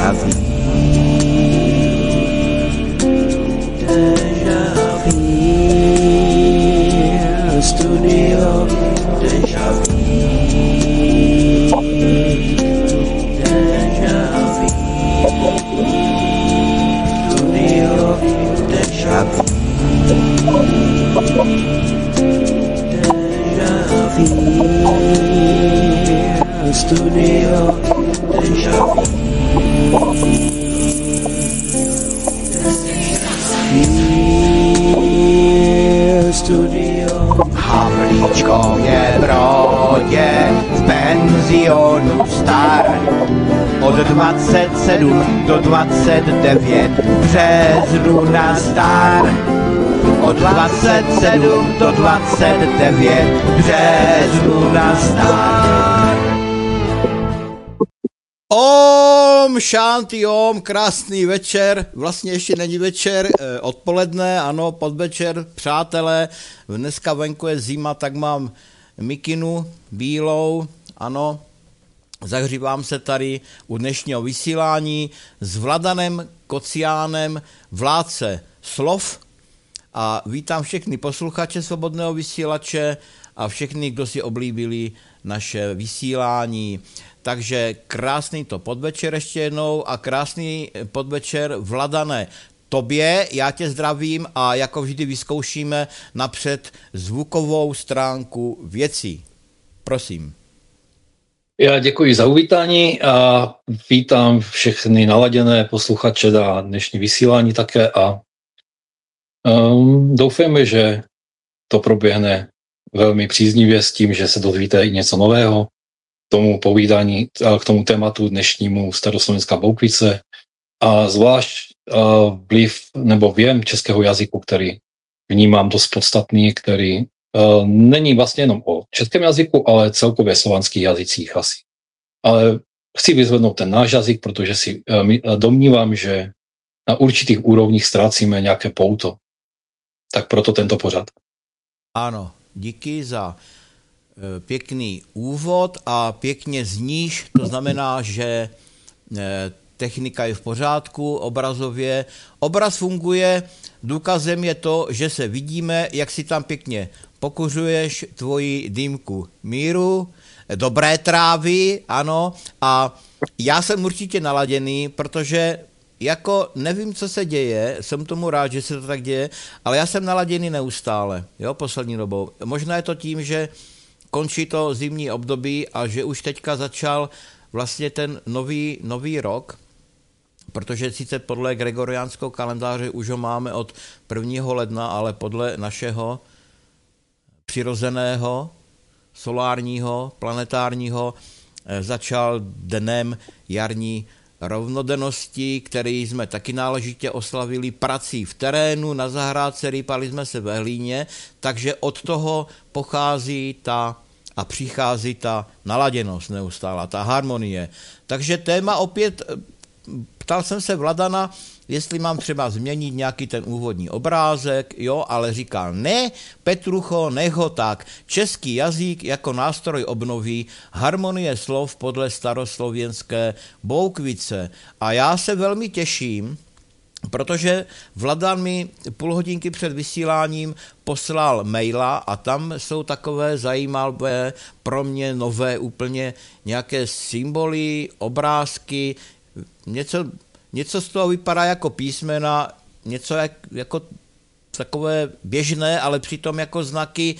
Studio Deja Vu. Studio Deja Vu. Studio Havlíčko je brodě v penzionu star. Od 27 do 29 březnu nazdar. Od 27 do 29 březnu nazdar. Om Shanti Om, krásný večer, vlastně ještě není večer, odpoledne, ano, podvečer, přátelé, dneska venku je zima, tak mám mikinu bílou, ano, zahřívám se tady u dnešního vysílání s Vladanem Kociánem, vládce slov, a vítám všechny posluchače Svobodného vysílače a všechny, kdo si oblíbili naše vysílání. Takže krásný to podvečer ještě jednou a krásný podvečer, Vladane, tobě, já tě zdravím a jako vždy vyzkoušíme napřed zvukovou stránku věcí. Prosím. Já děkuji za uvítání a vítám všechny naladěné posluchače na dnešní vysílání také a doufejme, že to proběhne velmi příznivě s tím, že se dozvíte i něco nového tomu povídání, k tomu tématu dnešnímu Staroslovenská Boukvice a zvlášť vliv nebo věm českého jazyku, který vnímám dost podstatný, který není vlastně jenom o českém jazyku, ale celkově slovanských jazycích asi. Ale chci vyzvednout ten náš jazyk, protože si domnívám, že na určitých úrovních ztrácíme nějaké pouto. Tak proto tento pořad. Ano, díky za pěkný úvod a pěkně zníš, to znamená, že technika je v pořádku, obrazově. Obraz funguje, důkazem je to, že se vidíme, jak si tam pěkně pokuřuješ tvoji dýmku míru, dobré trávy, ano, a já jsem určitě naladěný, protože jako nevím, co se děje, jsem tomu rád, že se to tak děje, ale já jsem naladěný neustále, jo, poslední dobou. Možná je to tím, že končí to zimní období a že už teďka začal vlastně ten nový rok, protože sice podle gregoriánského kalendáře už ho máme od 1. ledna, ale podle našeho přirozeného, solárního, planetárního začal dnem jarní rovnodennosti, který jsme taky náležitě oslavili prací v terénu, na zahrádce, rýpali jsme se ve hlíně, takže od toho pochází a přichází ta naladěnost neustála, ta harmonie. Takže téma opět, ptal jsem se Vladana, jestli mám třeba změnit nějaký ten úvodní obrázek, jo, ale říká, ne, Petrucho, nech ho tak. Český jazyk jako nástroj obnovy, harmonie slov podle staroslověnské Boukvice. A já se velmi těším, protože Vladan mi půl hodinky před vysíláním poslal maila a tam jsou takové zajímavé, pro mě nové úplně nějaké symboly, obrázky, něco z toho vypadá jako písmena, něco jako takové běžné, ale přitom jako znaky,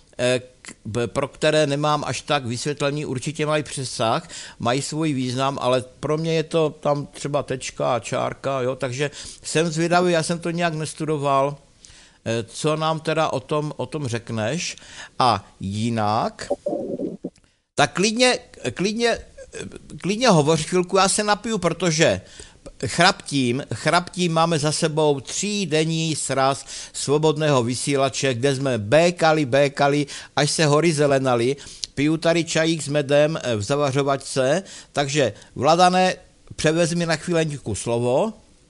pro které nemám až tak vysvětlení, určitě mají přesah, mají svůj význam, ale pro mě je to tam třeba tečka a čárka, jo, takže jsem zvědavý, já jsem to nějak nestudoval, co nám teda o tom řekneš. A jinak, tak klidně hovoř chvilku, já se napiju, protože chraptím máme za sebou 3denní sraz Svobodného vysílače, kde jsme békali, až se hory zelenaly. Piju tady čajík s medem v zavařovačce, takže Vladane, převez mi na chvíleňku slovo.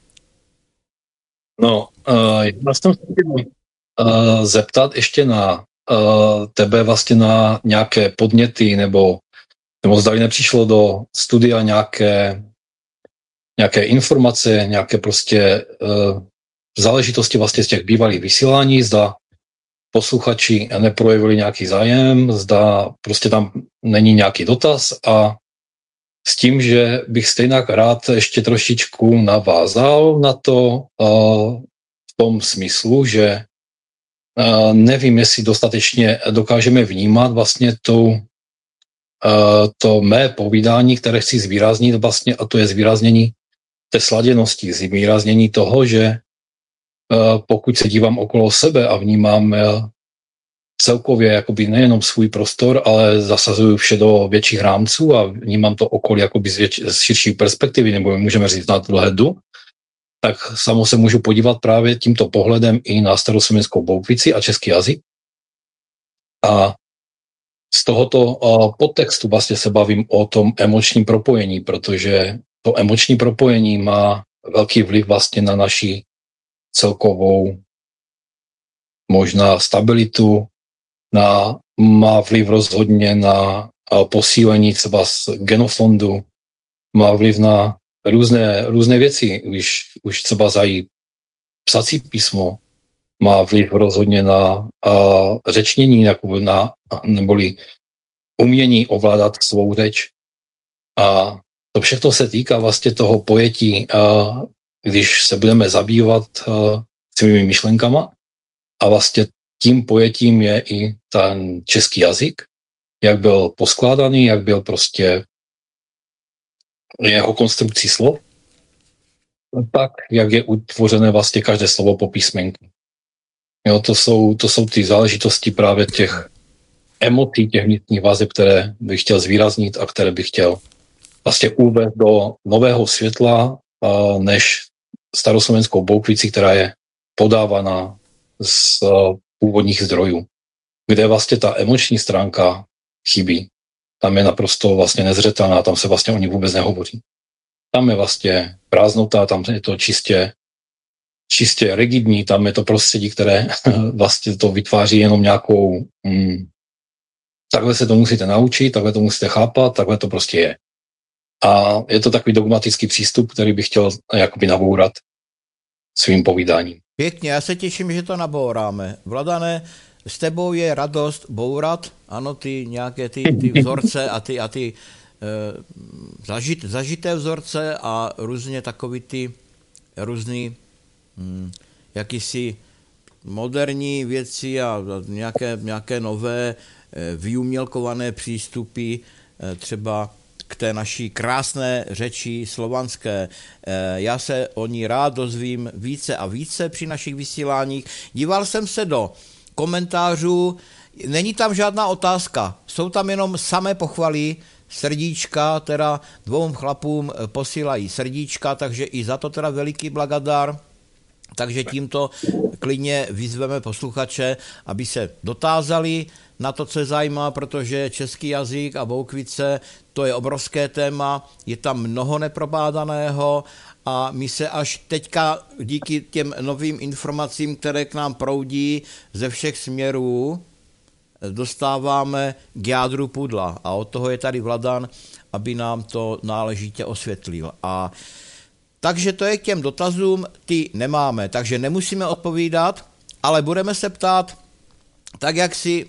No, já jsem se chtěl zeptat ještě na tebe vlastně na nějaké podněty, nebo zdali nepřišlo do studia nějaké nějaké informace, nějaké prostě záležitosti vlastně z těch bývalých vysílání, zda posluchači neprojevili nějaký zájem, zda prostě tam není nějaký dotaz a s tím, že bych stejně rád ještě trošičku navázal na to v tom smyslu, že nevím, jestli dostatečně dokážeme vnímat vlastně to mé povídání, které chci zvýraznit vlastně, a to je zvýraznění té sladěnosti, zvýraznění toho, že pokud se dívám okolo sebe a vnímám celkově jakoby nejenom svůj prostor, ale zasazuju vše do větších rámců a vnímám to okolí jakoby z širší perspektivy, nebo můžeme říct na dlhedu, tak samo se můžu podívat právě tímto pohledem i na staroslovenskou Boukvici a český jazyk. A z tohoto podtextu vlastně se bavím o tom emočním propojení, protože to emoční propojení má velký vliv vlastně na naši celkovou možná stabilitu, má vliv rozhodně na posílení třeba z genofondu, má vliv na různé věci, už třeba zají psací písmo, má vliv rozhodně na řečnění, neboli umění ovládat svou řeč. A to všechno se týká vlastně toho pojetí, když se budeme zabývat svými myšlenkama a vlastně tím pojetím je i ten český jazyk, jak byl poskládaný, jak byl prostě jeho konstrukcí slov, tak, jak je utvořené vlastně každé slovo po písmenku. Jo, to jsou ty záležitosti právě těch emocí, těch vnitřních vazeb, které bych chtěl zvýraznit a které bych chtěl vlastně uvést do nového světla, než staroslovenskou Boukvici, která je podávaná z původních zdrojů, kde vlastně ta emoční stránka chybí. Tam je naprosto vlastně nezřetelná, tam se vlastně o ní vůbec nehovoří. Tam je vlastně prázdnota, tam je to čistě rigidní, tam je to prostředí, které vlastně to vytváří jenom nějakou takhle se to musíte naučit, takhle to musíte chápat, takhle to prostě je. A je to takový dogmatický přístup, který bych chtěl jakoby nabourat svým povídáním. Pěkně, já se těším, že to nabouráme. Vladane, s tebou je radost bourat, ano, ty nějaké ty vzorce a ty zažité vzorce a různě takový ty různý jakýsi moderní věci a nějaké nové vyumělkované přístupy třeba k té naší krásné řeči slovanské. Já se o ní rád dozvím více a více při našich vysíláních. Díval jsem se do komentářů, není tam žádná otázka, jsou tam jenom samé pochvaly, srdíčka, teda dvou chlapům posílají srdíčka, takže i za to teda veliký blagadar. Takže tímto klidně vyzveme posluchače, aby se dotázali na to, co je zajímá, protože český jazyk a Boukvice, to je obrovské téma, je tam mnoho neprobádaného a my se až teďka díky těm novým informacím, které k nám proudí ze všech směrů, dostáváme k jádru pudla a od toho je tady Vladan, aby nám to náležitě osvětlil. A takže to je k těm dotazům, ty nemáme, takže nemusíme odpovídat, ale budeme se ptát tak, jak si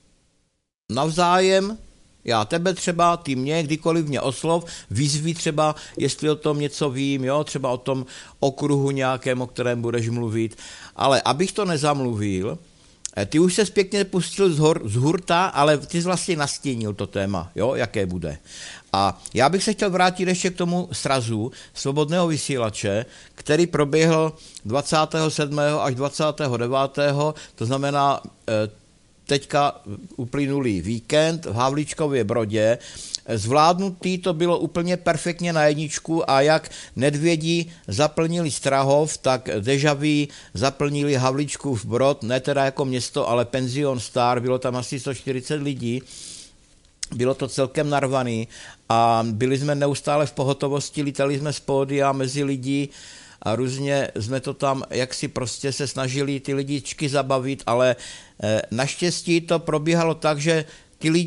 navzájem, já tebe třeba, ty mě, kdykoliv mě oslov, vyzví třeba, jestli o tom něco vím, jo, třeba o tom okruhu nějakém, o kterém budeš mluvit, ale abych to nezamluvil, ty už se pěkně pustil z hurta, ale ty jsi vlastně nastínil to téma, jo, jaké bude. A já bych se chtěl vrátit ještě k tomu srazu svobodného vysílače, který proběhl 27. až 29. To znamená teďka uplynulý víkend v Havlíčkově Brodě. Zvládnutý to bylo úplně perfektně na jedničku a jak Nedvědi zaplnili Strahov, tak Dežaví zaplnili Havlíčkův Brod, ne teda jako město, ale penzion Star, bylo tam asi 140 lidí. Bylo to celkem narvaný a byli jsme neustále v pohotovosti, lítali jsme z pódia mezi lidi a různě jsme to tam jaksi prostě se snažili ty lidičky zabavit, ale naštěstí to probíhalo tak, že ty lidi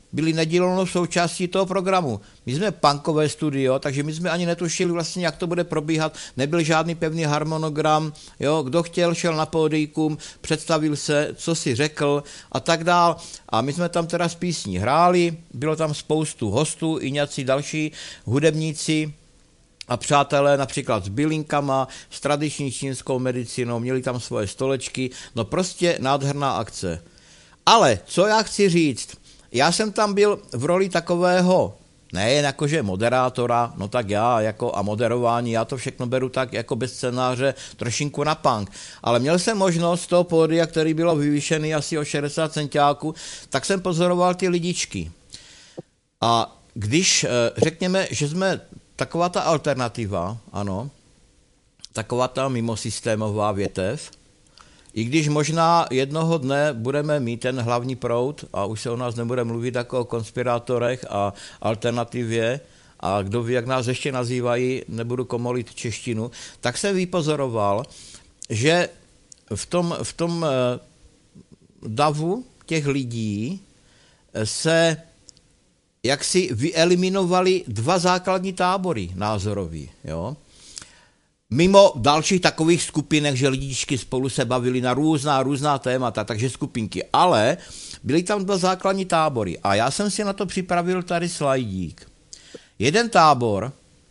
byli nedílnou součástí toho programu. My jsme punkové studio, takže my jsme ani netušili vlastně, jak to bude probíhat, nebyl žádný pevný harmonogram, jo, kdo chtěl, šel na pódium, představil se, co si řekl a tak dál. A my jsme tam teda z písní hráli, bylo tam spoustu hostů i nějací další hudebníci a přátelé například s bylinkama, s tradiční čínskou medicínou, měli tam svoje stolečky, no prostě nádherná akce. Ale co já chci říct, já jsem tam byl v roli takového, nejen jakože moderátora, no tak já jako a moderování, já to všechno beru tak jako bez scénáře, trošinku na punk, ale měl jsem možnost z toho pódia, který bylo vyvýšený asi o 60 centiáků, tak jsem pozoroval ty lidičky. A když řekněme, že jsme taková ta alternativa, ano, taková ta mimosystémová větev, i když možná jednoho dne budeme mít ten hlavní proud a už se o nás nebude mluvit jako o konspirátorech a alternativě a kdo ví, jak nás ještě nazývají, nebudu komolit češtinu, tak jsem vypozoroval, že v tom davu těch lidí se jaksi vyeliminovali dva základní tábory názorový, jo. Mimo dalších takových skupinek, že lidičky spolu se bavili na různá témata, takže skupinky, ale byly tam dva základní tábory a já jsem si na to připravil tady slajdík. Jeden tábor,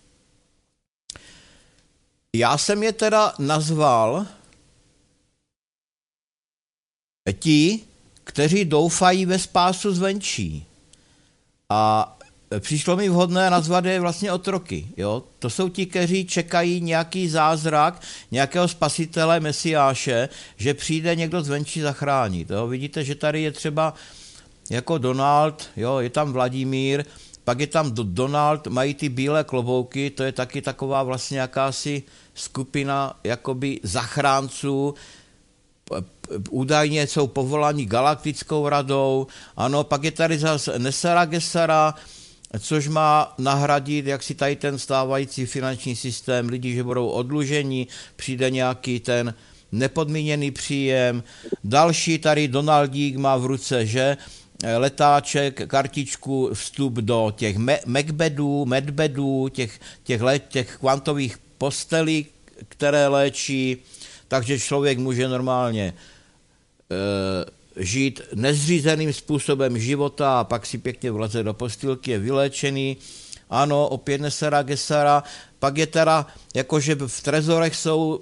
já jsem je teda nazval ti, kteří doufají ve spásu zvenčí. A přišlo mi vhodné nazvat je vlastně otroky. Jo? To jsou ti, kteří čekají nějaký zázrak, nějakého spasitele, mesiáše, že přijde někdo zvenčí zachránit. Jo? Vidíte, že tady je třeba jako Donald, jo? Je tam Vladimír, pak je tam Donald, mají ty bílé klobouky, to je taky taková vlastně jakási skupina jakoby zachránců, údajně jsou povoláni galaktickou radou, ano, pak je tady zase Nesara Gesara, což má nahradit jaksi tady ten stávající finanční systém, lidi, že budou odluženi, přijde nějaký ten nepodmíněný příjem. Další tady Donaldík má v ruce, že letáček, kartičku, vstup do těch medbedů, těch kvantových postelí, které léčí, takže člověk může normálně žít nezřízeným způsobem života a pak si pěkně vleze do postýlky, je vyléčený. Ano, opět Nesara Gesara. Pak je teda, jakože v trezorech jsou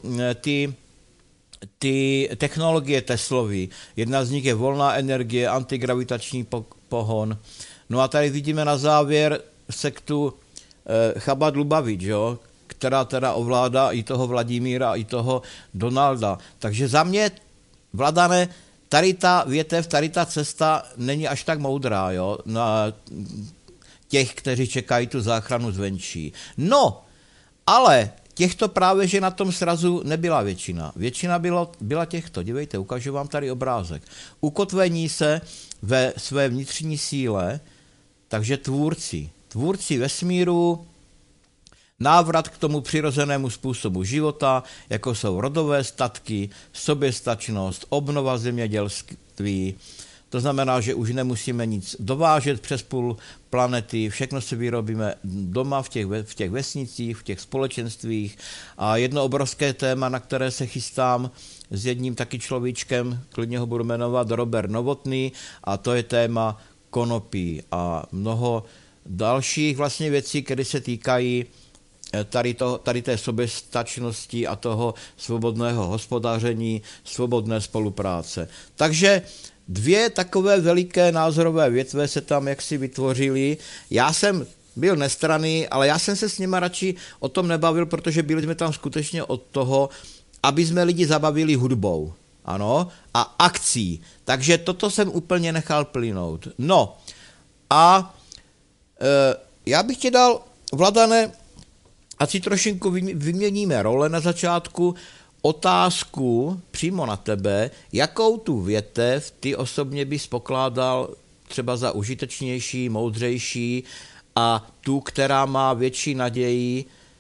ty technologie Teslovy. Jedna z nich je volná energie, antigravitační pohon. No a tady vidíme na závěr sektu Chabad Lubavitch, jo, která teda ovládá i toho Vladimíra, i toho Donalda. Takže za mě, Vladane, tady ta větev, tady ta cesta není až tak moudrá, jo, na těch, kteří čekají tu záchranu zvenčí. No, ale těchto právě, že na tom srazu nebyla většina. Většina byla těchto. Dívejte, ukážu vám tady obrázek. Ukotvení se ve své vnitřní síle, takže tvůrci vesmíru, návrat k tomu přirozenému způsobu života, jako jsou rodové statky, soběstačnost, obnova zemědělství. To znamená, že už nemusíme nic dovážet přes půl planety, všechno si vyrobíme doma v těch vesnicích, v těch společenstvích. A jedno obrovské téma, na které se chystám s jedním taky človíčkem, klidně ho budu jmenovat Robert Novotný, a to je téma konopí a mnoho dalších vlastně věcí, které se týkají tady té soběstačnosti a toho svobodného hospodaření, svobodné spolupráce. Takže dvě takové veliké názorové větve se tam jaksi vytvořily. Já jsem byl nestranný, ale já jsem se s nimi radši o tom nebavil, protože byli jsme tam skutečně od toho, aby jsme lidi zabavili hudbou, ano, a akcí. Takže toto jsem úplně nechal plynout. No a já bych ti dal, Vladane, ať si trošinku vyměníme role na začátku, otázku přímo na tebe, jakou tu větev ty osobně bys pokládal třeba za užitečnější, moudřejší a tu, která má větší naději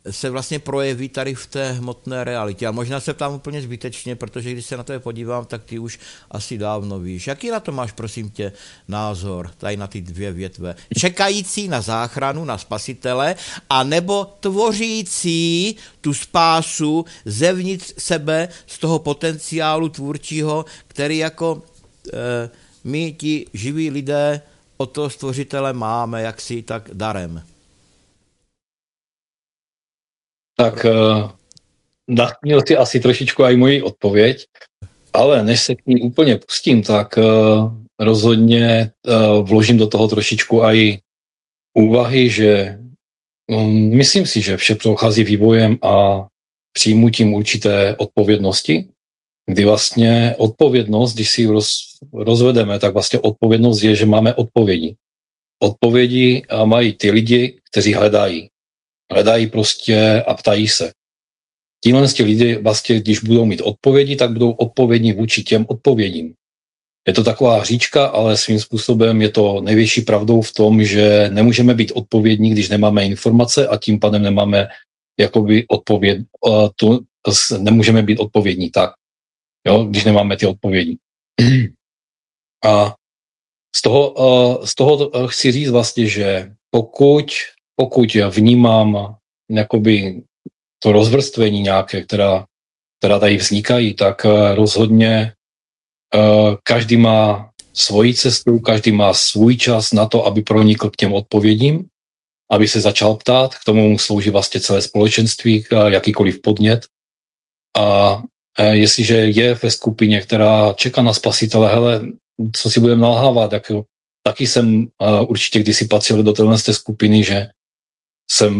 se vlastně projeví tady v té hmotné realitě. A možná se ptám úplně zbytečně, protože když se na to podívám, tak ty už asi dávno víš. Jaký na to máš, prosím tě, názor, tady na ty dvě větve? Čekající na záchranu, na spasitele, anebo tvořící tu spásu zevnitř sebe z toho potenciálu tvůrčího, který jako my, ti živí lidé, od toho stvořitele máme jaksi tak darem. Tak nastínil si asi trošičku aj moji odpověď, ale než se k ní úplně pustím, tak rozhodně vložím do toho trošičku aj úvahy, že myslím si, že vše prochází vývojem a přijmutím určité odpovědnosti, kdy vlastně odpovědnost, když si ji rozvedeme, tak vlastně odpovědnost je, že máme odpovědi. Odpovědi mají ty lidi, kteří hledají. Hledají prostě a ptají se. Tímhle lidi vlastně, když budou mít odpovědi, tak budou odpovědní vůči těm odpovědím. Je to taková hříčka, ale svým způsobem je to největší pravdou v tom, že nemůžeme být odpovědní, když nemáme informace a tím pádem nemáme jakoby nemůžeme být odpovědní tak, jo, když nemáme ty odpovědi. A z toho chci říct vlastně, že pokud vnímám jakoby to rozvrstvení nějaké, která tady vznikají, tak rozhodně každý má svoji cestu, každý má svůj čas na to, aby pronikl k těm odpovědím, aby se začal ptát, k tomu mu slouží vlastně celé společenství, jakýkoliv podnět. A jestliže je ve skupině, která čeká na spasitele, hele, co si budeme nalhávat, taky jsem určitě kdysi patřil do téhle skupiny, že jsem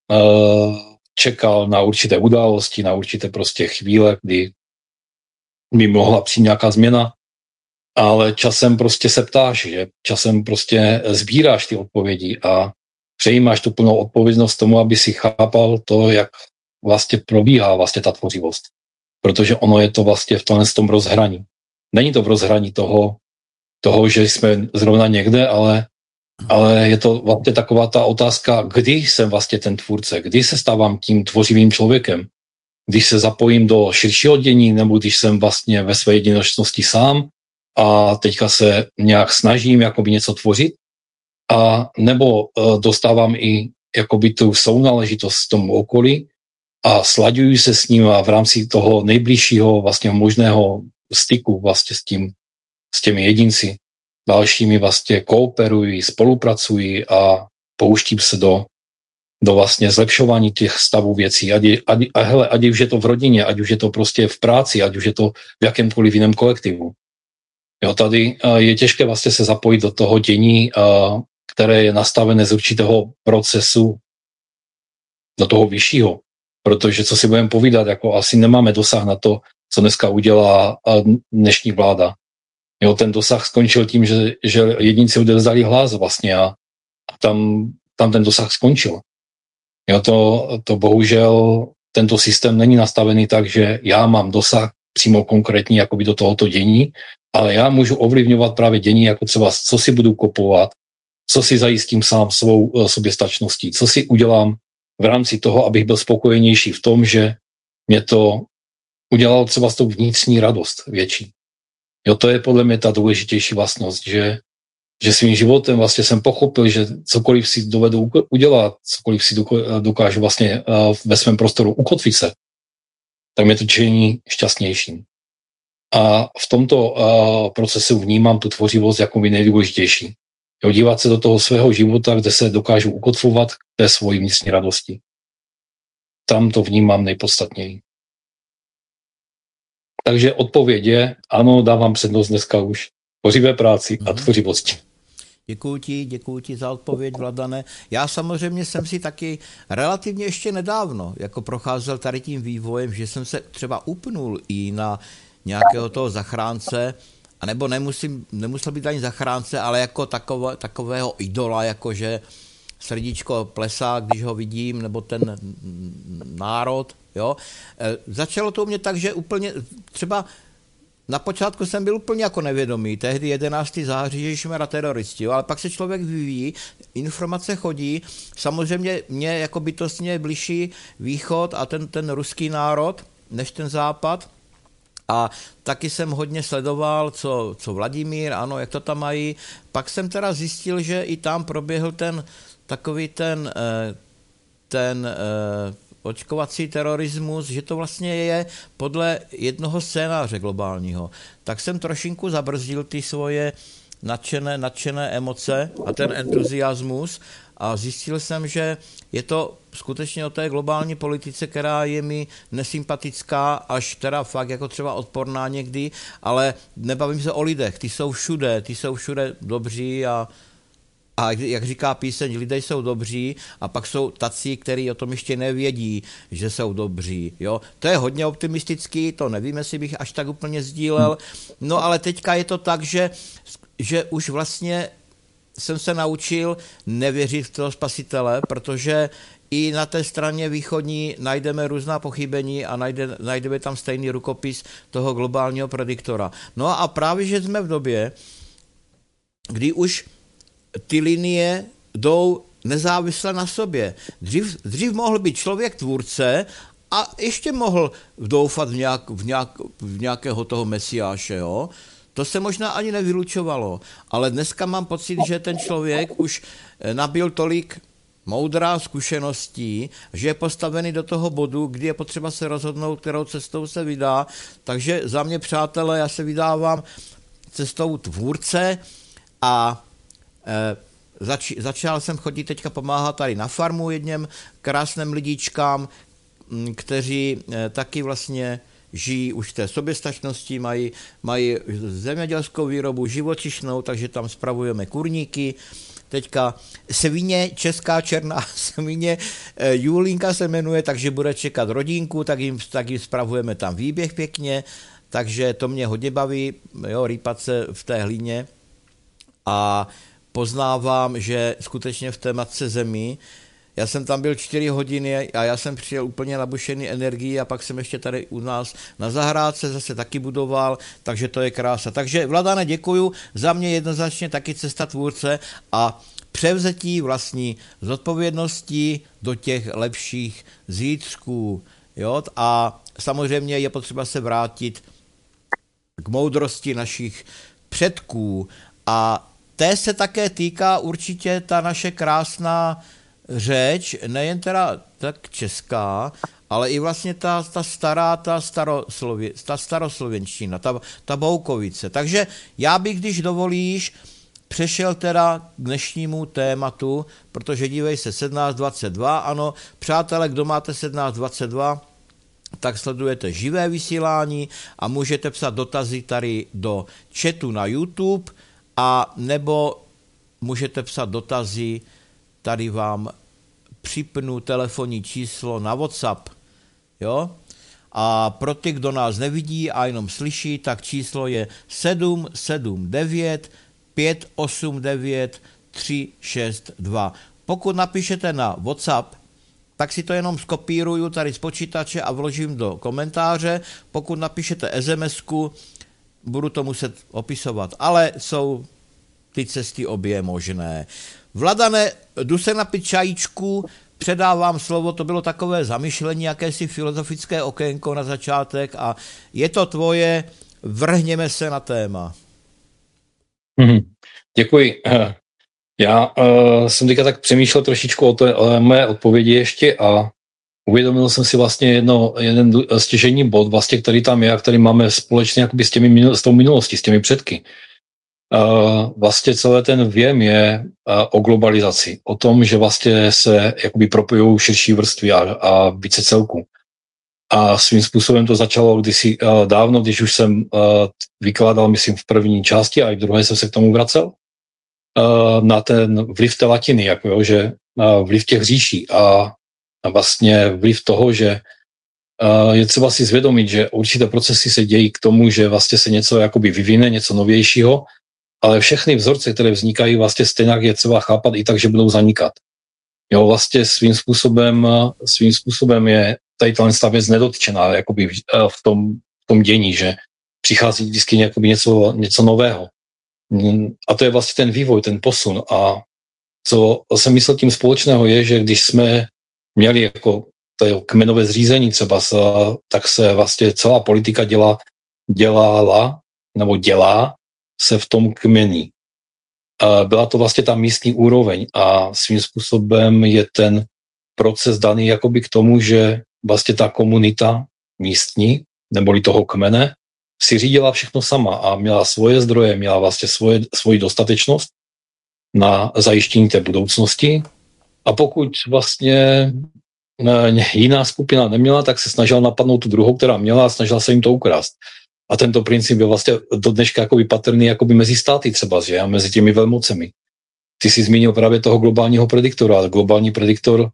čekal na určité události, na určité prostě chvíle, kdy mi mohla přijít nějaká změna, ale časem prostě se ptáš, že časem prostě sbíráš ty odpovědi a přejímáš tu plnou odpovědnost tomu, aby si chápal to, jak vlastně probíhá vlastně ta tvořivost. Protože ono je to vlastně v tom rozhraní. Není to v rozhraní toho, že jsme zrovna někde, ale je to vlastně taková ta otázka, kdy jsem vlastně ten tvůrce, kdy se stávám tím tvořivým člověkem, když se zapojím do širšího dění, nebo když jsem vlastně ve své jedinečnosti sám a teďka se nějak snažím jakoby něco tvořit, a nebo dostávám i jakoby tu sounáležitost tomu okolí a slaďuji se s ním a v rámci toho nejbližšího vlastně možného styku vlastně s těmi jedinci dalšími vlastně kooperují, spolupracují a pouštím se do vlastně zlepšování těch stavů věcí. Ať už je to v rodině, ať už je to prostě v práci, ať už je to v jakémkoliv jiném kolektivu. Jo, tady je těžké vlastně se zapojit do toho dění, které je nastavené z určitého procesu do toho vyššího. Protože co si budeme povídat, jako asi nemáme dosah na to, co dneska udělá dnešní vláda. Jo, ten dosah skončil tím, že jedinci odevzdali hlas vlastně a tam ten dosah skončil. Jo, to bohužel tento systém není nastavený tak, že já mám dosah přímo konkrétní jakoby do tohoto dění, ale já můžu ovlivňovat právě dění, jako třeba co si budu kupovat, co si zajistím sám svou soběstačností, co si udělám v rámci toho, abych byl spokojenější v tom, že mě to udělalo třeba s tou vnitřní radost větší. Jo, to je podle mě ta důležitější vlastnost, že svým životem vlastně jsem pochopil, že cokoliv si dovedu udělat, cokoliv si dokážu vlastně ve svém prostoru ukotvit se, tak mě to činí šťastnějším. A v tomto procesu vnímám tu tvořivost jako nejdůležitější. Jo, dívat se do toho svého života, kde se dokážu ukotvovat k té svojí vnitřní radosti. Tam to vnímám nejpodstatněji. Takže odpověď je, ano, dávám přednost dneska už tvořivé práci a tvořivosti. Děkuji ti za odpověď, Vladane. Já samozřejmě jsem si taky relativně ještě nedávno jako procházel tady tím vývojem, že jsem se třeba upnul i na nějakého toho zachránce, anebo nemusel být ani zachránce, ale jako takového idola, jakože srdíčko plesá, když ho vidím, nebo ten národ, jo. Začalo to u mě tak, že úplně třeba na počátku jsem byl úplně jako nevědomý, tehdy 11. září, ježišmarja, teroristi, jo, ale pak se člověk vyvíjí, informace chodí, samozřejmě mě jako bytostně bližší východ a ten ruský národ, než ten západ. A taky jsem hodně sledoval, co Vladimír, ano, jak to tam mají. Pak jsem teda zjistil, že i tam proběhl ten očkovací terorismus, že to vlastně je podle jednoho scénáře globálního. Tak jsem trošinku zabrzdil ty svoje nadšené emoce a ten entuziasmus a zjistil jsem, že je to skutečně o té globální politice, která je mi nesympatická, až teda fakt jako třeba odporná někdy, ale nebavím se o lidech, ty jsou všude dobří a jak říká píseň, lidé jsou dobří a pak jsou tací, kteří o tom ještě nevědí, že jsou dobří. Jo? To je hodně optimistický, to nevím, jestli bych až tak úplně sdílel. No ale teďka je to tak, že už vlastně jsem se naučil nevěřit v toho spasitele, protože i na té straně východní najdeme různá pochybení a najdeme tam stejný rukopis toho globálního prediktora. No a právě, že jsme v době, kdy už ty linie jdou nezávisle na sobě. Dřív mohl být člověk tvůrce a ještě mohl doufat v nějakého toho mesiáše, jo? To se možná ani nevylučovalo, ale dneska mám pocit, že ten člověk už nabyl tolik moudra, zkušeností, že je postavený do toho bodu, kdy je potřeba se rozhodnout, kterou cestou se vydá. Takže za mě, přátelé, já se vydávám cestou tvůrce a začal jsem chodit teďka pomáhat tady na farmu jedním krásným lidičkám, kteří taky vlastně žijí už v té soběstačnosti, mají zemědělskou výrobu živočišnou, takže tam spravujeme kurníky. Teďka svině, česká černá svině, Julínka se jmenuje, takže bude čekat rodinku, tak jim spravujeme tam výběh pěkně, takže to mě hodně baví, jo, rýpat se v té hlíně a poznávám, že skutečně v té matce zemi, já jsem tam byl 4 hodiny a já jsem přijel úplně nabušený energií a pak jsem ještě tady u nás na zahrádce zase taky budoval, takže to je krása. Takže Vladane, děkuju, za mě jednoznačně taky cesta tvůrce a převzetí vlastní zodpovědnosti do těch lepších zítřků. Jo? A samozřejmě je potřeba se vrátit k moudrosti našich předků a té se také týká určitě ta naše krásná řeč, nejen teda tak česká, ale i vlastně ta stará, ta staroslovenština, ta Boukovice. Takže já bych, když dovolíš, přešel teda k dnešnímu tématu, protože dívej se, 17:22, ano, přátelé, kdo máte 17:22, tak sledujete živé vysílání a můžete psat dotazy tady do chatu na YouTube, a nebo můžete psat dotazy, tady vám připnu telefonní číslo na WhatsApp, jo? A pro ty, kdo nás nevidí a jenom slyší, tak číslo je 779 589 362. Pokud napíšete na WhatsApp, tak si to jenom skopíruju tady z počítače a vložím do komentáře. Pokud napíšete SMS-ku, budu to muset opisovat, ale jsou ty cesty obě možné. Vladane, jdu se napít čajíčku, předávám slovo, to bylo takové zamyšlení, jakési filozofické okénko na začátek a je to tvoje, vrhněme se na téma. Děkuji. Já jsem teďka tak přemýšlel trošičku o té mé odpovědi ještě a uvědomil jsem si vlastně jeden stěžejní bod, vlastně, který tam je a který máme společně jakoby s tou minulostí, s těmi předky. Vlastně celé ten věm je o globalizaci, o tom, že vlastně se jakoby propojují širší vrstvy a více celků. A svým způsobem to začalo kdysi dávno, když už jsem vykládal, myslím, v první části a i v druhé jsem se k tomu vracel, na ten vliv té latiny, jako jo, že vliv těch říší a vlastně vliv toho, že je třeba si zvědomit, že určité procesy se dějí k tomu, že vlastně se něco jakoby vyvine, něco novějšího, ale všechny vzorce, které vznikají, vlastně stejně je třeba chápat i tak, že budou zanikat. Jo, vlastně svým způsobem je tady ta věc nedotčená jakoby v tom dění, že přichází vždycky něco nového. A to je vlastně ten vývoj, ten posun. A co jsem myslel tím společného je, že když jsme měli jako to kmenové zřízení třeba, tak se vlastně celá politika dělá se v tom kmeni. Byla to vlastně ta místní úroveň a svým způsobem je ten proces daný jakoby k tomu, že vlastně ta komunita místní, neboli toho kmene, si řídila všechno sama a měla svoje zdroje, měla vlastně svoji dostatečnost na zajištění té budoucnosti. A pokud vlastně jiná skupina neměla, tak se snažila napadnout tu druhou, která měla, a snažila se jim to ukrást. A tento princip je vlastně do dneška jakoby patrný jakoby mezi státy třeba, že? A mezi těmi velmocemi. Ty jsi zmínil právě toho globálního prediktora. Globální prediktor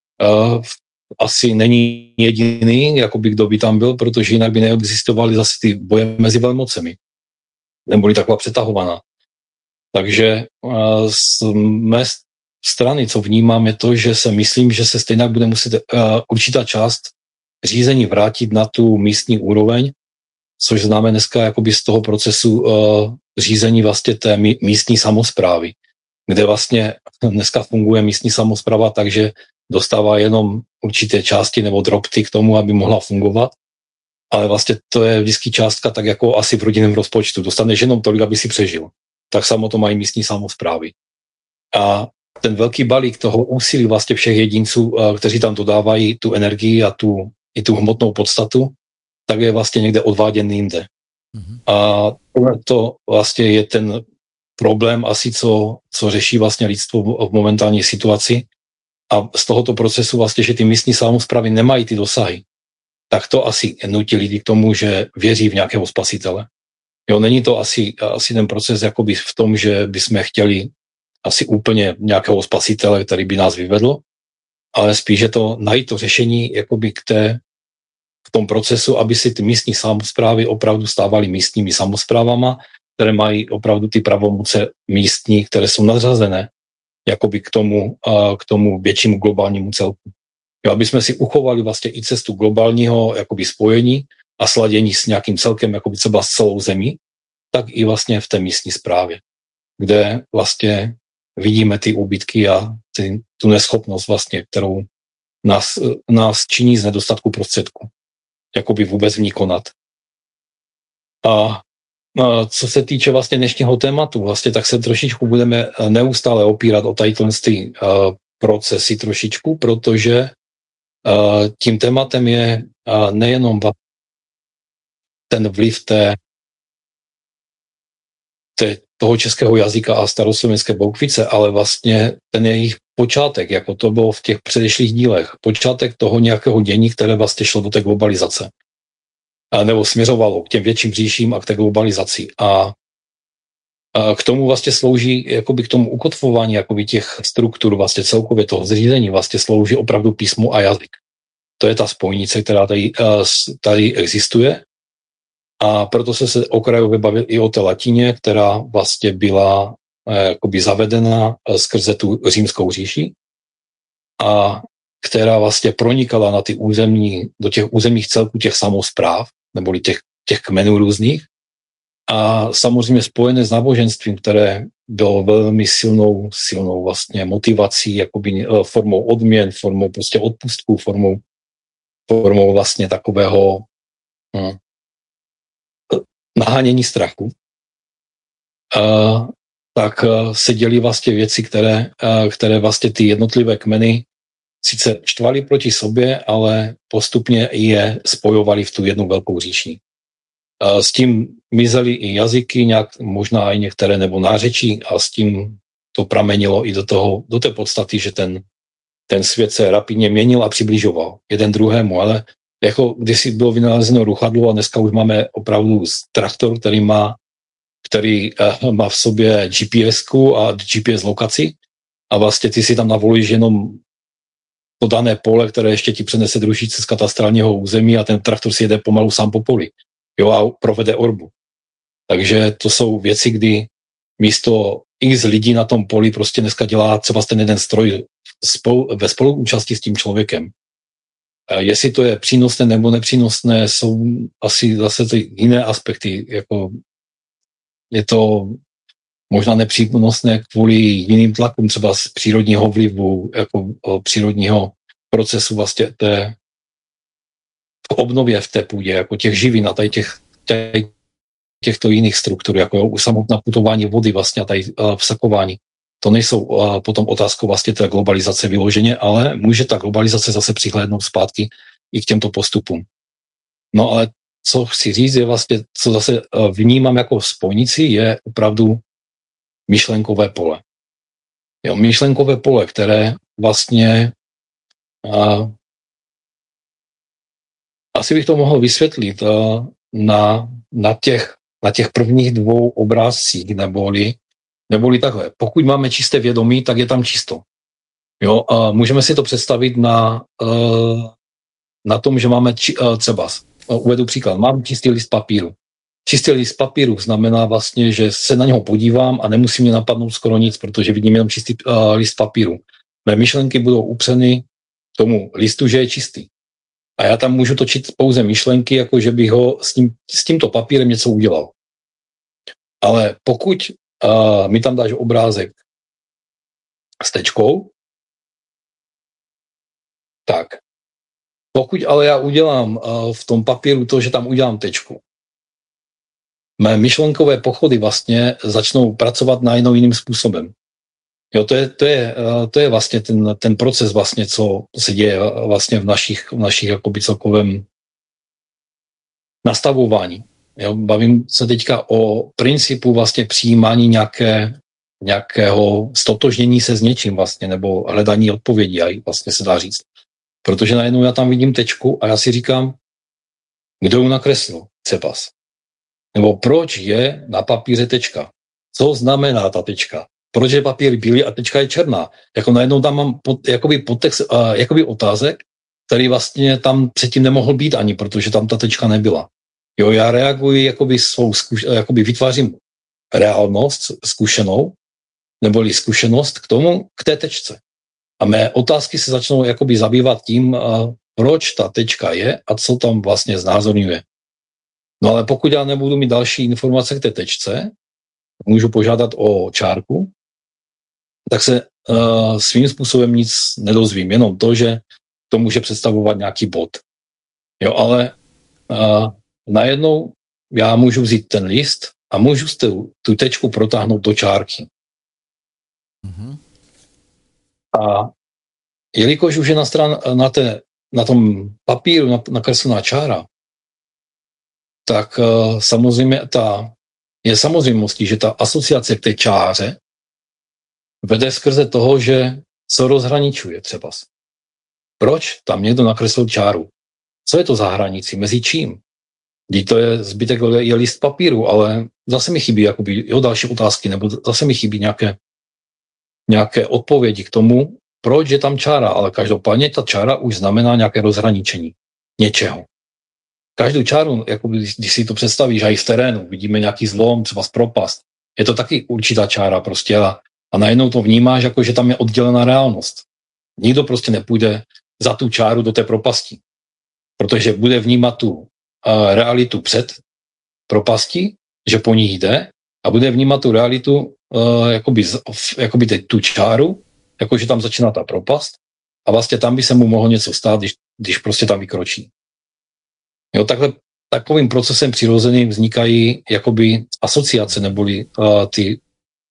asi není jediný, jakoby kdo by tam byl, protože jinak by neexistovaly zase ty boje mezi velmocemi. Neboli taková přetahovaná. Takže z mé strany, co vnímám, je to, že se myslím, že se stejně bude muset určitá část řízení vrátit na tu místní úroveň, což znamená dneska jakoby z toho procesu řízení vlastně té místní samosprávy, kde vlastně dneska funguje místní samospráva, takže dostává jenom určité části nebo drobty k tomu, aby mohla fungovat, ale vlastně to je vždycky částka tak jako asi v rodinném rozpočtu. Dostaneš jenom tolik, aby si přežil. Tak samo to mají místní samosprávy. A ten velký balík toho úsilí vlastně všech jedinců, kteří tam dodávají tu energii a tu hmotnou podstatu, tak je vlastně někde odváděn jinde. Mm-hmm. A to vlastně je ten problém asi, co řeší vlastně lidstvo v momentální situaci. A z tohoto procesu vlastně, že ty místní samosprávy nemají ty dosahy, tak to asi nutí lidi k tomu, že věří v nějakého spasitele. Jo, není to asi ten proces jakoby v tom, že bychom chtěli asi úplně nějakého spasitele, který by nás vyvedl, ale spíš je to najít to řešení jakoby v tom procesu, aby si ty místní samosprávy opravdu stávaly místními samosprávama, které mají opravdu ty pravomoce místní, které jsou nadřazené jakoby k tomu většímu globálnímu celku. Jo, aby jsme si uchovali vlastně i cestu globálního jakoby spojení a sladění s nějakým celkem, jakoby třeba s celou zemí, tak i vlastně v té místní správě, kde vlastně vidíme ty úbytky a tu neschopnost vlastně, kterou nás činí z nedostatku prostředků, jakoby vůbec v ní konat. A co se týče vlastně dnešního tématu, vlastně tak se trošičku budeme neustále opírat o tady ty procesy trošičku, protože tím tématem je nejenom ten vliv toho českého jazyka a staroslovenské Boukvice, ale vlastně ten jejich počátek, jako to bylo v těch předešlých dílech, počátek toho nějakého dění, které vlastně šlo do té globalizace. Nebo směřovalo k těm větším říším a k té globalizaci. A k tomu vlastně slouží, jakoby k tomu ukotvování jakoby těch struktur vlastně celkově toho zřízení vlastně slouží opravdu písmo a jazyk. To je ta spojnice, která tady existuje. A proto se okrajově bavil i o té latině, která vlastně byla jakoby zavedena skrze tu římskou říši a která vlastně pronikala na do těch územních celků těch samospráv, neboli těch kmenů různých. A samozřejmě spojené s náboženstvím, které bylo velmi silnou vlastně motivací, jakoby formou odměn, formou prostě odpustků, formou vlastně takového nahánění strachu, tak se dělí vlastně věci, které vlastně ty jednotlivé kmeny sice štvali proti sobě, ale postupně je spojovali v tu jednu velkou říši. S tím mizely i jazyky, možná i některé nebo nářečí a s tím to pramenilo i do té podstaty, že ten svět se rapidně měnil a přibližoval jeden druhému, ale jako kdysi bylo vynalezeno ruchadlo a dneska už máme opravdu traktor, který má v sobě GPS-ku a GPS lokaci a vlastně ty si tam navolíš jenom to dané pole, které ještě ti přenese družice z katastrálního území a ten traktor si jede pomalu sám po poli. Jo, a provede orbu. Takže to jsou věci, kdy místo x lidí na tom poli prostě dneska dělá třeba ten jeden stroj ve spoluúčasti s tím člověkem. Jestli to je přínosné nebo nepřínosné, jsou asi zase ty jiné aspekty. Jako je to možná nepřínosné kvůli jiným tlakům, třeba z přírodního vlivu, jako přírodního procesu vlastně té obnově v té půdě, jako těch živin a tady těchto jiných struktur, jako samotná putování vody vlastně a tady vsakování. To nejsou potom otázkou vlastně té globalizace vyloženě, ale může ta globalizace zase přihlédnout zpátky i k těmto postupům. No ale co chci říct je vlastně, co zase vnímám jako spojnici, je opravdu myšlenkové pole. Jo, myšlenkové pole, které vlastně asi bych to mohl vysvětlit na těch prvních 2 obrázcích, neboli takhle. Pokud máme čisté vědomí, tak je tam čisto. Jo, a můžeme si to představit na tom, že máme třeba, uvedu příklad, mám čistý list papíru. Čistý list papíru znamená vlastně, že se na něho podívám a nemusí mě napadnout skoro nic, protože vidím jenom čistý list papíru. Mé myšlenky budou upřeny k tomu listu, že je čistý. A já tam můžu točit pouze myšlenky, jako že bych ho s tímto papírem něco udělal. Ale pokud mi tam dáš obrázek s tečkou, tak pokud ale já udělám v tom papíru to, že tam udělám tečku, mé myšlenkové pochody vlastně začnou pracovat najednou jiným způsobem. Jo, to je vlastně ten proces vlastně, co se děje vlastně v našich jakoby celkovém nastavování. Jo, bavím se teďka o principu vlastně přijímání nějakého stotožnění se s něčím vlastně, nebo hledání odpovědí, a vlastně se dá říct. Protože najednou já tam vidím tečku a já si říkám, kdo ji nakreslil, Cepas. Nebo proč je na papíře tečka? Co znamená ta tečka? Proč je papír bílý a tečka je černá? Jako najednou tam mám podtext, otázek, který vlastně tam předtím nemohl být ani, protože tam ta tečka nebyla. Jo, já reaguji, vytvářím reálnost zkušenou, neboli zkušenost k té tečce. A mé otázky se začnou zabývat tím, proč ta tečka je a co tam vlastně znázorňuje. No ale pokud já nebudu mít další informace k té tečce, můžu požádat o čárku, tak se svým způsobem nic nedozvím. Jenom to, že to může představovat nějaký bod. Jo, ale najednou já můžu vzít ten list a můžu tu tečku protáhnout do čárky. Mm-hmm. A jelikož už je na tom papíru nakreslená čára, tak samozřejmě je samozřejmostí, že ta asociace k té čáře vede skrze toho, že co rozhraničuje třeba. Proč tam někdo nakreslil čáru? Co je to za hranici? Mezi čím? Když to je zbytek je list papíru, ale zase mi chybí další otázky, nebo zase mi chybí nějaké odpovědi k tomu, proč je tam čára, ale každopádně ta čára už znamená nějaké rozhraničení něčeho. Každou čáru, když si to představíš, a i v terénu, vidíme nějaký zlom, třeba z propast, je to taky určitá čára prostě a najednou to vnímáš, jako že tam je oddělená reálnost. Nikdo prostě nepůjde za tu čáru do té propasti, protože bude vnímat tu realitu před propastí, že po ní jde a bude vnímat tu realitu tu čáru, jakože tam začíná ta propast a vlastně tam by se mu mohlo něco stát, když prostě tam vykročí. Jo, takovým procesem přirozeným vznikají asociace neboli ty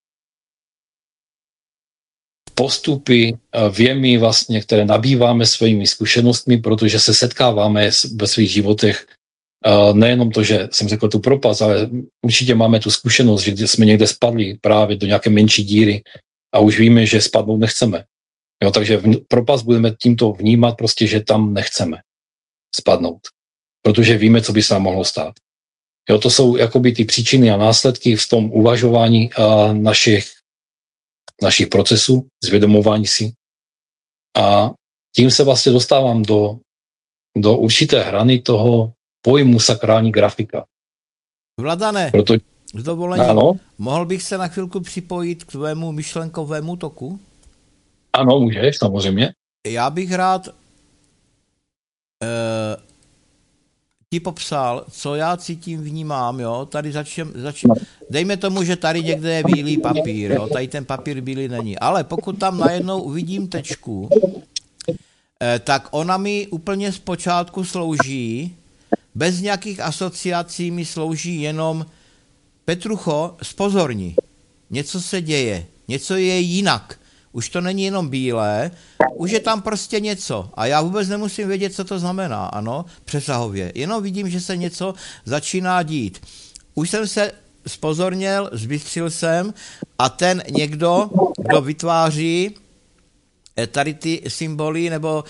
postupy, věmy vlastně, které nabýváme svými zkušenostmi, protože se setkáváme ve svých životech nejenom to, že jsem řekl tu propast, ale určitě máme tu zkušenost, že jsme někde spadli právě do nějaké menší díry a už víme, že spadnout nechceme. Jo, takže propast budeme tímto vnímat prostě, že tam nechceme spadnout, protože víme, co by se nám mohlo stát. Jo, to jsou ty příčiny a následky v tom uvažování našich procesů, zvědomování si. A tím se vlastně dostávám do určité hrany toho pojmu sakrální grafika. Vladane, s dovolením, mohl bych se na chvilku připojit k tvému myšlenkovému toku? Ano, můžeš, samozřejmě. Já bych rád ti popsal, co já cítím, vnímám, jo, tady dejme tomu, že tady někde je bílý papír, jo, tady ten papír bílý není, ale pokud tam najednou uvidím tečku, tak ona mi úplně zpočátku slouží, bez nějakých asociací mi slouží jenom Petrucho, zpozorni, něco se děje, něco je jinak, už to není jenom bílé, už je tam prostě něco a já vůbec nemusím vědět, co to znamená, ano, přesahově, jenom vidím, že se něco začíná dít. Už jsem se zpozorněl, zbystřil jsem a ten někdo, kdo vytváří tady ty symboly nebo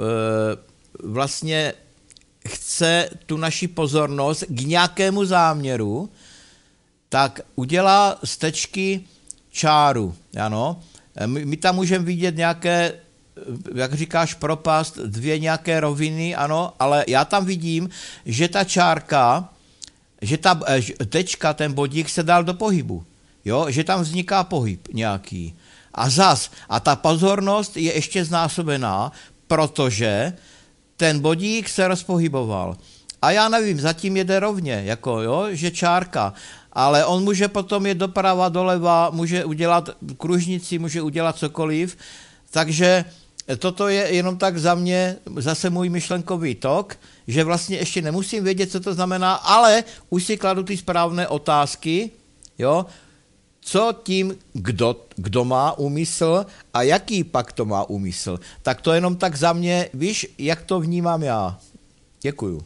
vlastně chce tu naši pozornost k nějakému záměru, tak udělá z tečky čáru, ano. My tam můžeme vidět nějaké, jak říkáš, propast, dvě nějaké roviny, ano, ale já tam vidím, že ta čárka, že ta tečka, ten bodík se dal do pohybu, jo, že tam vzniká pohyb nějaký. A ta pozornost je ještě znásobená, protože ten bodík se rozpohyboval. A já nevím, zatím jede rovně, jako jo, že čárka, ale on může potom jet doprava, doleva, může udělat kružnici, může udělat cokoliv, takže toto je jenom tak za mě, zase můj myšlenkový tok, že vlastně ještě nemusím vědět, co to znamená, ale už si kladu ty správné otázky, jo, co tím, kdo má úmysl a jaký pak to má úmysl. Tak to jenom tak za mě, víš, jak to vnímám já. Děkuju.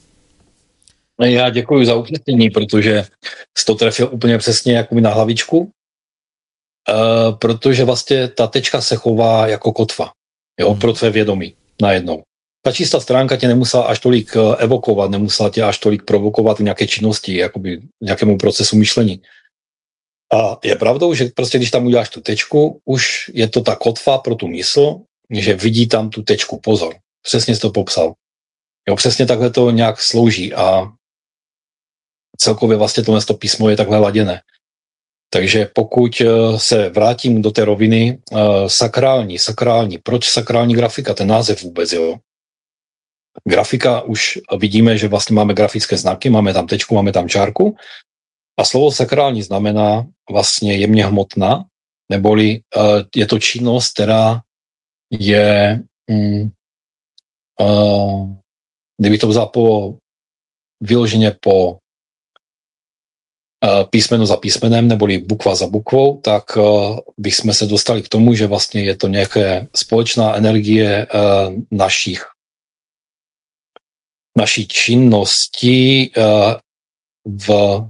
Já děkuji za upřesnění, protože jsi to trefil úplně přesně jako na hlavičku, protože vlastně ta tečka se chová jako kotva, jo, pro tvé vědomí najednou. Ta čistá stránka tě nemusela až tolik evokovat, nemusela tě až tolik provokovat v nějaké činnosti, jakoby nějakému procesu myšlení. A je pravdou, že prostě když tam uděláš tu tečku, už je to ta kotva pro tu mysl, že vidí tam tu tečku, pozor, přesně jsi to popsal. Jo, přesně takhle to nějak slouží a celkově vlastně tohle písmo je takhle laděné. Takže pokud se vrátím do té roviny sakrální, proč sakrální grafika, ten název vůbec, jo? Grafika už vidíme, že vlastně máme grafické znaky, máme tam tečku, máme tam čárku a slovo sakrální znamená vlastně jemně hmotná, neboli je to činnost, která je, kdyby to vzal vyloženě po písmeno za písmenem, neboli bukva za bukvou, tak bychom se dostali k tomu, že vlastně je to nějaká společná energie naší činnosti v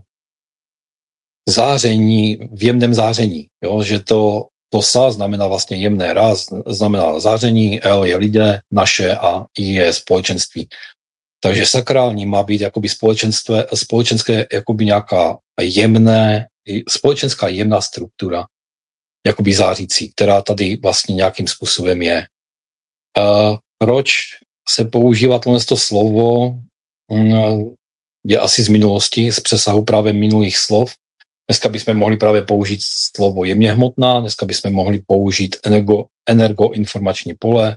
záření, v jemném záření. Jo? Že to sa znamená vlastně jemné, raz znamená záření, L je lidé, naše a I je společenství. Takže sakrální má být jakoby společenské jakoby nějaká společenská jemná struktura, jakoby zářící, která tady vlastně nějakým způsobem je. Proč se používá tohle slovo, je asi z minulosti, z přesahu právě minulých slov. Dneska bychom mohli právě použít slovo jemně hmotná, dneska bychom mohli použít energoinformační pole.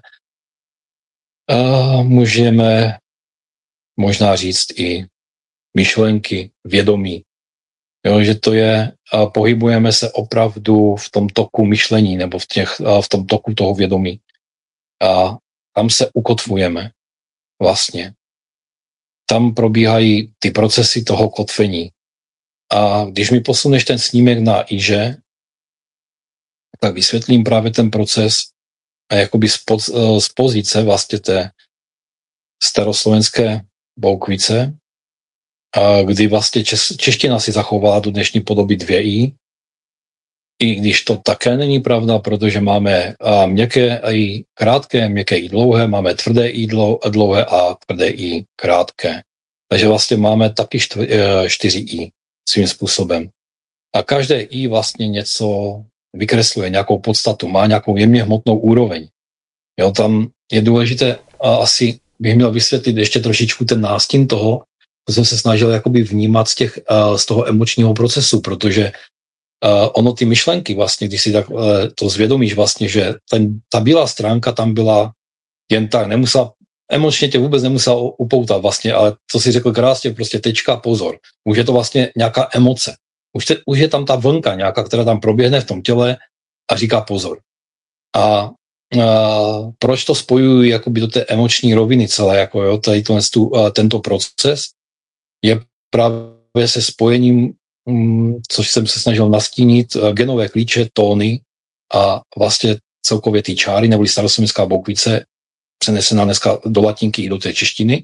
Můžeme možná říct i myšlenky, vědomí. Jo, že to je, pohybujeme se opravdu v tom toku myšlení nebo v tom toku toho vědomí. A tam se ukotvujeme vlastně. Tam probíhají ty procesy toho kotvení. A když mi posuneš ten snímek na IŽE, tak vysvětlím právě ten proces a jakoby z pozice vlastně té staroslovenské Boukvice, kdy vlastně čeština si zachovala do dnešní podoby 2i, i když to také není pravda, protože máme měkké i krátké, měkké i dlouhé, máme tvrdé i dlouhé a tvrdé i krátké. Takže vlastně máme taky 4i svým způsobem. A každé i vlastně něco vykresluje, nějakou podstatu, má nějakou jemně hmotnou úroveň. Jo, tam je důležité, asi bych měl vysvětlit ještě trošičku ten nástin toho, co jsem se snažil jakoby vnímat z toho emočního procesu, protože ono ty myšlenky vlastně, když si tak to zvědomíš vlastně, že ta bílá stránka tam byla jen tak, emočně tě vůbec nemusel upoutat vlastně, ale co si řekl krásně, prostě tečka, pozor. Už je to vlastně nějaká emoce. Už je tam ta vlnka nějaká, která tam proběhne v tom těle a říká pozor. A proč to spojuji jakoby do té emoční roviny celé, jako jo, tady tento proces je právě se spojením, což jsem se snažil nastínit, genové klíče, tóny a vlastně celkově ty čáry, neboli staroslověnská boukvice, přenesená dneska do latinky i do té češtiny.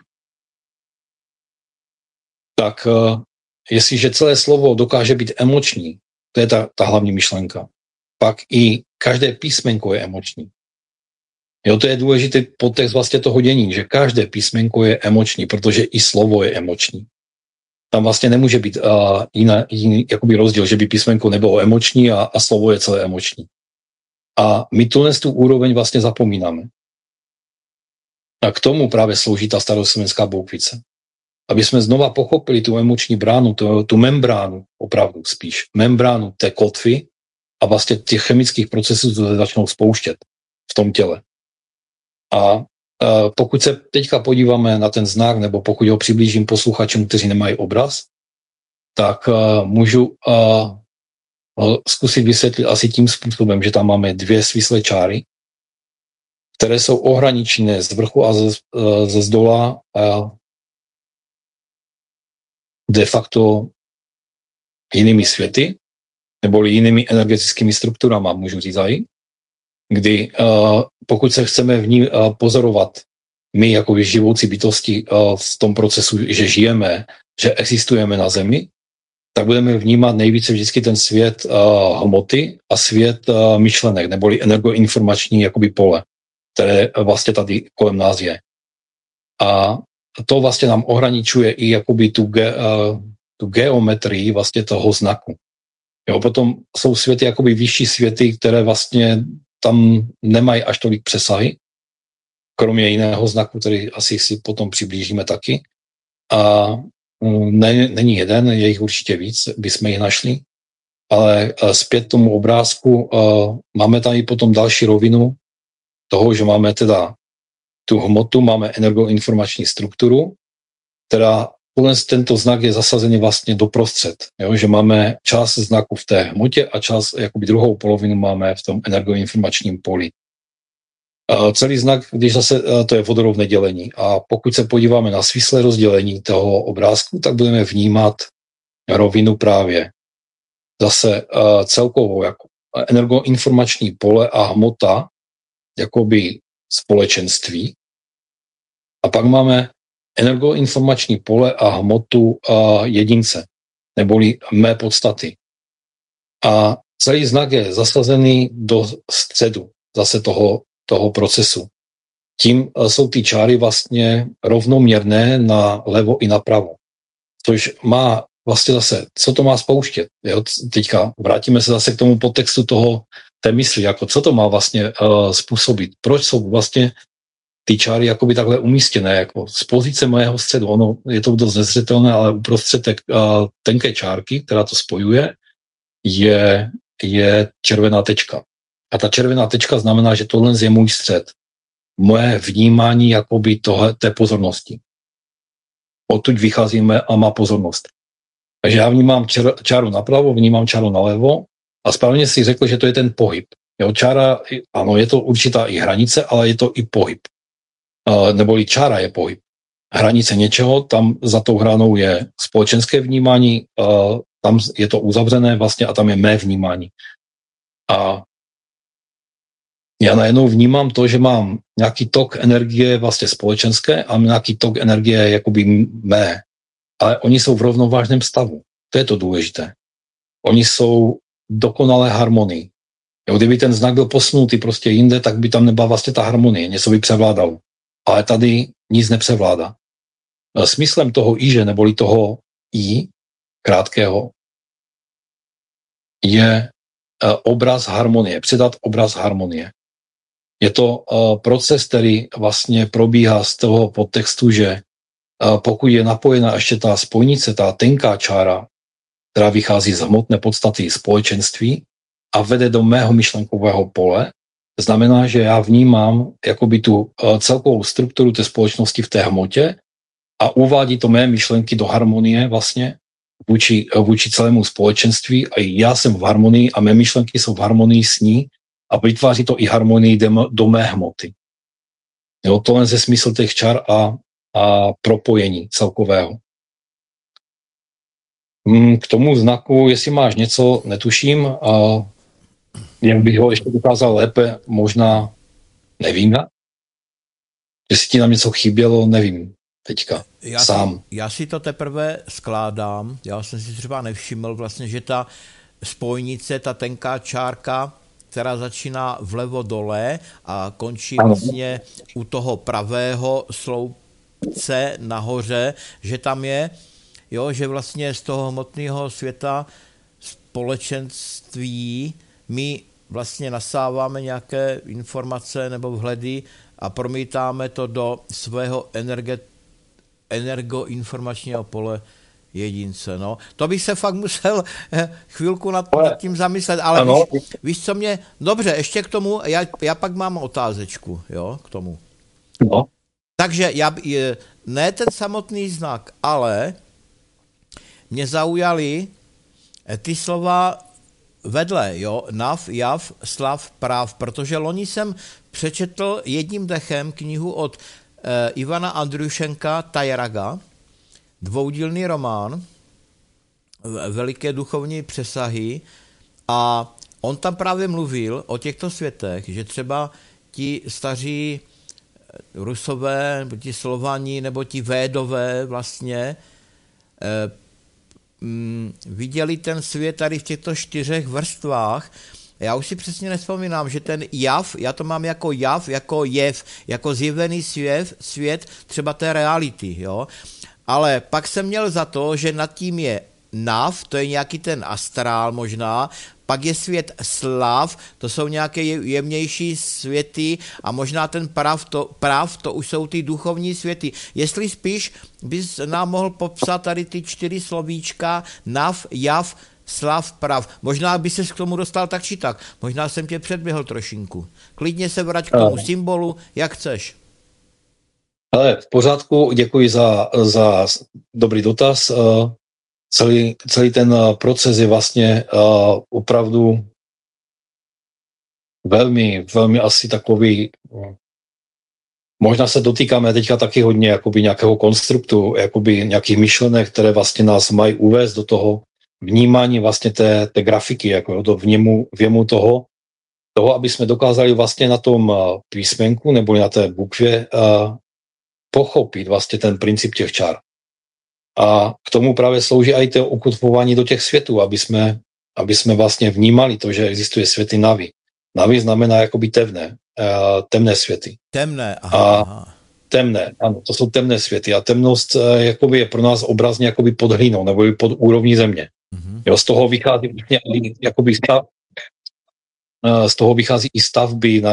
Tak jestliže celé slovo dokáže být emoční, to je ta hlavní myšlenka, pak i každé písmenko je emoční. Jo, to je důležitý podtext vlastně toho dění, že každé písmenko je emoční, protože i slovo je emoční. Tam vlastně nemůže být jiný jakoby rozdíl, že by písmenko nebylo emoční a slovo je celé emoční. A my tu úroveň vlastně zapomínáme. A k tomu právě slouží ta staroslovenská boukvice. Aby jsme znova pochopili tu emoční bránu, tu membránu, opravdu spíš, membránu té kotvy a vlastně těch chemických procesů se začnou spouštět v tom těle. A pokud se teďka podíváme na ten znak, nebo pokud ho přiblížím posluchačům, kteří nemají obraz, tak můžu zkusit vysvětlit asi tím způsobem, že tam máme 2 svislé čáry, které jsou ohraničené z vrchu a ze zdola de facto jinými světy, neboli jinými energetickými strukturama, můžu říct aj, kdy pokud se chceme v ní pozorovat my jako živoucí bytosti v tom procesu, že žijeme, že existujeme na Zemi, tak budeme vnímat nejvíce vždycky ten svět hmoty a svět myšlenek, neboli energoinformační jakoby pole, které vlastně tady kolem nás je. A to vlastně nám ohraničuje i jakoby tu geometrii vlastně toho znaku. Jo, potom jsou světy jakoby vyšší světy, které vlastně tam nemají až tolik přesahy, kromě jiného znaku, který asi si potom přiblížíme taky. A není jeden, je jich určitě víc, bychom jich našli, ale zpět tomu obrázku máme tam i potom další rovinu toho, že máme teda tu hmotu, máme energoinformační strukturu, která tento znak je zasazený vlastně doprostřed, jo? Že máme část znaku v té hmotě a část, jakoby druhou polovinu máme v tom energoinformačním poli. Celý znak, když zase to je vodorovné dělení a pokud se podíváme na svislé rozdělení toho obrázku, tak budeme vnímat rovinu právě zase celkovou jako energoinformační pole a hmota jakoby společenství. A pak máme energoinformační pole a hmotu jedince, neboli mé podstaty. A celý znak je zasazený do středu zase toho procesu. Tím jsou ty čáry vlastně rovnoměrné na levo i napravo. Což má vlastně zase, co to má spouštět? Jo? Teďka vrátíme se zase k tomu podtextu té mysli, jako co to má vlastně způsobit. Proč jsou vlastně ty čáry jakoby takhle umístěné, jako z pozice mého středu. Ono je to dost nezřetelné, ale uprostřed tenké čárky, která to spojuje, je červená tečka. A ta červená tečka znamená, že tohle je můj střed. Moje vnímání jakoby té pozornosti. Odtud vycházíme a má pozornost. Takže já vnímám čáru napravo, vnímám čáru nalevo a správně si řekl, že to je ten pohyb. Jo, čára, ano, je to určitá i hranice, ale je to i pohyb. Neboli čára je pohyb. Hranice něčeho, tam za tou hranou je společenské vnímání, tam je to uzavřené vlastně a tam je mé vnímání. A já najednou vnímám to, že mám nějaký tok energie vlastně společenské a nějaký tok energie jakoby mé. Ale oni jsou v rovnovážném stavu. To je to důležité. Oni jsou dokonalé harmonii. Jo, kdyby ten znak byl posunutý prostě jinde, tak by tam nebyla vlastně ta harmonie, něco by převládalo. Ale tady nic nepřevládá. Smyslem toho iže, neboli toho i, krátkého, je obraz harmonie, předat obraz harmonie. Je to proces, který vlastně probíhá z toho podtextu, že pokud je napojena ještě ta spojnice, ta tenká čára, která vychází z hmotné podstaty společenství a vede do mého myšlenkového pole, znamená, že já vnímám jakoby tu celkovou strukturu té společnosti v té hmotě a uvádí to mé myšlenky do harmonie vlastně vůči celému společenství a já jsem v harmonii a mé myšlenky jsou v harmonii s ní a vytváří to i harmonii do mé hmoty. Jo, to len ze smysl těch čar a propojení celkového. K tomu znaku, jestli máš něco, netuším, jak bych ho ještě dokázal lépe, možná nevím. Jestli ti nám něco chybělo, nevím teďka. Já si to teprve skládám, já jsem si třeba nevšiml vlastně, že ta spojnice, ta tenká čárka, která začíná vlevo dole a končí vlastně u toho pravého sloupce nahoře, že tam je, jo, že vlastně z toho hmotného světa společenství my vlastně nasáváme nějaké informace nebo vhledy a promítáme to do svého energoinformačního pole jedince. No. To bych se fakt musel chvilku nad tím zamyslet, ale víš, co mě... Dobře, ještě k tomu, já pak mám otázečku, jo, k tomu. No. Takže ne ten samotný znak, ale mě zaujaly ty slova vedle, jo, nav, jav, slav, práv, protože loni jsem přečetl jedním dechem knihu od Ivana Andrušenka Tajraga, dvoudílný román, veliké duchovní přesahy a on tam právě mluvil o těchto světech, že třeba ti staří Rusové, nebo ti Slovani, nebo ti Védové vlastně viděli ten svět tady v těchto 4 vrstvách. Já už si přesně nevzpomínám, že ten jav, já to mám jako jav, jako jev, jako zjevený svět třeba té reality, jo. Ale pak jsem měl za to, že nad tím je nav, to je nějaký ten astrál možná, pak je svět slav, to jsou nějaké jemnější světy a možná ten prav, to už jsou ty duchovní světy. Jestli spíš bys nám mohl popsat tady ty 4 slovíčka nav, jav, slav, prav. Možná by ses k tomu dostal tak či tak. Možná jsem tě předběhl trošinku. Klidně se vrať k tomu symbolu, jak chceš. Ale v pořádku, děkuji za dobrý dotaz. Celý ten proces je vlastně opravdu velmi, velmi asi takový, možná se dotýkáme teďka taky hodně jakoby nějakého konstruktu, jakoby nějakých myšlenek, které vlastně nás mají uvést do toho vnímání vlastně té grafiky, jako do věmu toho, aby jsme dokázali vlastně na tom písmenku nebo na té bukvě pochopit vlastně ten princip těch čar. A k tomu právě slouží i to ukotvování do těch světů, aby jsme vlastně vnímali to, že existuje světy Navi. Navi znamená jakoby temné světy. Temné, aha. Temné, ano, to jsou temné světy a temnost jakoby je pro nás obrazně jakoby pod hlínou nebo pod úrovní země. Mm-hmm. Jo, z toho vychází jakoby stav, z toho vychází i stavby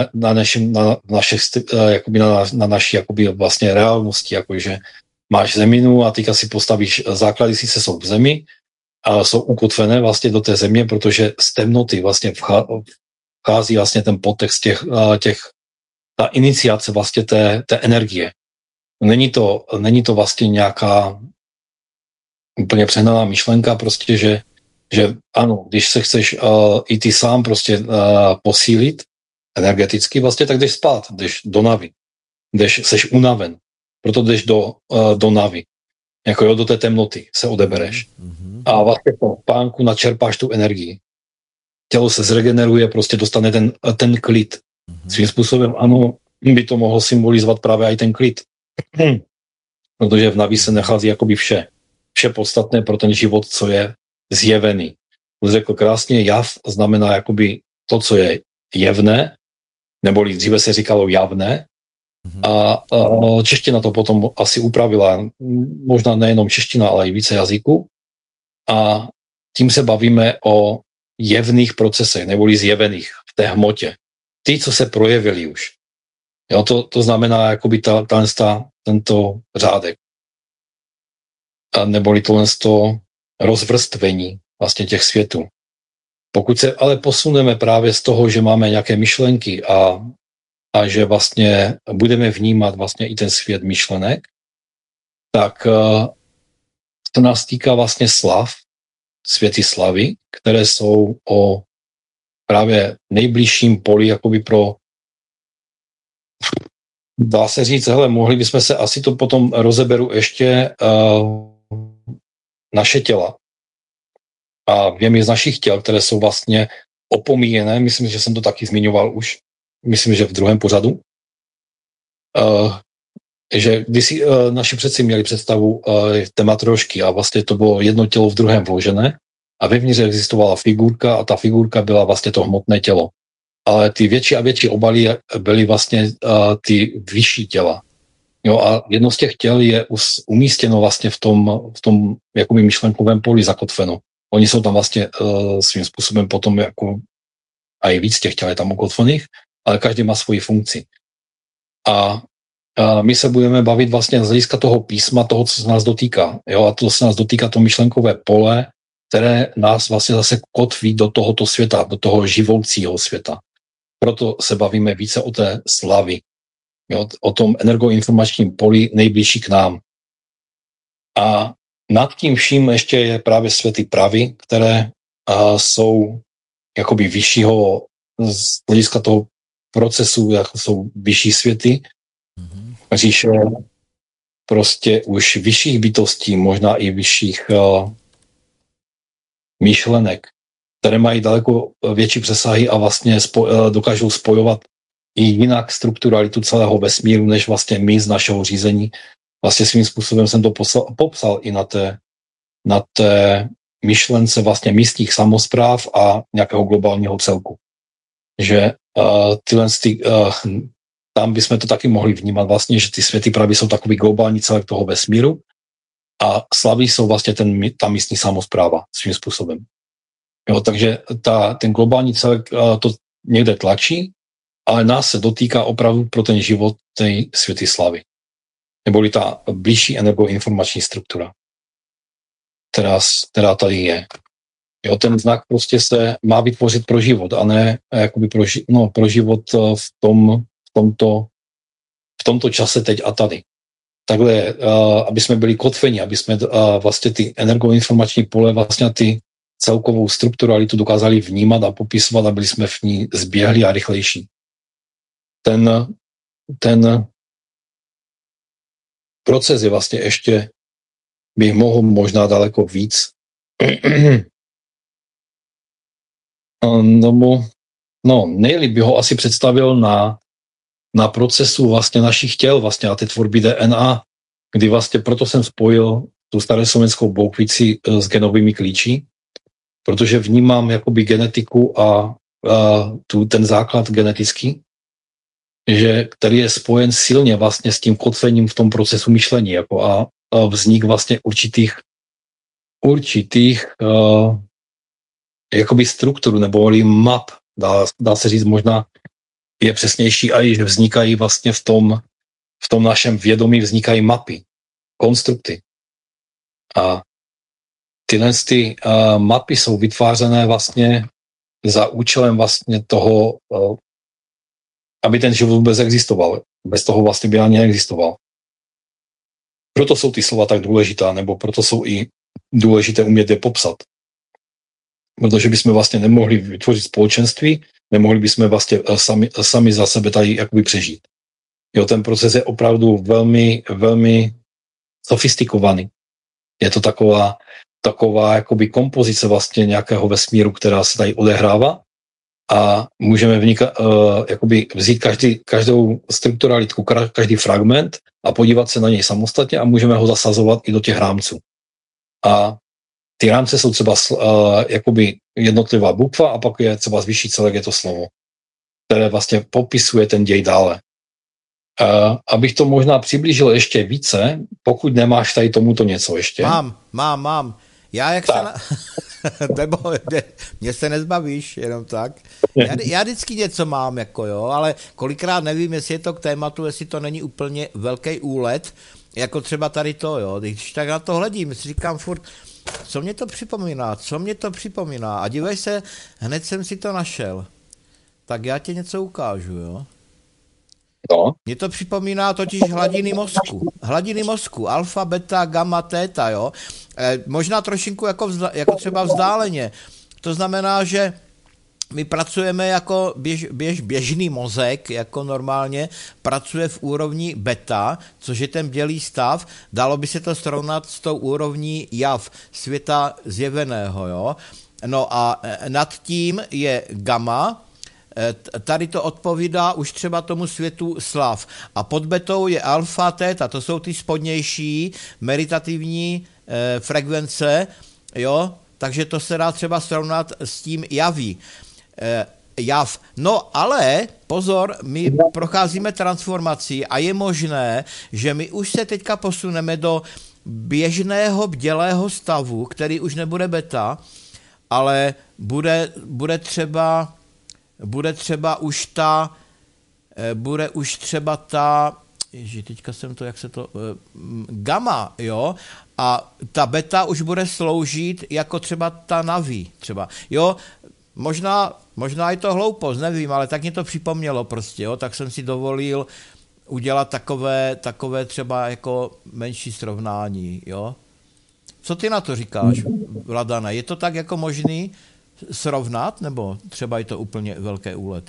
na naší jakoby vlastně reálnosti, jakože máš zeminu a teďka si postavíš základy, sice jsou v zemi, ale jsou ukotvené vlastně do té země, protože z temnoty vlastně vchází vlastně ten podtext ta iniciace vlastně té energie. Není to vlastně nějaká úplně přehnaná myšlenka, prostě, že ano, když se chceš i ty sám prostě posílit energeticky, vlastně tak jdeš spát, jdeš do Navi, seš unaven, proto jdeš do Navi, jako jo, do té temnoty se odebereš. Mm-hmm. A vlastně v tom spánku načerpáš tu energii. Tělo se zregeneruje, prostě dostane ten klid. Mm-hmm. Svým způsobem, ano, by to mohlo symbolizovat právě i ten klid. Protože v Navi se nachází jakoby vše podstatné pro ten život, co je zjevený. Řekl krásně, jav znamená jakoby to, co je jevné, neboli dříve se říkalo javné, a čeština to potom asi upravila, možná nejenom čeština, ale i více jazyků. A tím se bavíme o jevných procesech, neboli zjevených v té hmotě. Ty, co se projevili už. Jo, to znamená jakoby tento řádek. A neboli to rozvrstvení vlastně těch světů. Pokud se ale posuneme právě z toho, že máme nějaké myšlenky a že vlastně budeme vnímat vlastně i ten svět myšlenek, tak to nás týká vlastně slav, světy slavy, které jsou o právě nejbližším poli jakoby pro, dá se říct, hele, mohli bychom se, asi to potom rozeberu ještě naše těla a věmy z našich těl, které jsou vlastně opomíjené, myslím, že jsem to taky zmiňoval už, myslím, že v druhém pořadu, že když naši předci měli představu tematrošky a vlastně to bylo jedno tělo v druhém vložené a vevnitř existovala figurka a ta figurka byla vlastně to hmotné tělo. Ale ty větší a větší obaly byly vlastně ty vyšší těla. Jo, a jedno z těch těl je umístěno vlastně v tom jakoby myšlenkovém poli zakotveno. Oni jsou tam vlastně svým způsobem potom jako a i víc těch těl je tam ukotvených, ale každý má svoji funkci. A my se budeme bavit vlastně z hlediska toho písma, toho, co se nás dotýká. Jo, a to se nás dotýká to myšlenkové pole, které nás vlastně zase kotví do tohoto světa, do toho živoucího světa. Proto se bavíme více o té slavy, jo, o tom energoinformačním poli nejbližší k nám. A nad tím vším ještě je právě světy pravy, které jsou jakoby vyššího z hlediska toho procesu, jako jsou vyšší světy, říše prostě už vyšších bytostí, možná i vyšších myšlenek, které mají daleko větší přesahy a vlastně dokážou spojovat i jinak strukturalitu celého vesmíru, než vlastně my z našeho řízení. Vlastně svým způsobem jsem to popsal i na té myšlence vlastně místních samospráv a nějakého globálního celku. Že tam bychom to taky mohli vnímat vlastně, že ty světy právě jsou takový globální celek toho vesmíru a slavy jsou vlastně ta místní samospráva svým způsobem. Jo, takže ten globální celek to někde tlačí, ale nás se dotýká opravdu pro ten život té světy slavy. Neboli ta blížší energoinformační struktura, která tady je. Jo, ten znak prostě se má vytvořit pro život, a ne jakoby pro život v tomto čase teď a tady. Takhle, aby jsme byli kotveni, aby jsme vlastně ty energoinformační pole, vlastně ty celkovou strukturalitu dokázali vnímat a popisovat a byli jsme v ní zběhli a rychlejší. Ten proces je vlastně ještě, bych mohl možná daleko víc. Nejlíp bych ho asi představil na procesu vlastně našich těl, vlastně a té tvorby DNA, kdy vlastně proto jsem spojil tu staroslovenskou boukvici s genovými klíči, protože vnímám jakoby genetiku a ten základ genetický, který je spojen silně vlastně s tím kotvením v tom procesu myšlení jako a vznik vlastně určitých jakoby struktur nebo map, dá se říct možná je přesnější a že vznikají vlastně v tom našem vědomí vznikají mapy, konstrukty. A tyhle mapy jsou vytvářené vlastně za účelem vlastně toho, aby ten život vůbec existoval. Bez toho vlastně by ani neexistoval. Proto jsou ty slova tak důležitá, nebo proto jsou i důležité umět je popsat. Protože bychom vlastně nemohli vytvořit společenství, nemohli bychom vlastně sami za sebe tady jakoby přežít. Jo, ten proces je opravdu velmi, velmi sofistikovaný. Je to taková jakoby kompozice vlastně nějakého vesmíru, která se tady odehrává a můžeme jakoby vzít každou strukturalitku, každý fragment a podívat se na něj samostatně a můžeme ho zasazovat i do těch rámců. A ty rámce jsou třeba jakoby jednotlivá bukva a pak je třeba vyšší celek, je to slovo, které vlastně popisuje ten děj dále. Abych to možná přiblížil ještě více, pokud nemáš tady tomuto něco ještě. Mám. Já jak tak. Nebo mě se nezbavíš, jenom tak. Já vždycky něco mám, jako jo, ale kolikrát nevím, jestli je to k tématu, jestli to není úplně velký úlet, jako třeba tady to, jo. Když tak na to hledím, si říkám furt, co mě to připomíná? A dívej se, hned jsem si to našel. Tak já ti něco ukážu, jo? No. Mně to připomíná totiž hladiny mozku, alfa, beta, gamma, theta, jo? Možná trošinku jako třeba vzdáleně. To znamená, že my pracujeme jako běžný mozek, jako normálně, pracuje v úrovni beta, což je ten bělý stav, dalo by se to srovnat s tou úrovní jav, světa zjeveného, jo? No a nad tím je gamma, tady to odpovídá už třeba tomu světu slav. A pod betou je alfa, theta, to jsou ty spodnější meditativní frekvence, jo? Takže to se dá třeba srovnat s tím jav. No ale, pozor, my procházíme transformací a je možné, že my už se teďka posuneme do běžného bdělého stavu, který už nebude beta, ale bude třeba už ta teďka jsem to, jak se to, gamma, jo, a ta beta už bude sloužit jako třeba ta naví, třeba, jo, možná je to hloupost, nevím, ale tak mě to připomnělo prostě, jo, tak jsem si dovolil udělat takové třeba jako menší srovnání, jo. Co ty na to říkáš, Vladane, je to tak jako možný srovnat, nebo třeba je to úplně velký úlet?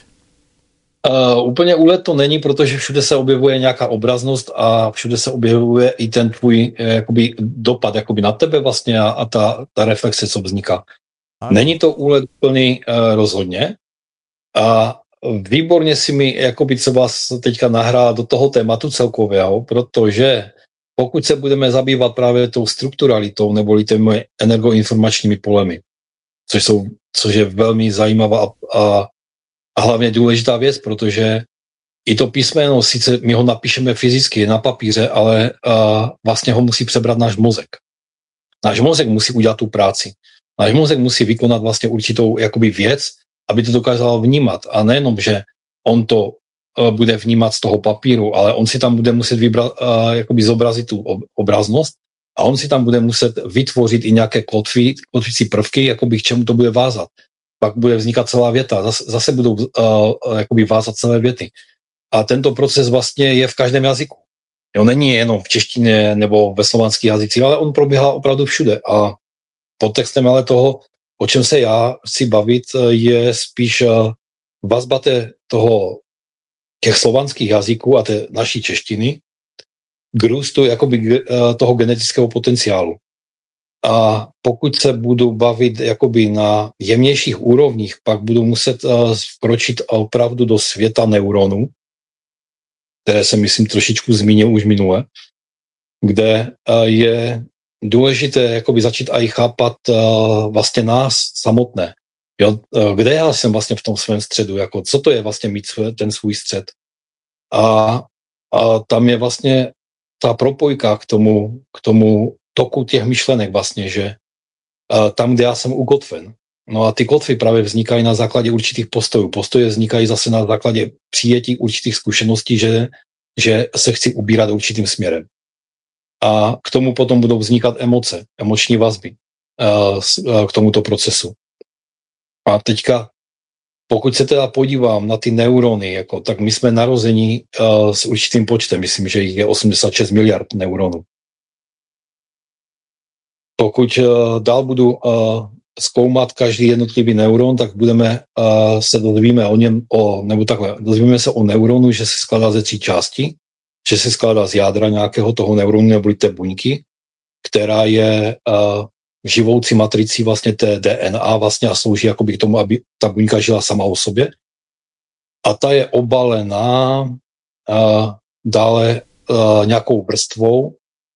Úplně úlet to není, protože všude se objevuje nějaká obraznost a všude se objevuje i ten tvůj jakoby dopad jakoby na tebe vlastně a ta reflexe, co vzniká. Ano. Není to úlet úplný rozhodně a výborně si mi jakoby co vás teďka nahrá do toho tématu celkového, protože pokud se budeme zabývat právě tou strukturalitou neboli těmi energoinformačními polemi, což je velmi zajímavá a hlavně důležitá věc, protože i to písmeno, sice my ho napíšeme fyzicky na papíře, ale vlastně ho musí přebrat náš mozek. Náš mozek musí udělat tu práci. Náš mozek musí vykonat vlastně určitou jakoby věc, aby to dokázal vnímat. A nejenom, že on to bude vnímat z toho papíru, ale on si tam bude muset vybrat, jakoby zobrazit tu obraznost a on si tam bude muset vytvořit i nějaké kotvící prvky, jakoby k čemu to bude vázat. Pak bude vznikat celá věta, zase budou jakoby vázat celé věty. A tento proces vlastně je v každém jazyku. Jo, není jenom v češtině nebo ve slovanských jazycích, ale on probíhá opravdu všude. A podtextem ale toho, o čem se já chci bavit, je spíš vazba těch slovanských jazyků a té naší češtiny k růstu jakoby toho genetického potenciálu. A pokud se budu bavit jakoby na jemnějších úrovních, pak budu muset vkročit opravdu do světa neuronů, které jsem, myslím, trošičku zmínil už minule, kde je důležité jakoby začít i chápat vlastně nás samotné. Jo? Kde já jsem vlastně v tom svém středu, jako co to je vlastně mít ten svůj střed. A tam je vlastně ta propojka k tomu toku těch myšlenek vlastně, že tam, kde já jsem ukotven. No a ty kotvy právě vznikají na základě určitých postojů. Postoje vznikají zase na základě přijetí určitých zkušeností, že se chci ubírat určitým směrem. A k tomu potom budou vznikat emoce, emoční vazby k tomuto procesu. A teďka, pokud se teda podívám na ty neurony, tak my jsme narození s určitým počtem, myslím, že jich je 86 miliard neuronů. Pokud dál budu zkoumat každý jednotlivý neuron, tak se dozvíme o něm, dozvíme se o neuronu, že se skládá ze 3 částí, že se skládá z jádra nějakého toho neuronu neboli té buňky, která je živoucí matricí vlastně té DNA vlastně a slouží jakoby k tomu, aby ta buňka žila sama o sobě. A ta je obalená dále nějakou vrstvou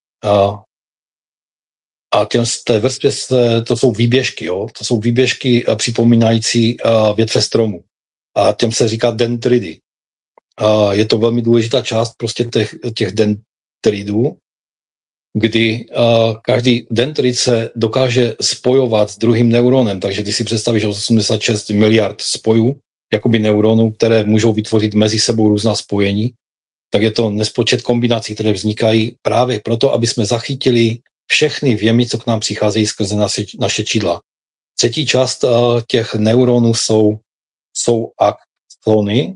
a z té vrstvě to jsou výběžky, jo? To jsou výběžky připomínající větve stromu. A těm se říká dendridy. Je to velmi důležitá část prostě těch dendridů, kdy každý dendrid se dokáže spojovat s druhým neuronem. Takže když si představíš 86 miliard spojů, jakoby neuronů, které můžou vytvořit mezi sebou různá spojení, tak je to nespočet kombinací, které vznikají právě proto, aby jsme zachytili všechny věmy, co k nám přicházejí skrze naše čidla. Třetí část těch neuronů jsou axony.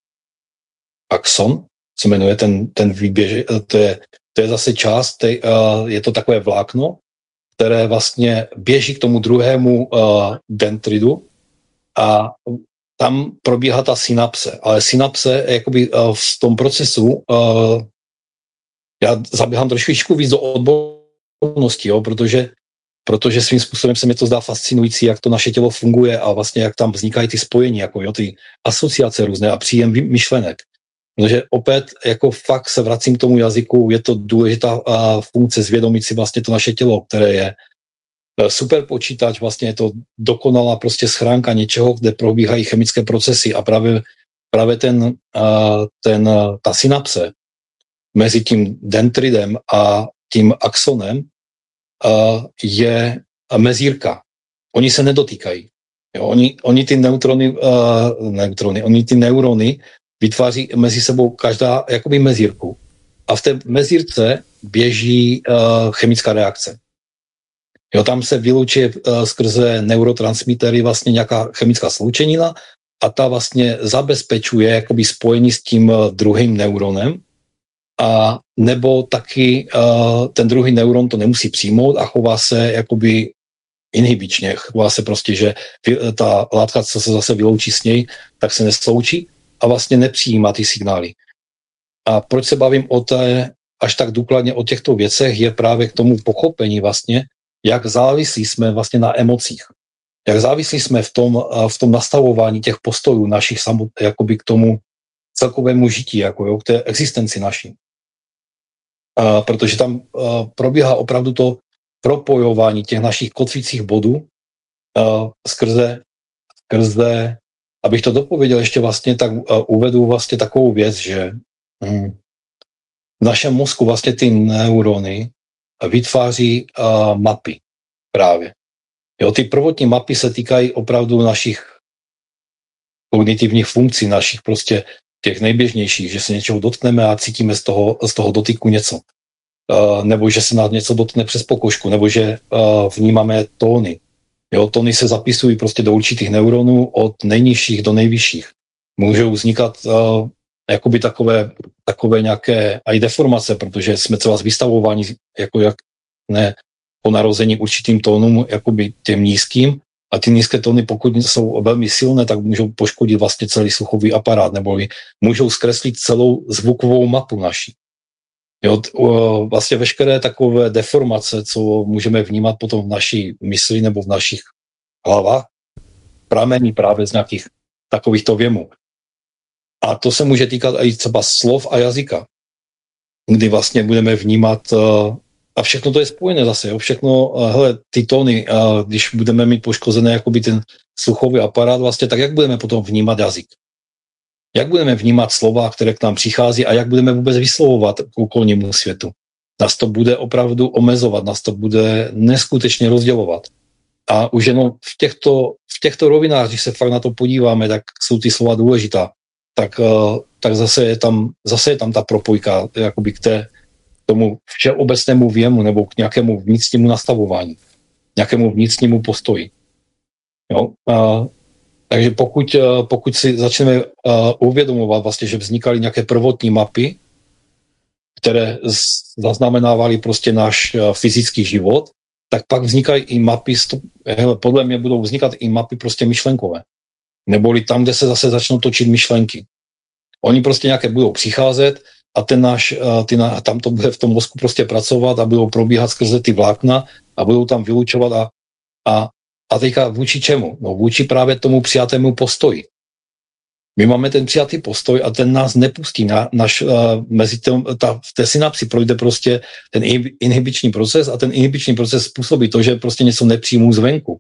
Axon se jmenuje ten výběž, to je zase část, je to takové vlákno, které vlastně běží k tomu druhému dendridu a tam probíhá ta synapse. Ale synapse jakoby v tom procesu, já zaběhám trošičku víc do odbornosti, jo, protože svým způsobem se mi to zdá fascinující, jak to naše tělo funguje a vlastně jak tam vznikají ty spojení, jako jo, ty asociace různé a příjem myšlenek. Protože opět jako fakt se vracím k tomu jazyku, je to důležitá funkce zvědomit si vlastně to naše tělo, které je super počítač, vlastně je to dokonalá prostě schránka něčeho, kde probíhají chemické procesy a právě ta synapse mezi tím dendridem a tím axonem je mezírka. Oni se nedotýkají. Jo, oni ty ty neurony vytváří mezi sebou každá jakoby mezírku. A v té mezírce běží chemická reakce. Jo, tam se vylučuje skrze neurotransmitery vlastně nějaká chemická sloučenina a ta vlastně zabezpečuje jakoby spojení s tím druhým neuronem a nebo taky ten druhý neuron to nemusí přijmout a chová se jakoby inhibičně. Chová se prostě, že ta látka, co se zase vyloučí s něj, tak se nesloučí a vlastně nepřijímá ty signály. A proč se bavím až tak důkladně o těchto věcech, je právě k tomu pochopení vlastně, jak závislí jsme vlastně na emocích. Jak závislí jsme v tom nastavování těch postojů našich jakoby k tomu celkovému žití, jako jo, k té existenci naší. Protože tam probíhá opravdu to propojování těch našich kotvicích bodů skrze, abych to dopověděl ještě vlastně, tak uvedu vlastně takovou věc, že v našem mozku vlastně ty neurony vytváří mapy právě. Jo, ty prvotní mapy se týkají opravdu našich kognitivních funkcí, našich prostě těch nejběžnějších, že se něčeho dotkneme a cítíme z toho dotyku něco. Nebo že se nás něco dotkne přes pokožku, nebo že vnímáme tóny. Jo, tóny se zapisují prostě do určitých neuronů od nejnižších do nejvyšších. Můžou vznikat jakoby takové nějaké aj deformace, protože jsme třeba vystavováni jako jak ne po narození určitým tónům, jakoby těm nízkým, a ty nízké tóny, pokud jsou velmi silné, tak můžou poškodit vlastně celý sluchový aparát, nebo můžou zkreslit celou zvukovou mapu naší. Jo, vlastně veškeré takové deformace, co můžeme vnímat potom v naší mysli nebo v našich hlavách, pramení právě z nějakých takovýchto věmů. A to se může týkat i třeba slov a jazyka, kdy vlastně budeme vnímat, a všechno to je spojené zase, jo? Všechno, hele, ty tóny, když budeme mít poškozené jakoby ten sluchový aparát, vlastně, tak jak budeme potom vnímat jazyk? Jak budeme vnímat slova, které k nám přichází a jak budeme vůbec vyslovovat k okolnímu světu? Nás to bude opravdu omezovat, nás to bude neskutečně rozdělovat. A už jenom v těchto rovinách, když se fakt na to podíváme, tak jsou ty slova důležitá. Tak zase je tam ta propojka jakoby k tomu všeobecnému věmu nebo k nějakému vnitřnímu nastavování, nějakému vnitřnímu postoji. Jo? Takže pokud si začneme uvědomovat vlastně, že vznikaly nějaké prvotní mapy, které zaznamenávaly prostě náš fyzický život, tak pak vznikají i mapy, podle mě budou vznikat i mapy prostě myšlenkové. Neboli tam, kde se zase začnou točit myšlenky. Oni prostě nějaké budou přicházet a tam to bude v tom mozku prostě pracovat a budou probíhat skrze ty vlákna a budou tam vylučovat a teďka vůči čemu? No vůči právě tomu přijatému postoji. My máme ten přijatý postoj a ten nás nepustí. V té synapsi projde prostě ten inhibiční proces a ten inhibiční proces způsobí to, že prostě něco nepřijmu zvenku.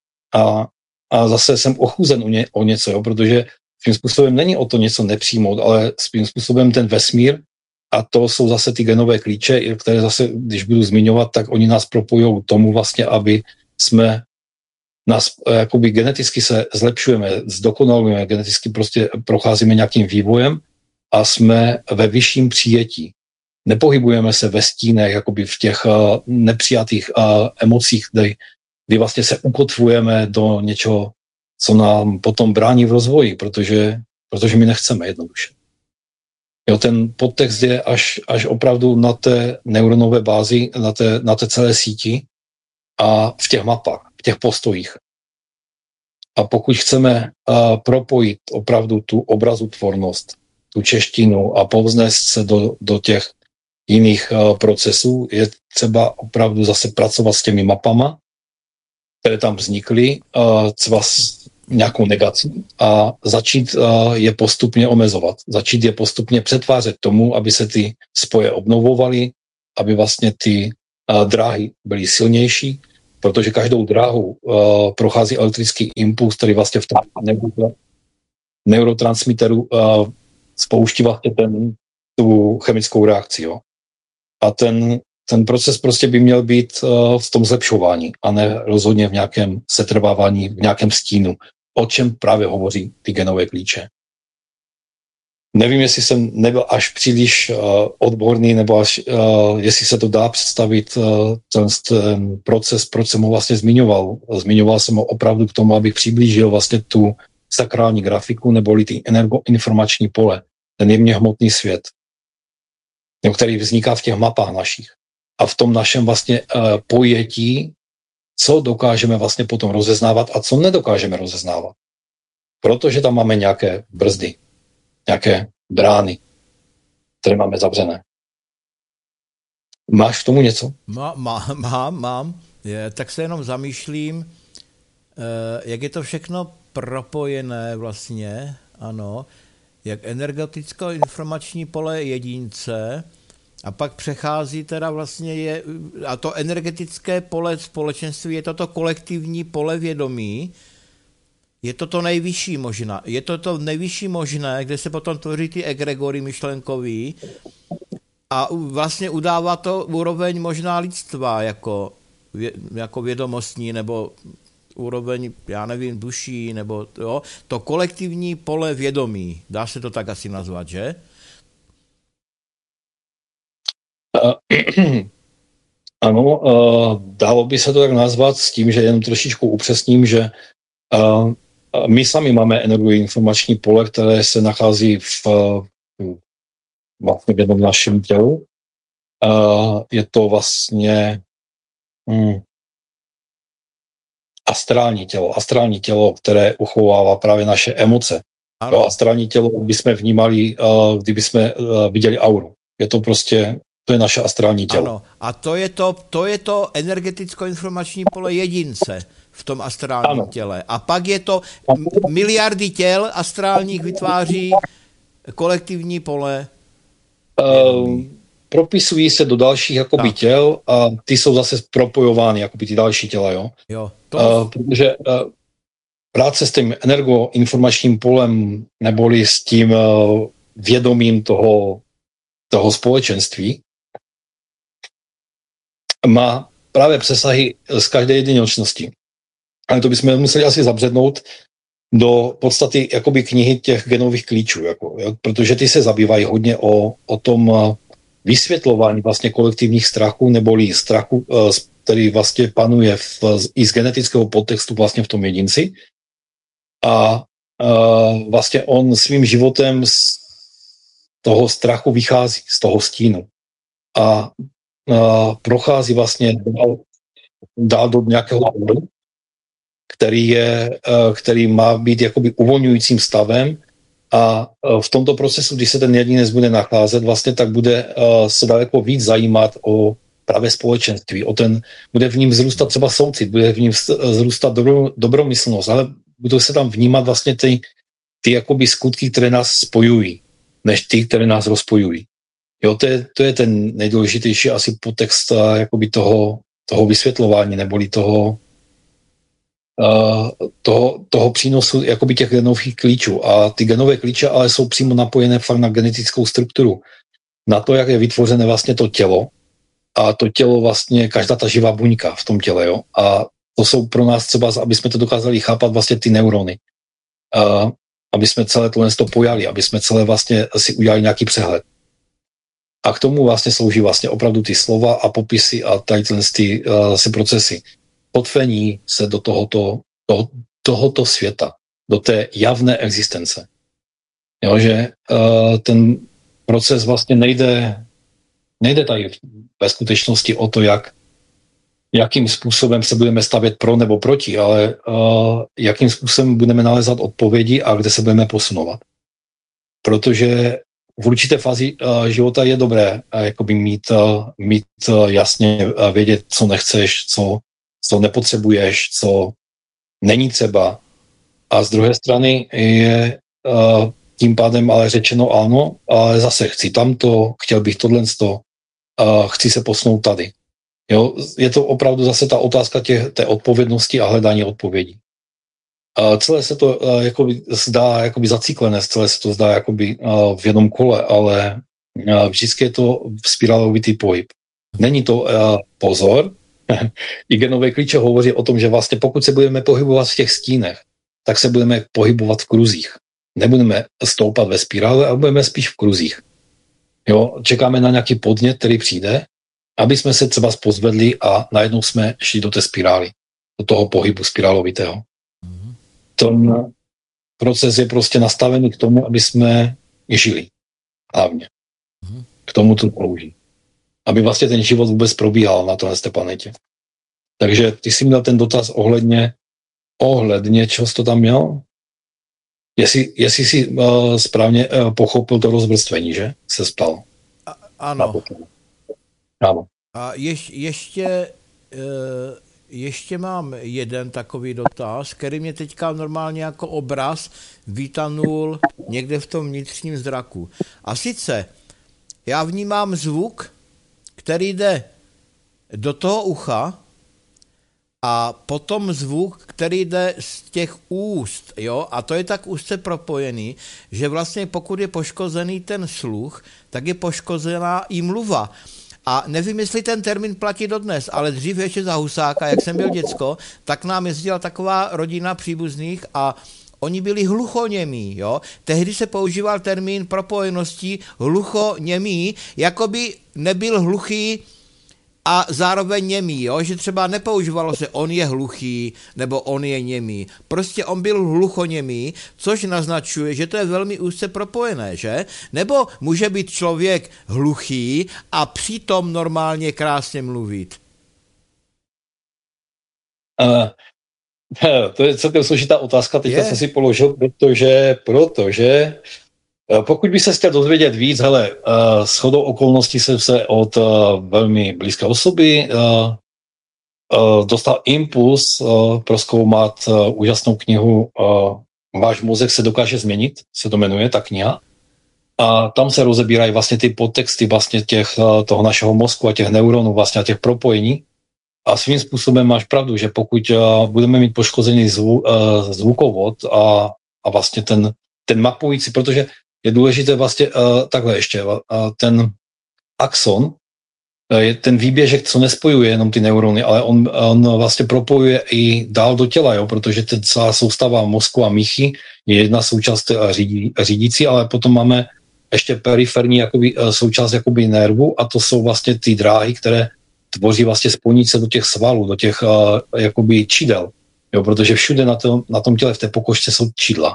A zase jsem ochuzen o něco, jo, protože svým způsobem není o to něco nepřijmout, ale svým způsobem ten vesmír, a to jsou zase ty genové klíče, které zase, když budu zmiňovat, tak oni nás propojují tomu vlastně, aby jsme jakoby geneticky se zlepšujeme, zdokonalujeme, geneticky prostě procházíme nějakým vývojem a jsme ve vyšším přijetí. nepohybujeme se ve stínech, jakoby v těch nepřijatých emocích, kdy vlastně se ukotvujeme do něčeho, co nám potom brání v rozvoji, protože my nechceme jednoduše. Jo, ten podtext je až opravdu na té neuronové bázi, na té celé síti a v těch mapách, v těch postojích. A pokud chceme propojit opravdu tu obrazotvornost, tu češtinu a povznést se do těch jiných procesů, je třeba opravdu zase pracovat s těmi mapama, které tam vznikly, třeba s nějakou negací a začít je postupně omezovat. Začít je postupně přetvářet tomu, aby se ty spoje obnovovaly, aby vlastně ty dráhy byly silnější, protože každou dráhu prochází elektrický impuls, který vlastně v tom neurotransmiteru spouští vlastně tu chemickou reakci. Jo. A ten proces prostě by měl být v tom zlepšování a ne rozhodně v nějakém setrvávání, v nějakém stínu, o čem právě hovoří ty genové klíče. Nevím, jestli jsem nebyl až příliš odborný, nebo jestli se to dá představit, ten proces, proč jsem ho vlastně zmiňoval. Zmiňoval jsem ho opravdu k tomu, abych přiblížil vlastně tu sakrální grafiku, neboli ty energoinformační pole, ten jemně hmotný svět, který vzniká v těch mapách našich. A v tom našem vlastně pojetí, co dokážeme vlastně potom rozeznávat a co nedokážeme rozeznávat. Protože tam máme nějaké brzdy, nějaké brány, které máme zavřené. Máš k tomu něco? Mám. Tak se jenom zamýšlím, jak je to všechno propojené vlastně, ano, jak energeticko-informační pole jedince a pak přechází teda vlastně a to energetické pole společenství je toto kolektivní pole vědomí, je to nejvyšší možná. Je to nejvyšší možné, kde se potom tvoří ty egregory myšlenkový a vlastně udává to úroveň možná lidstva jako vědomostní nebo úroveň, já nevím, duší, nebo to kolektivní pole vědomí. Dá se to tak asi nazvat, že? Ano, dalo by se to tak nazvat s tím, že jenom trošičku upřesním, že my sami máme energoinformační pole, které se nachází vlastně v jednom našem tělu. Je to vlastně astrální tělo, které uchovává právě naše emoce. To astrální tělo bychom vnímali, kdyby jsme viděli auru. Je to prostě, to je naše astrální tělo. Ano. A to je to energeticko-informační pole jedince v tom astrálním těle. A pak je to miliardy těl astrálních vytváří kolektivní pole. Propisují se do dalších jakoby těl a ty jsou zase propojovány, jakoby ty další těla, jo? Protože práce s tím energoinformačním polem neboli s tím vědomím toho společenství má právě přesahy z každé jedinečnosti. Ale to bychom museli asi zabřednout do podstaty jakoby knihy těch genových klíčů, protože ty se zabývají hodně o tom vysvětlování vlastně kolektivních strachů, neboli strachu, který vlastně panuje i z genetického podtextu vlastně v tom jedinci. A vlastně on svým životem z toho strachu vychází, z toho stínu. A prochází vlastně dál do nějakého bodu, který má být jakoby uvolňujícím stavem a v tomto procesu, když se ten jedinec bude nacházet, vlastně tak bude se daleko víc zajímat o právě společenství, bude v ním vzrůstat třeba soucit, bude v ním vzrůstat dobromyslnost, ale budou se tam vnímat vlastně ty jakoby skutky, které nás spojují, než ty, které nás rozpojují. Jo, to je ten nejdůležitější asi podtext jakoby toho vysvětlování, neboli toho přínosu jakoby těch genových klíčů. A ty genové klíče ale jsou přímo napojené fakt na genetickou strukturu. Na to, jak je vytvořené vlastně to tělo. A to tělo vlastně, každá ta živá buňka v tom těle. Jo? A to jsou pro nás třeba, aby jsme to dokázali chápat vlastně ty neurony. Aby jsme celé to pojali, aby jsme celé vlastně si udělali nějaký přehled. A k tomu vlastně slouží vlastně opravdu ty slova a popisy a tady ty zase procesy. Potvení se do tohoto světa, do té javné existence. Jo, že ten proces vlastně nejde tady ve skutečnosti o to, jakým způsobem se budeme stavět pro nebo proti, ale jakým způsobem budeme nalézat odpovědi a kde se budeme posunovat. Protože v určité fázi života je dobré jakoby mít jasně, vědět, co nechceš, co nepotřebuješ, co není třeba. A z druhé strany je tím pádem ale řečeno ano, ale zase chci tamto, chtěl bych tohleto, chci se posunout tady. Jo, je to opravdu zase ta otázka té odpovědnosti a hledání odpovědí. Celé se to zdá jakoby zaciklené, celé se to zdá jakoby v jednom kole, ale vždycky je to spirálovitý pohyb. Není to pozor, i genové klíče hovoří o tom, že vlastně pokud se budeme pohybovat v těch stínech, tak se budeme pohybovat v kruzích. Nebudeme stoupat ve spirále, ale budeme spíš v kruzích. Jo, čekáme na nějaký podnět, který přijde, aby jsme se třeba pozvedli a najednou jsme šli do té spirály, do toho pohybu spirálovitého. Ten proces je prostě nastavený k tomu, aby jsme žili. Hlavně. K tomu to slouží. Aby vlastně ten život vůbec probíhal na téhle planetě. Takže ty jsi měl ten dotaz ohledně, čeho jsi to tam měl? Jestli jsi správně pochopil to rozvrstvení, že? Se spal. Ano. Ano. A ještě mám jeden takový dotaz, který mě teďka normálně jako obraz vytanul někde v tom vnitřním zraku. A sice já vnímám zvuk, který jde do toho ucha a potom zvuk, který jde z těch úst, jo, a to je tak úzce propojený, že vlastně pokud je poškozený ten sluch, tak je poškozená i mluva. A nevím, jestli ten termín platí dodnes, ale dřív ještě za Husáka, jak jsem byl děcko, tak nám jezdila taková rodina příbuzných a oni byli hluchoněmí, jo. Tehdy se používal termín propojenosti hluchoněmí, jako by nebyl hluchý a zároveň němý, jo? Že třeba nepoužívalo se on je hluchý nebo on je němý. Prostě on byl hluchoněmý, což naznačuje, že to je velmi úzce propojené, že? Nebo může být člověk hluchý a přitom normálně krásně mluvit? To je celkem složitá otázka, teďka jsem si položil, protože pokud by se chtěl dozvědět víc, hele, shodou okolností jsem se od velmi blízké osoby dostal impuls prozkoumat úžasnou knihu Váš mozek se dokáže změnit, se to jmenuje ta kniha. A tam se rozebírají vlastně ty podtexty vlastně toho našeho mozku a těch neuronů vlastně a těch propojení. A svým způsobem máš pravdu, že pokud budeme mít poškozený zvukovod a vlastně ten mapující, protože je důležité vlastně takhle ještě, ten axon je ten výběžek, co nespojuje jenom ty neurony, ale on vlastně propojuje i dál do těla, jo, protože celá soustava mozku a míchy je jedna součást řídící, ale potom máme ještě periferní jakoby, součást jakoby nervu a to jsou vlastně ty dráhy, které tvoří vlastně spojnice do těch svalů, do těch jakoby čidel, jo, protože všude na tom těle v té pokožce jsou čidla.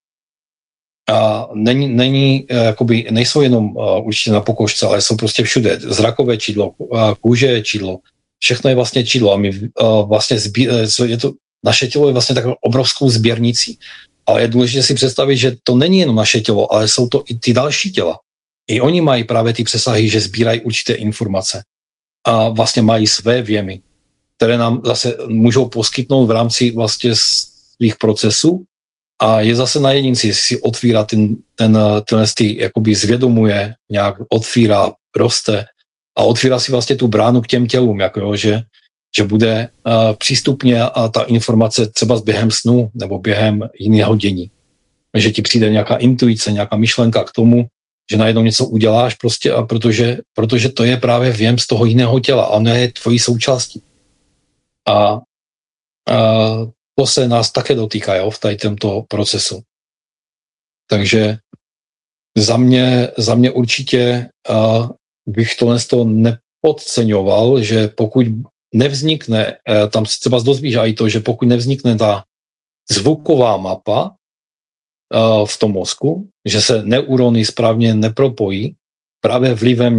A nejsou jenom určitě na pokožce, ale jsou prostě všude. Zrakové čidlo, kůže je čidlo, všechno je vlastně čidlo a my vlastně naše tělo je vlastně takovou obrovskou sběrnicí. Ale je důležité si představit, že to není jenom naše tělo, ale jsou to i ty další těla. I oni mají právě ty přesahy, že sbírají určité informace a vlastně mají své věmy, které nám zase můžou poskytnout v rámci vlastně svých procesů. A je zase na jedinci, jestli si otvírá jakoby zvědomuje, nějak otvírá, roste a otvírá si vlastně tu bránu k těm tělům, jako, že bude přístupně a ta informace třeba během snu nebo během jiného dění. Že ti přijde nějaká intuice, nějaká myšlenka k tomu, že najednou něco uděláš prostě a protože to je právě věm z toho jiného těla a ono je tvojí součástí. A to se nás také dotýká, jo, v tady tomto procesu. Takže za mě určitě bych to nepodceňoval, že pokud nevznikne, tam se třeba dozvíš aj to, že pokud nevznikne ta zvuková mapa v tom mozku, že se neurony správně nepropojí, právě vlivem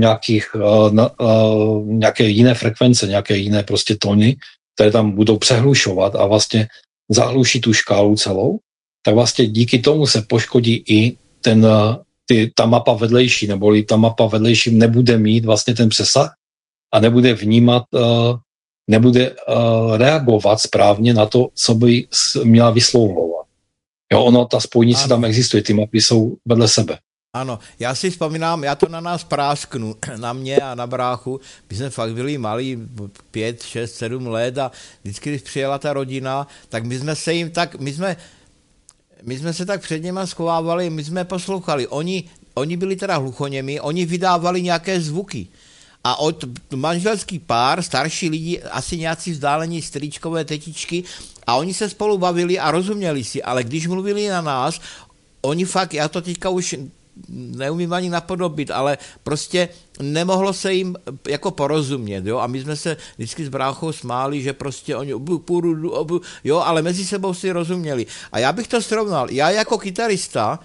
nějaké jiné frekvence, nějaké jiné prostě tóny, které tam budou přehlušovat a vlastně zahluší tu škálu celou, tak vlastně díky tomu se poškodí i ta mapa vedlejší, neboli ta mapa vedlejší nebude mít vlastně ten přesah a nebude vnímat, nebude reagovat správně na to, co by měla vyslovovat. Jo, ta spojnice tam existuje, ty mapy jsou vedle sebe. Ano, já si vzpomínám, já to na nás prásknu, na mě a na bráchu, my jsme fakt byli malí, 5, 6, 7 let a vždycky, když přijela ta rodina, tak my jsme se jim tak, my jsme se tak před něma schovávali, my jsme poslouchali, oni byli teda hluchoněmi, oni vydávali nějaké zvuky. A od manželský pár, starší lidi, asi nějací vzdálení strýčkové tetičky, a oni se spolu bavili a rozuměli si, ale když mluvili na nás, oni fakt, já to teďka už neumím ani napodobit, ale prostě nemohlo se jim jako porozumět, jo, a my jsme se vždycky s bráchou smáli, že prostě oni, jo, ale mezi sebou si rozuměli. A já bych to srovnal, já jako kytarista,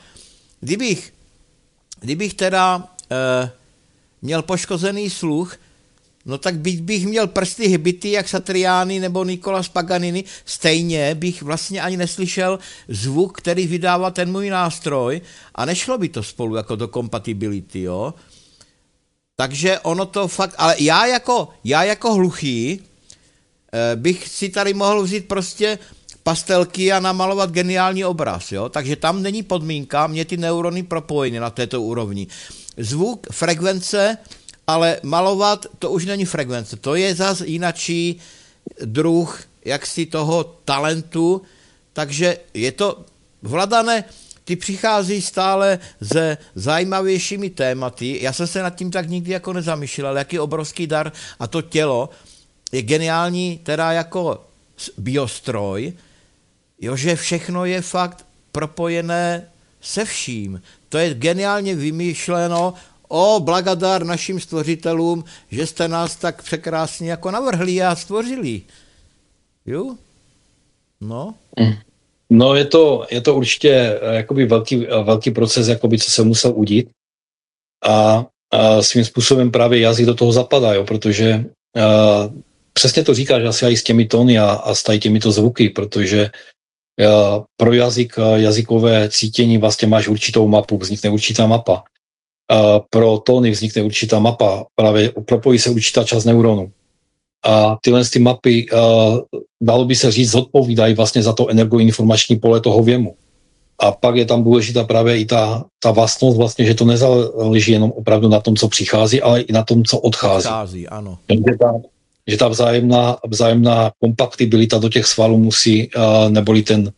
kdybych teda měl poškozený sluch, no tak bych měl prsty hbity jak Satriani nebo Nicolas Paganini, stejně bych vlastně ani neslyšel zvuk, který vydává ten můj nástroj a nešlo by to spolu jako do kompatibility, jo. Takže ono to fakt, ale já jako hluchý bych si tady mohl vzít prostě pastelky a namalovat geniální obraz, jo. Takže tam není podmínka, mě ty neurony propojeny na této úrovni. Zvuk, frekvence, ale malovat to už není frekvence, to je zas jinačí druh jaksi toho talentu, takže je to, Vladane, ty přichází stále se zajímavějšími tématy, já jsem se nad tím tak nikdy jako nezamýšlel, ale jaký obrovský dar a to tělo je geniální teda jako biostroj, jo, že všechno je fakt propojené se vším, to je geniálně vymýšleno. Blagadár našim stvořitelům, že jste nás tak překrásně jako navrhli a stvořili. Jo? No. No je to určitě jakoby velký proces, jakoby, co se musel udít. A svým způsobem právě jazyk do toho zapadá, jo, protože přesně to říkáš asi i s těmi tóny a s těmito zvuky, protože pro jazykové cítění vlastně máš určitou mapu, vznikne určitá mapa. Pro tóny vznikne určitá mapa, právě propojí se určitá část neuronů. A tyhle ty mapy, dalo by se říct, zodpovídají vlastně za to energoinformační pole toho věmu. A pak je tam důležitá právě i ta vlastnost vlastně, že to nezáleží jenom opravdu na tom, co přichází, ale i na tom, co odchází. Ano. Že ta vzájemná kompatibilita do těch svalů musí, neboli ten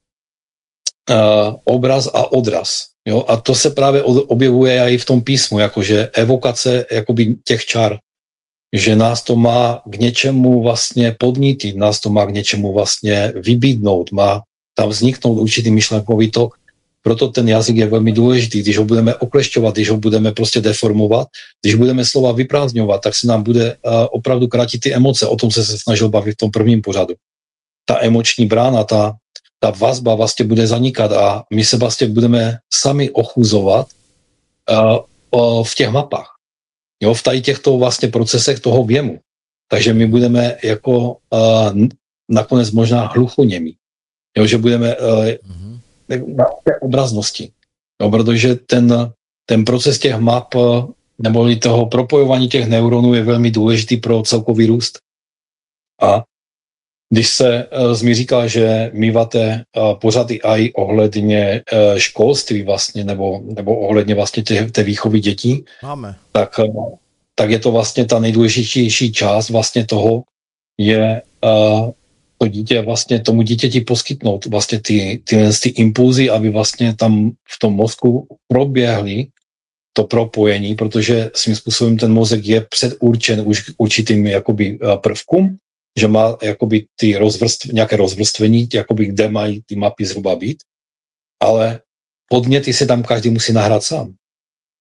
obraz a odraz. Jo? A to se právě objevuje i v tom písmu, jakože evokace jakoby těch čar, že nás to má k něčemu vlastně podnítit, nás to má k něčemu vlastně vybídnout, má tam vzniknout určitý myšlenkový tok. Proto ten jazyk je velmi důležitý. Když ho budeme oklešťovat, když ho budeme prostě deformovat, když budeme slova vyprázdňovat, tak se nám bude opravdu krátit ty emoce. O tom se snažil bavit v tom prvním pořadu. Ta emoční brána, ta vazba vlastně bude zanikat a my se vlastně budeme sami ochuzovat v těch mapách. Jo, v tady těchto vlastně procesech toho věmu. Takže my budeme jako nakonec možná hluchoněmí. Jo, že budeme na té obraznosti. Jo, protože ten proces těch map nebo toho propojování těch neuronů je velmi důležitý pro celkový růst. A když se mi říká, že míváte pořady aj ohledně školství vlastně, nebo ohledně vlastně té výchovy dětí, máme. Tak je to vlastně ta nejdůležitější část vlastně toho je to dítě vlastně tomu dítěti poskytnout vlastně ty impulzy, aby vlastně tam v tom mozku proběhly to propojení, protože svým způsobem ten mozek je předurčen už určitým jakoby prvkům, že má jakoby nějaké rozvrstvení, jakoby kde mají ty mapy zhruba být, ale podněty se tam každý musí nahrát sám.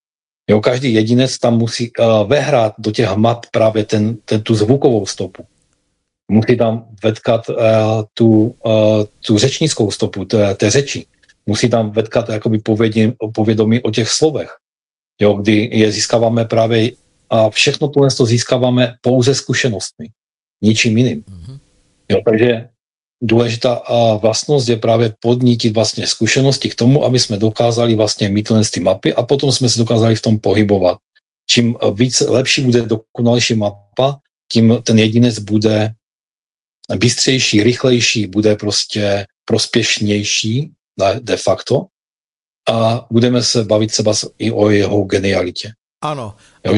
Jo, každý jedinec tam musí vehrát do těch map právě tu zvukovou stopu. Musí tam vetkat tu řečnickou stopu, té řeči. Musí tam vetkat jakoby povědomí o těch slovech, jo, kdy je získáváme právě a všechno tohle získáváme pouze zkušenostmi, ničím jiným. Jo, takže důležitá vlastnost je právě podnítit vlastně zkušenosti k tomu, aby jsme dokázali vlastně mít ty mapy a potom jsme se dokázali v tom pohybovat. Čím lepší bude dokonalejší mapa, tím ten jedinec bude bystřejší, rychlejší, bude prostě prospěšnější de facto a budeme se bavit třeba i o jeho genialitě. Ano. Jo,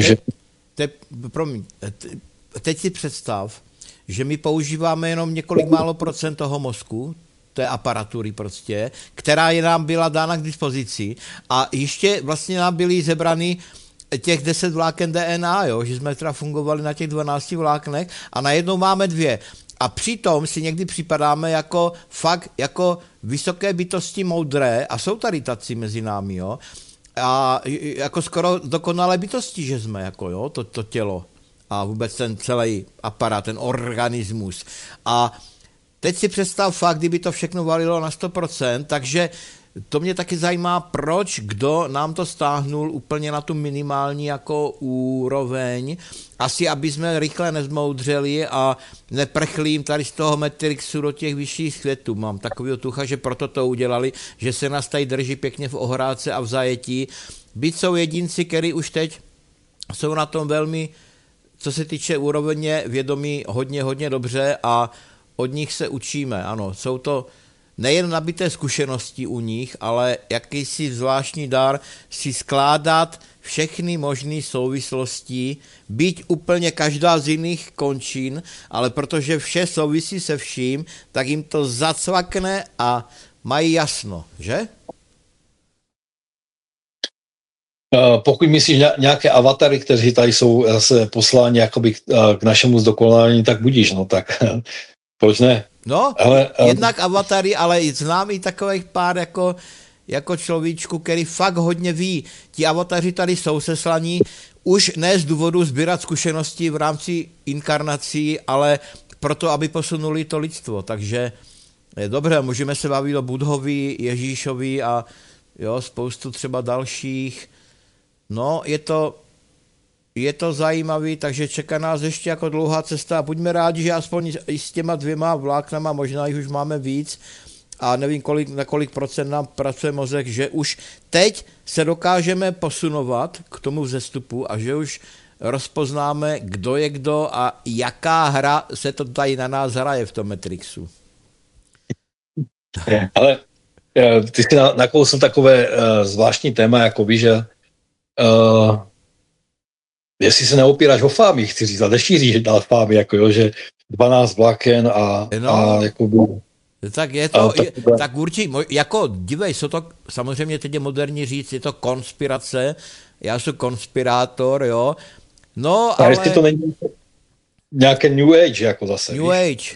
Teď si představ, že my používáme jenom několik málo procent toho mozku, té aparatury prostě, která je nám byla dána k dispozici a ještě vlastně nám byly zebrany těch 10 vláken DNA, jo, že jsme teda fungovali na těch 12 vláknech a najednou máme 2. A přitom si někdy připadáme jako fakt jako vysoké bytosti moudré a jsou tady tací mezi námi, jo. A jako skoro dokonalé bytosti, že jsme, jako jo, to tělo a vůbec ten celý aparát, ten organismus. A teď si představ fakt, kdyby to všechno valilo na 100%, takže to mě taky zajímá, proč, kdo nám to stáhnul úplně na tu minimální jako úroveň. Asi, aby jsme rychle nezmoudřeli a neprchli jim tady z toho Matrixu do těch vyšších světů. Mám takovýho tucha, že proto to udělali, že se nás tady drží pěkně v ohrádce a v zajetí. Byť jsou jedinci, kteří už teď jsou na tom velmi, co se týče úrovně vědomí, hodně dobře a od nich se učíme. Ano, jsou to nejen nabité zkušenosti u nich, ale jakýsi zvláštní dar si skládat všechny možné souvislosti, byť úplně každá z jiných končin, ale protože vše souvisí se vším, tak jim to zacvakne a mají jasno, že? Pokud myslíš nějaké avatary, kteří tady jsou zase posláni jakoby k našemu zdokonalení, tak budíš, no tak proč ne? No, ale, jednak avatary, ale znám i takových pár jako človíčku, který fakt hodně ví. Ti avataři tady jsou seslaní už ne z důvodu sbírat zkušenosti v rámci inkarnací, ale proto, aby posunuli to lidstvo. Takže je dobré, můžeme se bavit o Budhovi, Ježíšovi a jo, spoustu třeba dalších. No, je to zajímavý, takže čeká nás ještě jako dlouhá cesta a buďme rádi, že aspoň s těma 2 vláknama, možná jich už máme víc a nevím, na kolik procent nám pracuje mozek, že už teď se dokážeme posunovat k tomu vzestupu a že už rozpoznáme, kdo je kdo a jaká hra se to tady na nás hraje v tom Matrixu. Ale ty jsi nakousl takové zvláštní téma, jako víš, že jestli se neopíráš o fámy, chci říct, a nešíříš dál fámy, jako jo, že 12 vláken a jakoby... Tak je to, tak určitě, jako dívej, jsou to, samozřejmě teď je moderní říct, je to konspirace, já jsem konspirátor, jo, no, ale... jestli to není nějaké New Age, jako zase, New Age.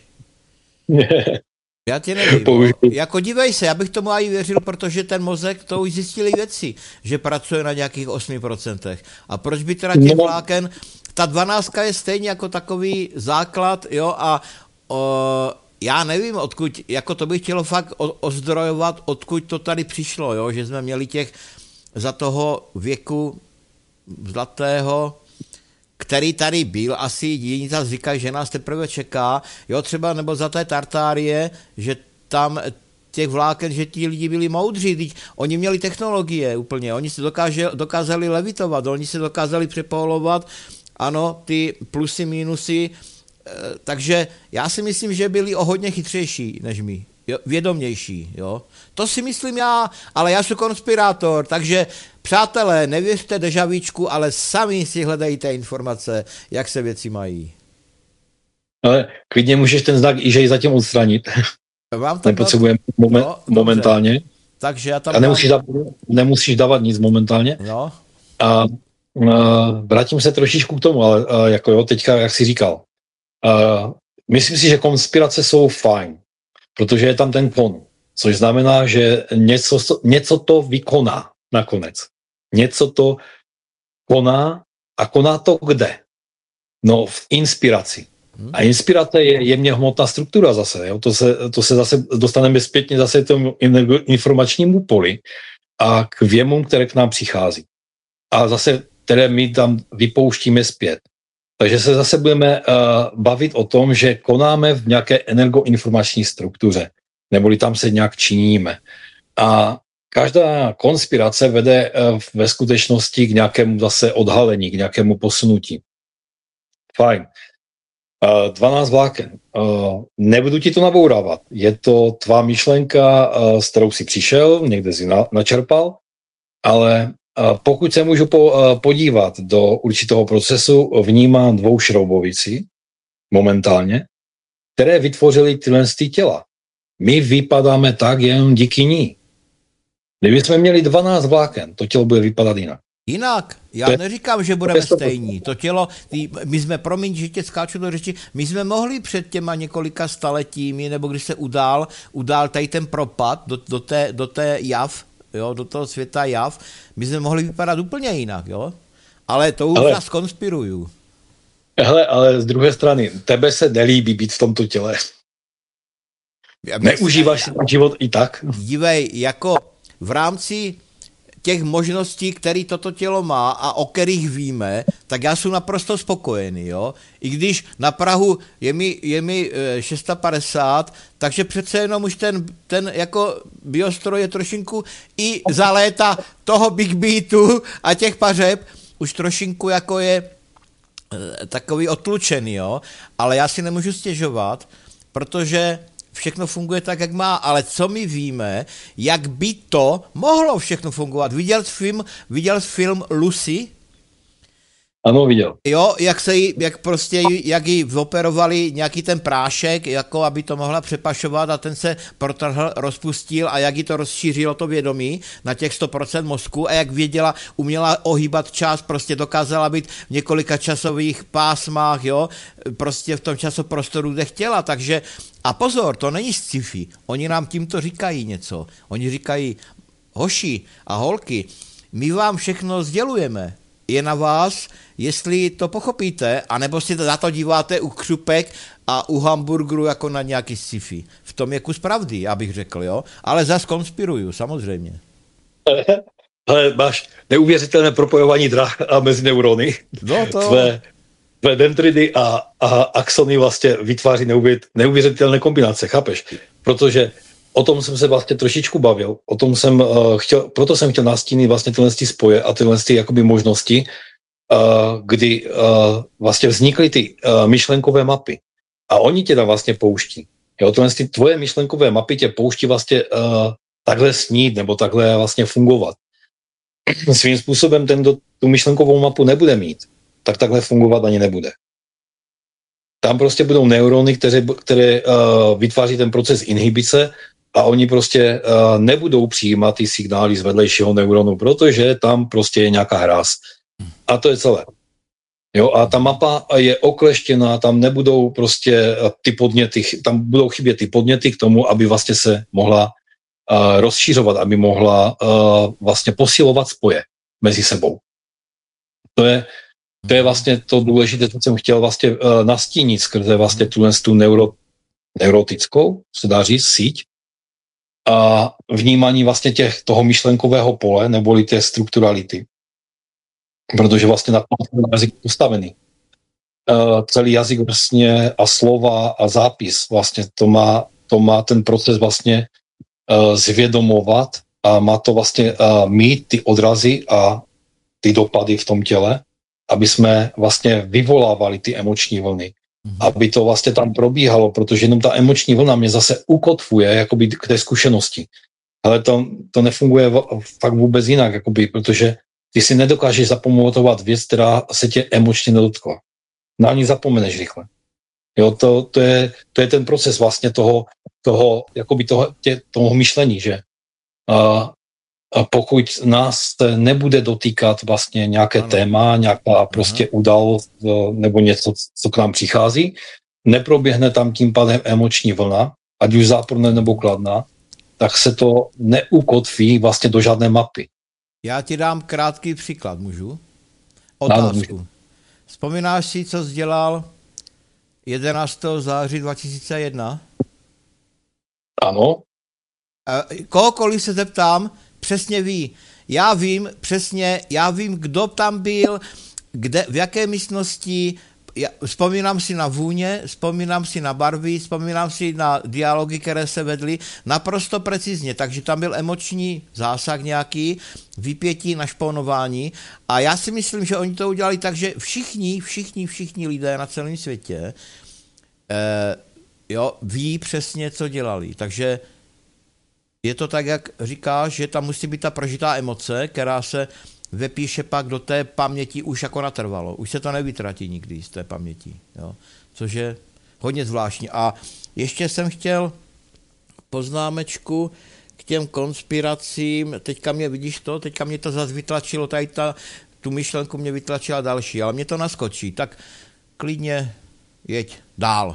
Já tě nevím, jako dívej se, já bych tomu i věřil, protože ten mozek, to už zjistili věci, že pracuje na nějakých 8%. A proč by teda těch vláken, ta 12 je stejně jako takový základ, jo, a já nevím, odkud, jako to bych chtělo fakt ozdrojovat, odkud to tady přišlo, jo, že jsme měli těch za toho věku zlatého, který tady byl, asi jiní zase říkají, že nás teprve čeká, jo, třeba nebo za té Tartárie, že tam těch vláken, že ti lidi byli moudří, teď oni měli technologie úplně, oni se dokázali levitovat, oni se dokázali přepoholovat, ano, ty plusy, minusy, takže já si myslím, že byli o hodně chytřejší než my, jo, vědomější, jo. To si myslím já, ale já jsem konspirátor, takže přátelé, nevěřte dežavíčku, ale sami si hledejte informace, jak se věci mají. Ale klidně můžeš ten znak IJ zatím odstranit. Nepotřebujeme momentálně. Takže já tam a nemusíš dávat nic momentálně. No. A vrátím se trošičku k tomu, ale jako jo, teďka, jak jsi říkal. Myslím si, že konspirace jsou fajn, protože je tam ten kon, což znamená, že něco to vykoná nakonec. Něco to koná a koná to kde? No v inspiraci. A inspirace je jemně hmotná struktura zase. Jo? To se zase dostaneme zpětně zase tomu informačnímu poli a k věmům, které k nám přichází. A zase, které my tam vypouštíme zpět. Takže se zase budeme bavit o tom, že konáme v nějaké energoinformační struktuře, neboli tam se nějak činíme. A každá konspirace vede ve skutečnosti k nějakému zase odhalení, k nějakému posunutí. Fajn. 12 vláken. Nebudu ti to nabourávat. Je to tvá myšlenka, s kterou jsi přišel, někde si načerpal, ale pokud se můžu podívat do určitého procesu, vnímám 2 šroubovici momentálně, které vytvořily tyhle těla. My vypadáme tak jen díky ní. Kdybychom měli 12 vláken, to tělo bude vypadat jinak. Jinak, já neříkám, že budeme stejní. To tělo, my jsme, promiň, že tě skáču do řeči, my jsme mohli před těma několika staletími, nebo když se udál tady ten propad do té jav, jo, do toho světa jav, my jsme mohli vypadat úplně jinak, jo? Ale to už nás konspiruju. Hele, ale z druhé strany, tebe se nelíbí být v tomto těle. Neužíváš si život i tak? Dívej, jako v rámci těch možností, které toto tělo má a o kterých víme, tak já jsem naprosto spokojený, jo. I když na Prahu je mi 650, takže přece jenom už ten jako biostroj je trošinku i za léta toho Big Beatu a těch pařeb už trošinku jako je takový otlučený, jo. Ale já si nemůžu stěžovat, protože všechno funguje tak, jak má, ale co my víme, jak by to mohlo všechno fungovat. Viděl jsi film Lucy? Ano, viděl. Jo, jak jí operovali nějaký ten prášek, jako aby to mohla přepašovat a ten se protrhl, rozpustil a jak jí to rozšířilo to vědomí na těch 100% mozku a jak uměla ohýbat čas, prostě dokázala být v několika časových pásmách, jo, prostě v tom časoprostoru, kde chtěla, takže a pozor, to není sci-fi, oni nám tímto říkají něco, oni říkají, hoši a holky, my vám všechno sdělujeme, je na vás, jestli to pochopíte, anebo si na to díváte u křupek a u hamburgeru jako na nějaký sci-fi. V tom je kus pravdy, abych řekl, jo? Ale zas konspiruju, samozřejmě. Ale máš neuvěřitelné propojování drah a mezi neurony. No to... Tvé dendridy a axony vlastně vytváří neuvěřitelné kombinace, chápeš? Protože o tom jsem se vlastně trošičku bavil, proto jsem chtěl nastínit vlastně tyhle spoje a tyhle jakoby možnosti, kdy vlastně vznikly ty myšlenkové mapy. A oni tě tam vlastně pouští. Jo, ty tvoje myšlenkové mapy tě pouští vlastně takhle snít nebo takhle vlastně fungovat. Svým způsobem ten, kdo tu myšlenkovou mapu nebude mít, tak takhle fungovat ani nebude. Tam prostě budou neurony, které vytváří ten proces inhibice a oni prostě nebudou přijímat ty signály z vedlejšího neuronu, protože tam prostě je nějaká hráz. A to je celé. Jo, a ta mapa je okleštěná, tam nebudou prostě ty podněty, tam budou chybět ty podněty k tomu, aby vlastně se mohla rozšířovat, aby mohla vlastně posilovat spoje mezi sebou. To je vlastně to důležité, co jsem chtěl vlastně nastínit skrze vlastně tu neurotickou, se dá říct, síť a vnímání vlastně toho myšlenkového pole neboli té strukturality. Protože vlastně na tom jazyk postavený. Celý jazyk vlastně a slova a zápis vlastně to má ten proces vlastně zvědomovat a má to vlastně mít ty odrazy a ty dopady v tom těle, aby jsme vlastně vyvolávali ty emoční vlny. Aby to vlastně tam probíhalo, protože jenom ta emoční vlna mě zase ukotvuje jakoby k té zkušenosti. Ale to nefunguje fakt vůbec jinak, jakoby, protože ty si nedokážeš zapamatovat věc, která se tě emočně nedotkla. Na ní zapomeneš rychle. Jo, to je ten proces vlastně toho myšlení, že a pokud nás nebude dotýkat vlastně nějaké téma, nějaká prostě událost nebo něco, co k nám přichází, neproběhne tam tím pádem emoční vlna, ať už záporné nebo kladná, tak se to neukotví vlastně do žádné mapy. Já ti dám krátký příklad, můžu? otázku. Vzpomínáš si, co jsi dělal 11. září 2001? Ano. Kohokoliv se zeptám, přesně ví. Já vím, kdo tam byl, kde, v jaké místnosti, vzpomínám si na vůně, vzpomínám si na barvy, vzpomínám si na dialogy, které se vedly naprosto precizně, takže tam byl emoční zásah nějaký, vypětí, našponování a já si myslím, že oni to udělali tak, že všichni lidé na celém světě ví přesně, co dělali, takže je to tak, jak říkáš, že tam musí být ta prožitá emoce, která se vepíše pak do té paměti už jako natrvalo. Už se to nevytratí nikdy z té paměti. Jo? Což je hodně zvláštní. A ještě jsem chtěl poznámečku k těm konspiracím. Teďka mě to zase vytlačilo, tady tu myšlenku mě vytlačila další, ale mě to naskočí. Tak klidně jeď dál.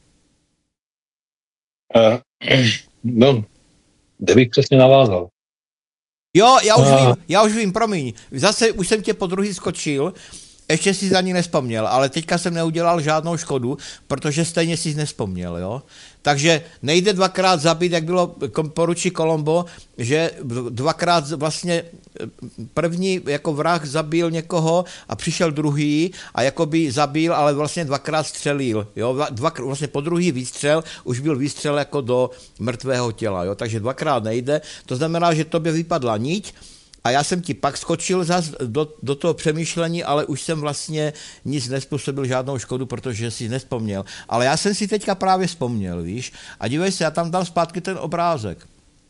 No, kde bych přesně navázal? Jo, já už vím, promiň. Zase už jsem tě po druhý skočil, ještě si za ní nespomněl, ale teďka jsem neudělal žádnou škodu, protože stejně si nespomněl, jo. Takže nejde dvakrát zabít, jak bylo poručí Colombo, že dvakrát vlastně první jako vrah zabil někoho a přišel druhý a jakoby zabil, ale vlastně dvakrát střelil, jo. Vlastně po druhý výstřel už byl výstřel jako do mrtvého těla, jo. Takže dvakrát nejde, to znamená, že tobě vypadla niť, a já jsem ti pak skočil zas do toho přemýšlení, ale už jsem vlastně nic nespůsobil, žádnou škodu, protože si nespomněl. Ale já jsem si teďka právě vzpomněl, víš? A dívej se, já tam dám zpátky ten obrázek.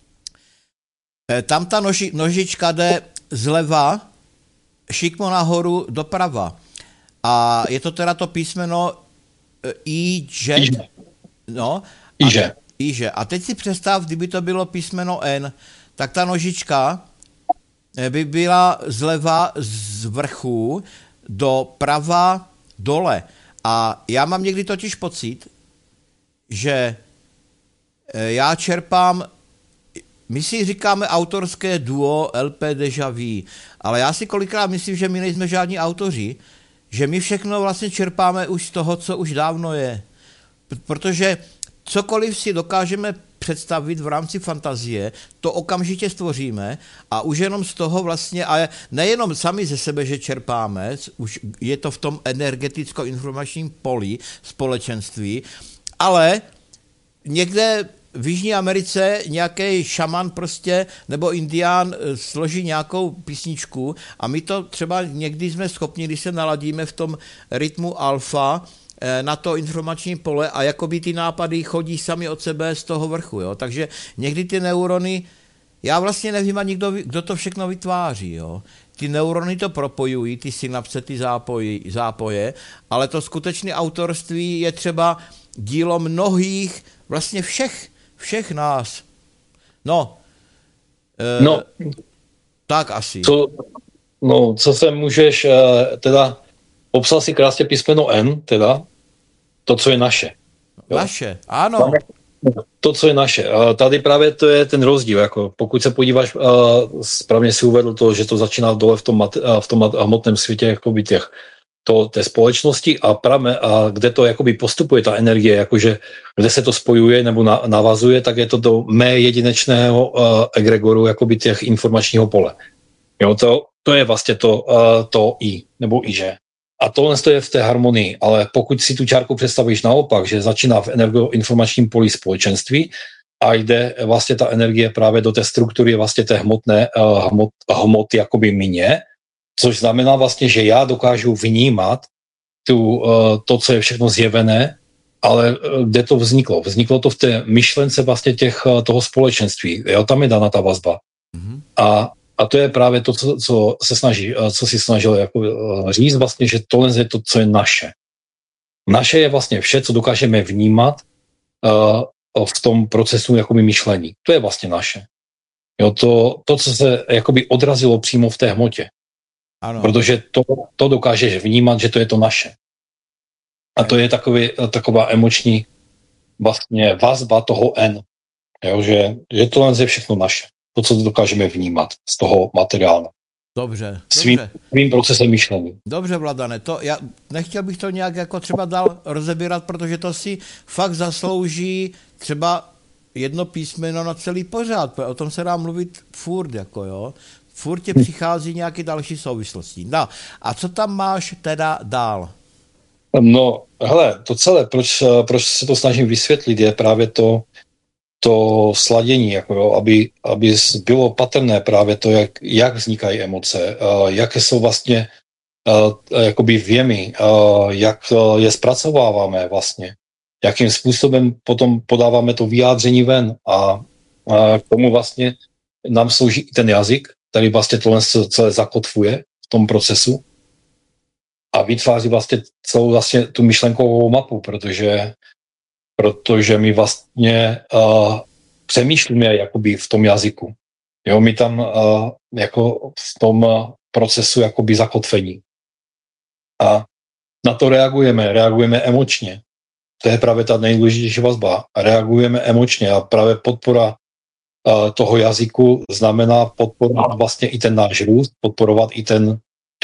Tam ta nožička jde zleva, šikmo nahoru doprava. A je to teda to písmeno IJ. No. IJ. A teď si představ, kdyby to bylo písmeno N, tak ta nožička by byla zleva z vrchu doprava dole. A já mám někdy totiž pocit, že já čerpám, my si říkáme autorské duo LP Deja Vu, ale já si kolikrát myslím, že my nejsme žádní autoři, že my všechno vlastně čerpáme už z toho, co už dávno je. Protože cokoliv si dokážeme představit v rámci fantazie, to okamžitě stvoříme a už jenom z toho vlastně, ale nejenom sami ze sebe, že čerpáme, už je to v tom energeticko-informačním poli společenství, ale někde v Jižní Americe nějaký šaman prostě nebo indián složí nějakou písničku a my to třeba někdy jsme schopni, když se naladíme v tom rytmu alfa, na to informační pole a jakoby ty nápady chodí sami od sebe z toho vrchu, jo. Takže někdy ty neurony, já vlastně nevím ani kdo to všechno vytváří, jo. Ty neurony to propojují, ty synapse, ty zápoje, ale to skutečné autorství je třeba dílo mnohých, vlastně všech nás. No. Tak asi. Co se můžeš, teda popsal si krásně písmeno N, teda to, co je naše. Jo? Naše, ano. To, co je naše. Tady právě to je ten rozdíl. Jako pokud se podíváš, správně si uvedl to, že to začíná dole v tom hmotném světě jakoby té společnosti a kde to jakoby postupuje ta energie, jakože kde se to spojuje nebo navazuje, tak je to do mé jedinečného egregoru jakoby těch informačního pole. Jo, to je vlastně to I, nebo Iže. A tohle je v té harmonii, ale pokud si tu čárku představíš naopak, že začíná v energoinformačním poli společenství a jde vlastně ta energie právě do té struktury vlastně té hmoty jakoby mě, což znamená vlastně, že já dokážu vnímat to, co je všechno zjevené, ale kde to vzniklo? Vzniklo to v té myšlence vlastně toho společenství. Jo, tam je daná ta vazba. Mm-hmm. A to je právě to, co si snažil jako říct vlastně, že tohle je to, co je naše. Naše je vlastně vše, co dokážeme vnímat v tom procesu jakoby myšlení. To je vlastně naše. Jo, to, co se jakoby odrazilo přímo v té hmotě. Ano. Protože to dokážeš vnímat, že to je to naše. A to je taková emoční vlastně vazba toho N. Jo, že tohle je všechno naše. To, co dokážeme vnímat z toho materiálna. Dobře. svým procesem myšlení. Dobře, Vladane, nechtěl bych to nějak jako třeba dál rozebírat, protože to si fakt zaslouží třeba jedno písmeno na celý pořád, o tom se dá mluvit furt, jako jo. Furt tě přichází nějaký další souvislosti. No, a co tam máš teda dál? No, hele, to celé, proč se to snažím vysvětlit, je právě to sladění, jako jo, aby bylo patrné právě to, jak vznikají emoce, jaké jsou vlastně jakoby vjemy, jak je zpracováváme vlastně, jakým způsobem potom podáváme to vyjádření ven a k tomu vlastně nám slouží i ten jazyk, který vlastně tohle celé zakotvuje v tom procesu a vytváří vlastně celou vlastně tu myšlenkovou mapu, protože my vlastně přemýšlíme jakoby v tom jazyku. Jo, my tam jako v tom procesu jakoby zakotvení. A na to reagujeme emočně. To je právě ta nejdůležitější vazba. Reagujeme emočně a právě podpora toho jazyku znamená podporovat vlastně i ten náš růst, podporovat i tu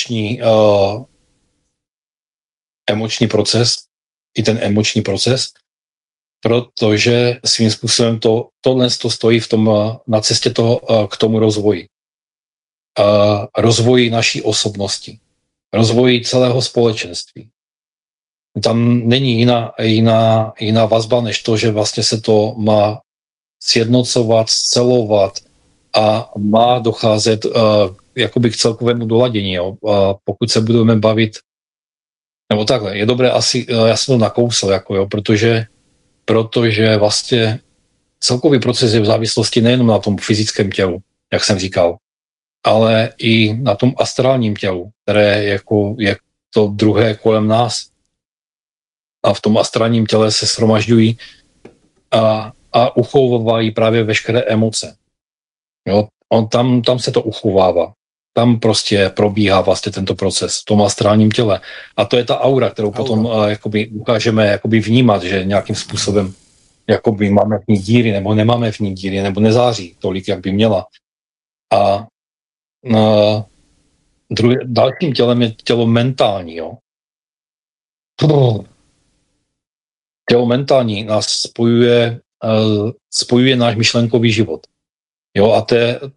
emoční proces, protože svým způsobem tohle stojí na cestě k tomu rozvoji. Rozvoji naší osobnosti, rozvoji celého společenství. Tam není jiná vazba, než to, že vlastně se to má sjednocovat, scelovat a má docházet jakoby k celkovému doladění. Jo. Pokud se budeme bavit, nebo takhle, je dobré asi, já jsem to nakousl, jako jo, protože vlastně celkový proces je v závislosti nejenom na tom fyzickém tělu, jak jsem říkal, ale i na tom astrálním tělu, které je to druhé kolem nás. A v tom astrálním těle se shromažďují a uchovávají právě veškeré emoce. Jo, tam se to uchovává. Tam prostě probíhá vlastně tento proces v tom astrálním těle. A to je ta aura, kterou potom jakoby ukážeme jakoby vnímat, že nějakým způsobem jakoby máme v ní díry, nebo nemáme v ní díry, nebo nezáří tolik, jak by měla. A dalším tělem je tělo mentální. Jo. Tělo mentální nás spojuje náš myšlenkový život. Jo, a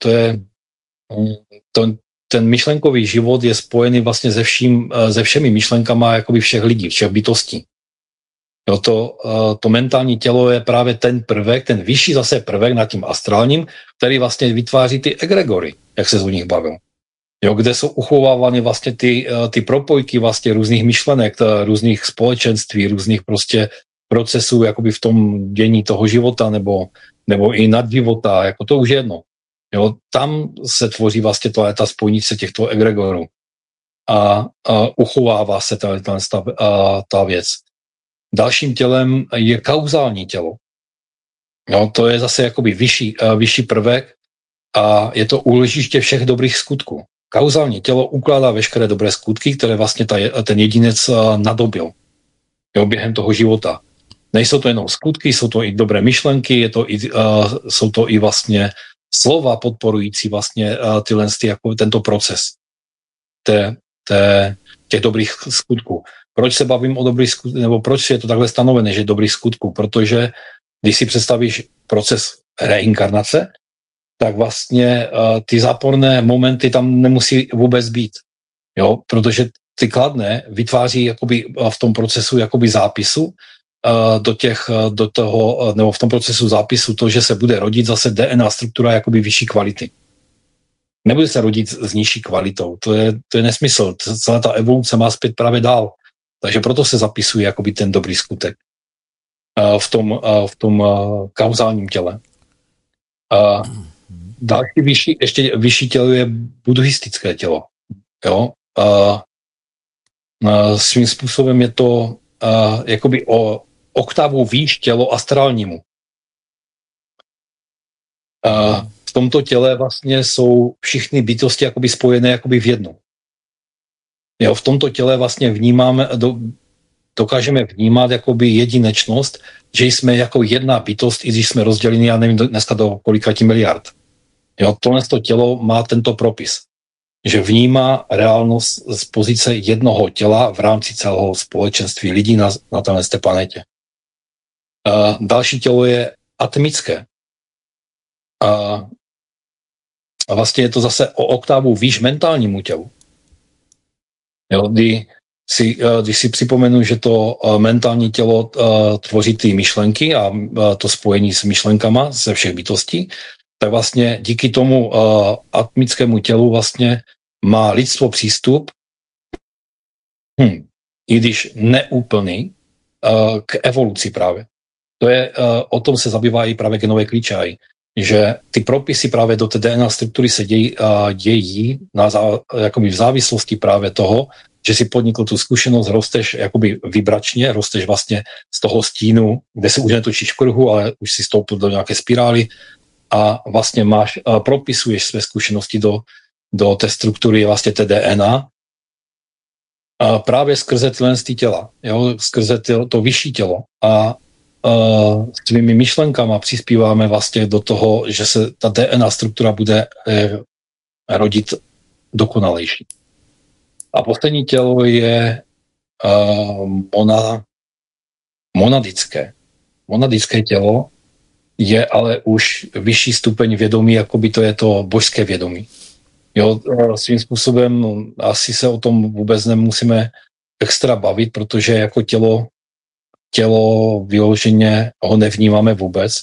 ten myšlenkový život je spojený vlastně se všemi myšlenkama jakoby všech lidí, všech bytostí. Jo, to mentální tělo je právě ten prvek, ten vyšší zase prvek nad tím astrálním, který vlastně vytváří ty egregory, jak se o nich bavil. Jo, kde jsou uchovávány vlastně ty propojky vlastně různých myšlenek, různých společenství, různých prostě procesů jakoby v tom dění toho života nebo i nadživota, jako to už je jedno. Jo, tam se tvoří vlastně ta spojnice těchto egregorů a uchovává se ta věc. Dalším tělem je kauzální tělo. Jo, to je zase jakoby vyšší prvek a je to úložiště všech dobrých skutků. Kauzální tělo ukládá veškeré dobré skutky, které vlastně ten jedinec nadobil, jo, během toho života. Nejsou to jenom skutky, jsou to i dobré myšlenky, jsou to i vlastně slova podporující vlastně jako tento proces těch dobrých skutků. Proč se bavím o dobrých skutků, nebo proč je to takhle stanovené, že dobrých skutků? Protože když si představíš proces reinkarnace, tak vlastně ty záporné momenty tam nemusí vůbec být. Jo? Protože ty kladné vytváří jakoby v tom procesu jakoby zápisu nebo v tom procesu zápisu to, že se bude rodit zase DNA struktura jakoby vyšší kvality. Nebude se rodit s nižší kvalitou. To je nesmysl. Celá ta evoluce má zpět právě dál. Takže proto se zapisuje jakoby ten dobrý skutek v tom kauzálním těle. Další ještě vyšší tělo je buddhistické tělo. Jo? Svým způsobem je to jakoby o oktávu výš tělo astrálnímu. V tomto těle vlastně jsou všichni bytosti jakoby spojené jakoby v jednu. Jo, v tomto těle vlastně dokážeme vnímat jakoby jedinečnost, že jsme jako jedna bytost, i když jsme rozděleni, já nevím dneska do kolika miliard. Jo, tohle tělo má tento propis. že vnímá reálnost z pozice jednoho těla v rámci celého společenství lidí na této planetě. Další tělo je atmické. A vlastně je to zase o oktávu výš mentálnímu tělu. Jo, když si připomenu, že to mentální tělo tvoří ty myšlenky a to spojení s myšlenkama ze všech bytostí, tak vlastně díky tomu atmickému tělu vlastně má lidstvo přístup, i když neúplný, k evoluci právě. To je, o tom se zabývá i právě genové klíče, že ty propisy právě do té DNA struktury se dějí jakoby v závislosti právě toho, že si podnikl tu zkušenost, rosteš jakoby vibračně, rosteš vlastně z toho stínu, kde se už netočíš v kruhu, ale už si stoupil do nějaké spirály a vlastně propisuješ své zkušenosti do té struktury vlastně té DNA a právě skrze tyhle těla, jo, skrze to vyšší tělo a svými myšlenkama přispíváme vlastně do toho, že se ta DNA struktura bude rodit dokonalejší. A poslední tělo je monadické. Monadické tělo je ale už vyšší stupeň vědomí, jako by to je to božské vědomí. Jo, svým způsobem asi se o tom vůbec nemusíme extra bavit, protože jako tělo vyloženě ho nevnímáme vůbec.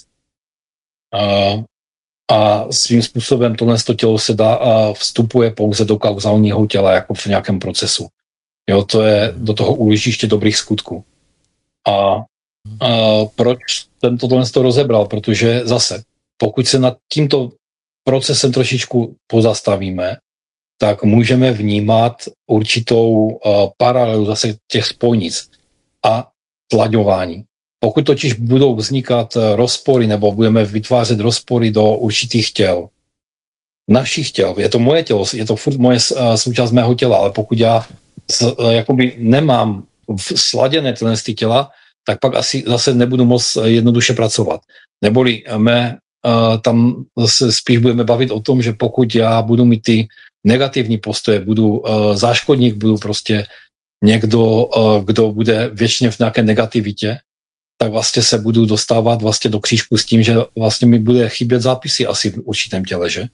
A svým způsobem tohle tělo se vstupuje pouze do kauzálního těla, jako v nějakém procesu. Jo, to je do toho úložiště dobrých skutků. A proč jsem tohle rozebral? Protože zase, pokud se nad tímto procesem trošičku pozastavíme, tak můžeme vnímat určitou paralelu zase těch spojnic a slaďování. Pokud totiž budou vznikat rozpory nebo budeme vytvářet rozpory do určitých těl, našich těl, je to moje tělo, je to furt moje součást mého těla, ale pokud já jakoby nemám sladěné tyhle těla, tak pak asi zase nebudu moc jednoduše pracovat. Neboli tam se spíš budeme bavit o tom, že pokud já budu mít ty negativní postoje, budu záškodník, budu prostě někdo, kdo bude věčně v nějaké negativitě, tak vlastně se budu dostávat vlastně do křížku s tím, že vlastně mi bude chybět zápisy asi v určitém těle, že?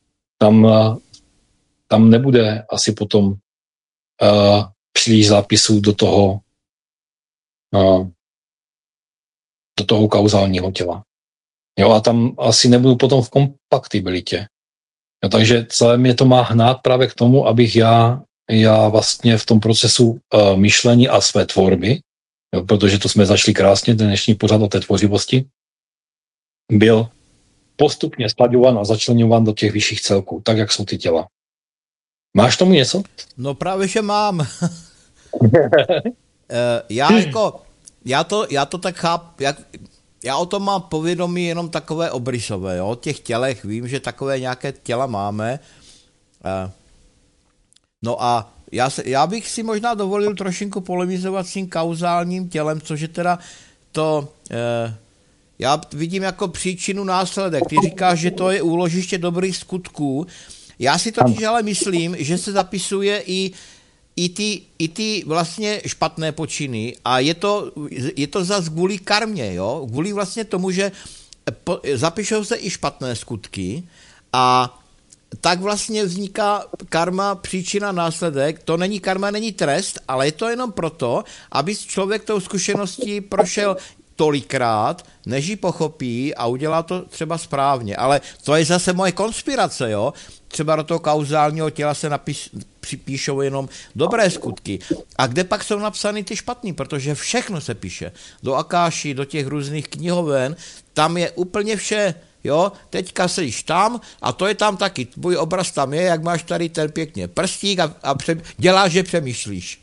Tam nebude asi potom příliš zápisů do toho kauzálního těla. Jo, a tam asi nebudu potom v kompaktibilitě. Jo, takže celé mě to má hnát právě k tomu, abych já vlastně v tom procesu myšlení a své tvorby, jo, protože to jsme začali krásně, ten dnešní pořad o té tvořivosti, byl postupně slaďován a začleňován do těch vyšších celků, tak jak jsou ty těla. Máš tomu něco? No právě, že mám. Já to tak chápu, já o tom mám povědomí jenom takové obrysové, jo? O těch tělech vím, že takové nějaké těla máme. No a já bych si možná dovolil trošinku polemizovat s tím kauzálním tělem, což je teda to, já vidím jako příčinu následek. Ty říkáš, že to je úložiště dobrých skutků. Já si totiž ale myslím, že se zapisuje i ty vlastně špatné počiny a je to zas kvůli karmě, jo? Kvůli vlastně tomu, že zapíšou se i špatné skutky a tak vlastně vzniká karma, příčina, následek. To není karma, není trest, ale je to jenom proto, aby člověk tou zkušeností prošel tolikrát, než ji pochopí a udělá to třeba správně. Ale to je zase moje konspirace, jo? Třeba do toho kauzálního těla se připíšou jenom dobré skutky. A kde pak jsou napsány ty špatný? Protože všechno se píše. Do Akáši, do těch různých knihoven, tam je úplně vše. Jo, teďka seš tam a to je tam taky. Tvůj obraz tam je, jak máš tady ten pěkně prstík a děláš, že přemýšlíš.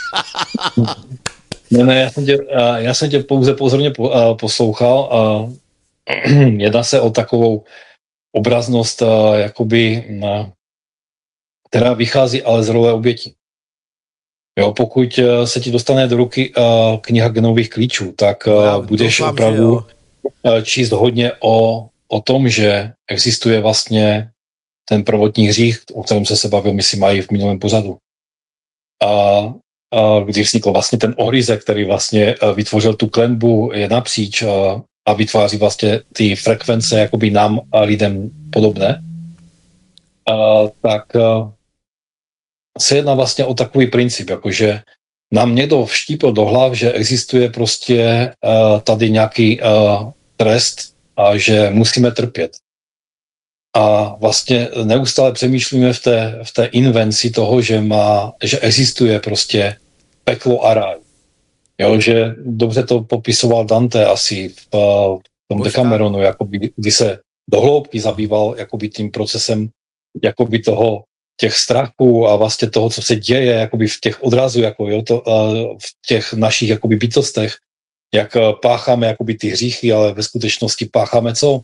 Ne, já jsem tě pouze pozorně poslouchal a jedná se o takovou obraznost, jakoby, která vychází ale z role oběti. Jo, pokud se ti dostane do ruky kniha genových klíčů, tak budeš opravdu číst hodně o tom, že existuje vlastně ten prvotní hřích, o kterém se bavil, myslím, mají v minulém pořadu. A kdy vznikl vlastně ten ohryzek, který vlastně vytvořil tu klenbu je napříč a vytváří vlastně ty frekvence jakoby nám a lidem podobné, tak se jedná vlastně o takový princip, jakože nám někdo vštípil do hlav, že existuje prostě tady nějaký trest a že musíme trpět. A vlastně neustále přemýšlíme v té invenci toho, že existuje prostě peklo a ráj. Jo, že dobře to popisoval Dante asi v tom Decameronu, jakoby, kdy se dohloubky zabýval jakoby tím procesem jakoby těch strachů a vlastně toho, co se děje jakoby v těch odrazů, jako, jo, v těch našich jakoby bytostech, jak pácháme jakoby ty hříchy, ale ve skutečnosti pácháme co?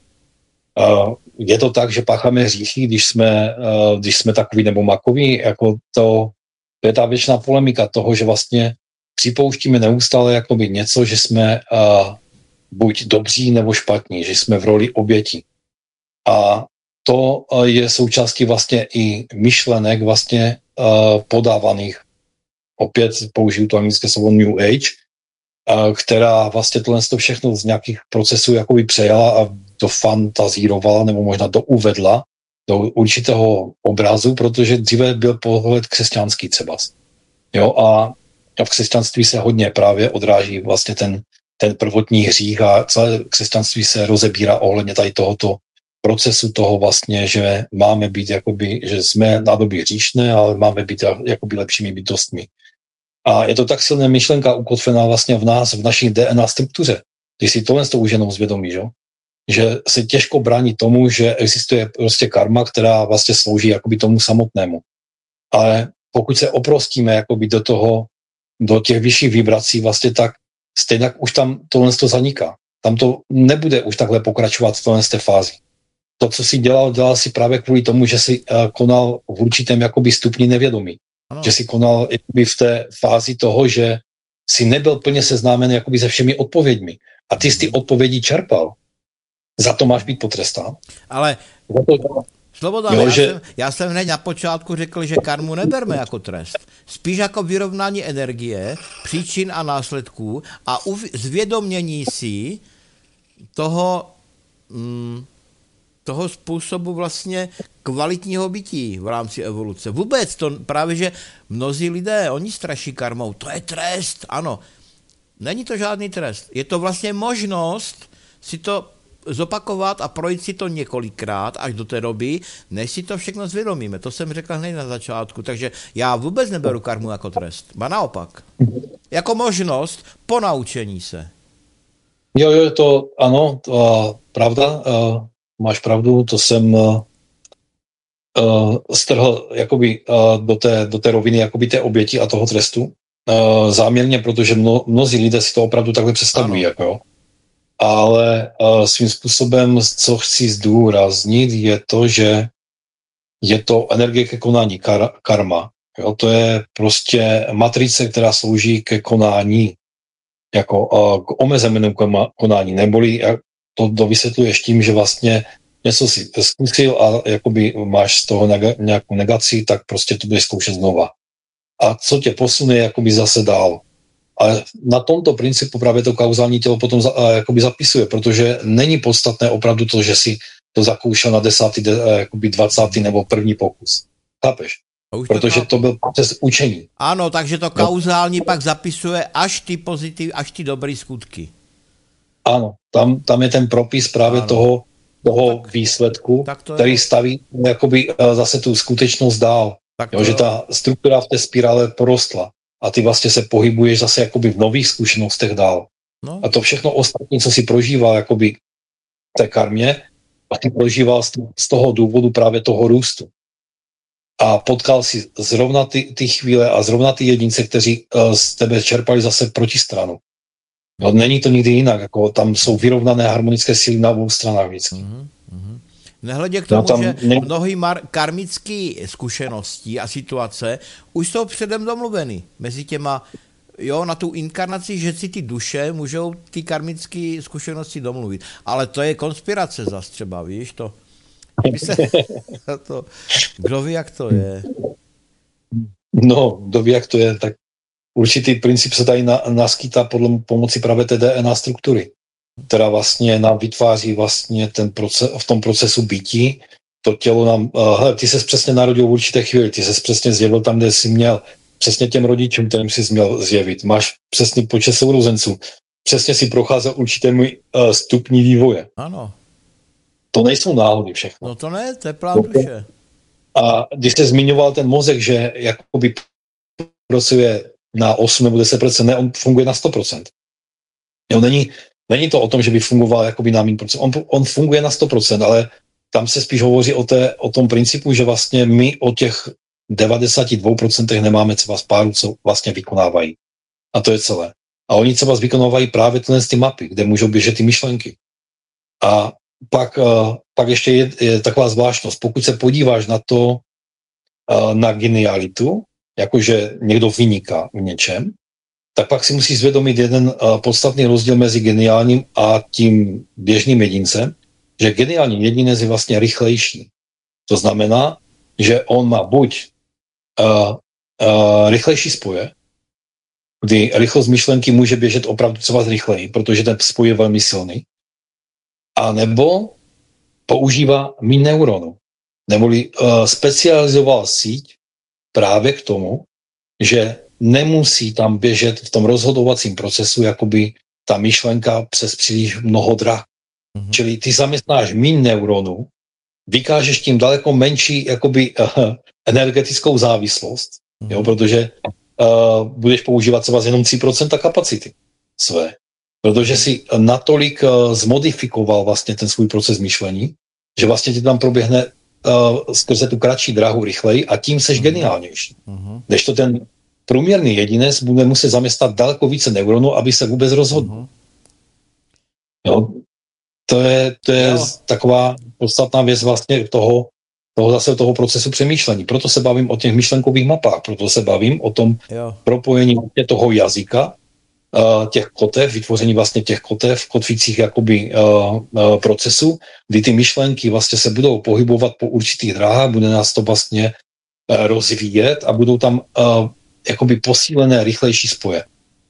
Je to tak, že pácháme hříchy, když jsme takový nebo makoví, jako to je ta věčná polemika toho, že vlastně připouštíme neustále jakoby něco, že jsme buď dobří nebo špatní, že jsme v roli oběti. A to je součástí vlastně i myšlenek vlastně podávaných. Opět použiju to anglické slovo New Age, která vlastně tohle všechno z nějakých procesů jakoby přejala a dofantazírovala nebo možná douvedla do určitého obrazu, protože dříve byl pohled křesťanský třeba. Jo, a v křesťanství se hodně právě odráží vlastně ten prvotní hřích a celé křesťanství se rozebírá ohledně tady tohoto procesu toho vlastně, že máme být jakoby, že jsme nádoby hříšné, ale máme být jakoby lepšími bytostmi. A je to tak silná myšlenka ukotvená vlastně v nás, v naší DNA struktuře, když si tohle už jenom zvědomí, že se těžko brání tomu, že existuje prostě karma, která vlastně slouží jakoby tomu samotnému. Ale pokud se oprostíme jakoby do těch vyšších vibrací vlastně, tak stejně už tam tohle zaniká. Tam to nebude už takhle pokračovat v tohle fázi. To, co si dělal si právě kvůli tomu, že si konal v určitém jakoby stupni nevědomí. Ano. Že si konal jakoby v té fázi toho, že si nebyl plně seznámen jakoby se všemi odpověďmi. A ty jsi ty odpovědi čerpal. Za to máš být potrestán. Ale Slobodan, já jsem hned na počátku řekl, že karmu neberme jako trest. Spíš jako vyrovnání energie, příčin a následků a zvědomění si toho způsobu vlastně kvalitního bytí v rámci evoluce. Vůbec to právě, že mnozí lidé, oni straší karmou. To je trest, ano. Není to žádný trest. Je to vlastně možnost si to zopakovat a projít si to několikrát až do té doby, než si to všechno zvědomíme. To jsem řekl hned na začátku. Takže já vůbec neberu karmu jako trest. Ba naopak. Jako možnost ponaučení se. Jo, to ano, pravda. Máš pravdu, to jsem strhl jakoby, do té roviny jakoby té oběti a toho trestu. Záměrně, protože mnozí lidé si to opravdu takhle představují. Jako, jo. Ale svým způsobem, co chci zdůraznit, je to, že je to energie ke konání, karma. Jo, to je prostě matrice, která slouží ke konání, jako k omezenému konání. Neboli to dovysvětluješ tím, že vlastně něco si zkusil a jakoby máš z toho nějakou negaci, tak prostě to budeš zkoušet znova. A co tě posune jakoby zase dál. Ale na tomto principu právě to kauzální tělo potom jakoby zapisuje, protože není podstatné opravdu to, že si to zakoušel na 10., jakoby 20. nebo první pokus. Chápeš? Protože to byl proces učení. Ano, takže to kauzální pak zapisuje až ty dobré skutky. Ano, tam je ten propis právě toho výsledku, který staví jakoby zase tu skutečnost dál. Jo, že ta struktura v té spirále porostla. A ty vlastně se pohybuješ zase jakoby v nových zkušenostech dál. No. A to všechno ostatní, co si prožíval jakoby v té karmě, a ty prožíval z toho důvodu právě toho růstu. A potkal si zrovna ty chvíle a zrovna ty jedince, kteří z tebe čerpali zase protistranu. No, není to nikdy jinak, jako tam jsou vyrovnané harmonické síly na obou stranách vždycky. Nehledě k tomu, že mnohý karmické zkušenosti a situace už jsou předem domluveny mezi těma, na tu inkarnaci, že si ty duše můžou ty karmické zkušenosti domluvit. Ale to je konspirace zas třeba, víš to. Kdo ví, jak to je? No, kdo ví, jak to je, tak určitý princip se tady naskýtá podle pomoci právě té DNA struktury, která vlastně nám vytváří vlastně v tom procesu bytí. To tělo nám, hele, ty ses přesně narodil v určité chvíli, ty ses přesně zjevil tam, kde jsi měl, přesně těm rodičům, kterým jsi měl zjevit. Máš přesný počet sourozenců, přesně si procházel určitému stupni vývoje. Ano. To nejsou náhody všechno. No to ne, to je plán duše. A když jsi zmiňoval ten mozek, že jakoby pracuje na 8 nebo 10%, ne, on funguje na 100%. Jo, není to o tom, že by fungoval jakoby na %. On funguje na 100%, ale tam se spíš hovoří o tom principu, že vlastně my o těch 92% nemáme třeba z párů, co vlastně vykonávají. A to je celé. A oni třeba vykonávají právě ty mapy, kde můžou běžet ty myšlenky. A pak ještě je taková zvláštnost. Pokud se podíváš na to, na genialitu, jakože někdo vyniká v něčem, tak pak si musíš zvědomit jeden podstatný rozdíl mezi geniálním a tím běžným jedincem, že geniální jedinec je vlastně rychlejší. To znamená, že on má buď rychlejší spoje, kdy rychlost myšlenky může běžet opravdu třeba rychleji, protože ten spoj je velmi silný, a nebo používá míň neuronů. Neboli specializoval síť právě k tomu, že nemusí tam běžet v tom rozhodovacím procesu jakoby ta myšlenka přes příliš mnoho drah. Mm-hmm. Čili ty zaměstnáš míň neuronů, vykážeš tím daleko menší jakoby energetickou závislost, jo, protože budeš používat třeba jenom 3% kapacity své. Protože si natolik zmodifikoval vlastně ten svůj proces myšlení, že vlastně ti tam proběhne skrze tu kratší dráhu rychleji a tím seš geniálnější. Když to ten průměrný jedinec bude muset zaměstnat daleko více neuronů, aby se vůbec rozhodl. Jo? To je taková podstatná věc vlastně toho procesu přemýšlení. Proto se bavím o těch myšlenkových mapách, proto se bavím o tom propojení toho jazyka, těch kotev, vytvoření vlastně těch kotev, kotvících jakoby procesů, kdy ty myšlenky vlastně se budou pohybovat po určitých dráhách, bude nás to vlastně rozvíjet a budou tam jakoby posílené rychlejší spoje.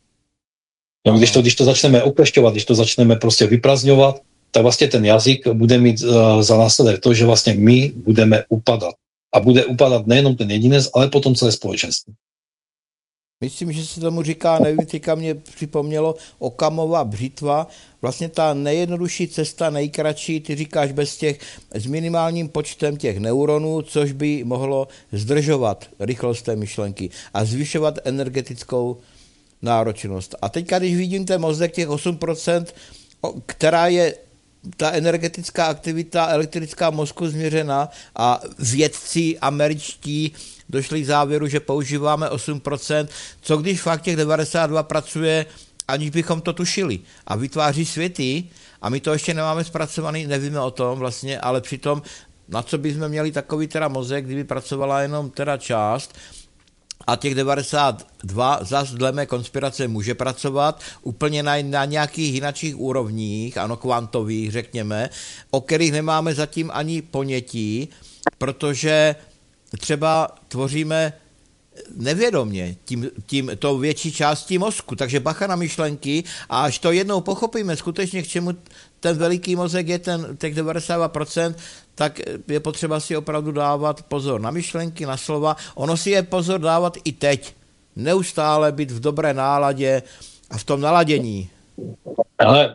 No, když to začneme oklešťovat, když to začneme prostě vyprazňovat, tak vlastně ten jazyk bude mít za následek to, že vlastně my budeme upadat. A bude upadat nejenom ten jedinec, ale potom celé společenství. Myslím, že se tomu říká, nevím, teďka mě připomnělo Okamova břitva, vlastně ta nejjednodušší cesta, nejkratší, ty říkáš s minimálním počtem těch neuronů, což by mohlo zdržovat rychlost té myšlenky a zvyšovat energetickou náročnost. A teďka, když vidím ten mozek, těch 8%, která je ta energetická aktivita elektrická mozku změřena a vědci američtí došli k závěru, že používáme 8%, co když fakt těch 92 pracuje, aniž bychom to tušili a vytváří světy a my to ještě nemáme zpracovaný, nevíme o tom vlastně, ale přitom na co bychom měli takový teda mozek, kdyby pracovala jenom teda část a těch 92 zas dle mé konspirace může pracovat úplně na nějakých jinačích úrovních, ano, kvantových, řekněme, o kterých nemáme zatím ani ponětí, protože třeba tvoříme nevědomě tou větší částí mozku, takže bacha na myšlenky a až to jednou pochopíme skutečně, k čemu ten veliký mozek je těch 92%, tak je potřeba si opravdu dávat pozor na myšlenky, na slova. Ono si je pozor dávat i teď. Neustále být v dobré náladě a v tom naladění. Ale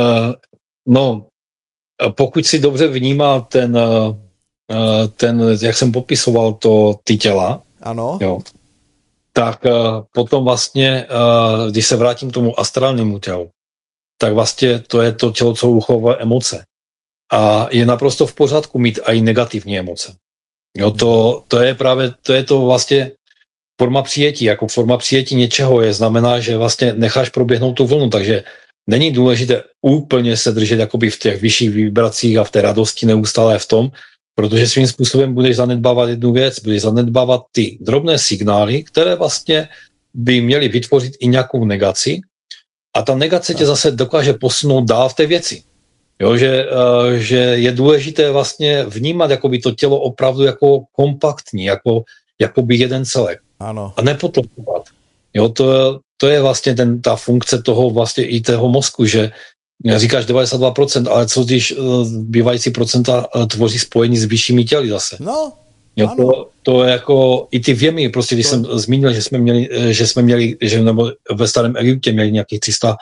pokud si dobře vnímal ten, jak jsem popisoval ty těla, ano. Jo, tak potom vlastně, když se vrátím k tomu astrálnímu tělu, tak vlastně to je to tělo, co uchovuje emoce. A je naprosto v pořádku mít i negativní emoce. Jo, to je to vlastně forma přijetí. Jako forma přijetí něčeho znamená, že vlastně necháš proběhnout tu vlnu, takže není důležité úplně se držet jakoby v těch vyšších vibracích a v té radosti neustále v tom, protože svým způsobem budeš zanedbávat jednu věc, budeš zanedbávat ty drobné signály, které vlastně by měly vytvořit i nějakou negaci a ta negace tě zase dokáže posunout dál v té věci. Jo, že je důležité vlastně vnímat jakoby to tělo opravdu jako kompaktní, jakoby jeden celek. Ano. A nepotlačovat. Jo, to je vlastně ta funkce toho vlastně i toho mozku, že říkáš 92%, ale co když zbývající procenta tvoří spojení s vyššími těly zase. No, jo, to je jako i ty věmy, prostě když jsem zmínil, že jsme měli, že nebo ve starém Egyptě měli nějakých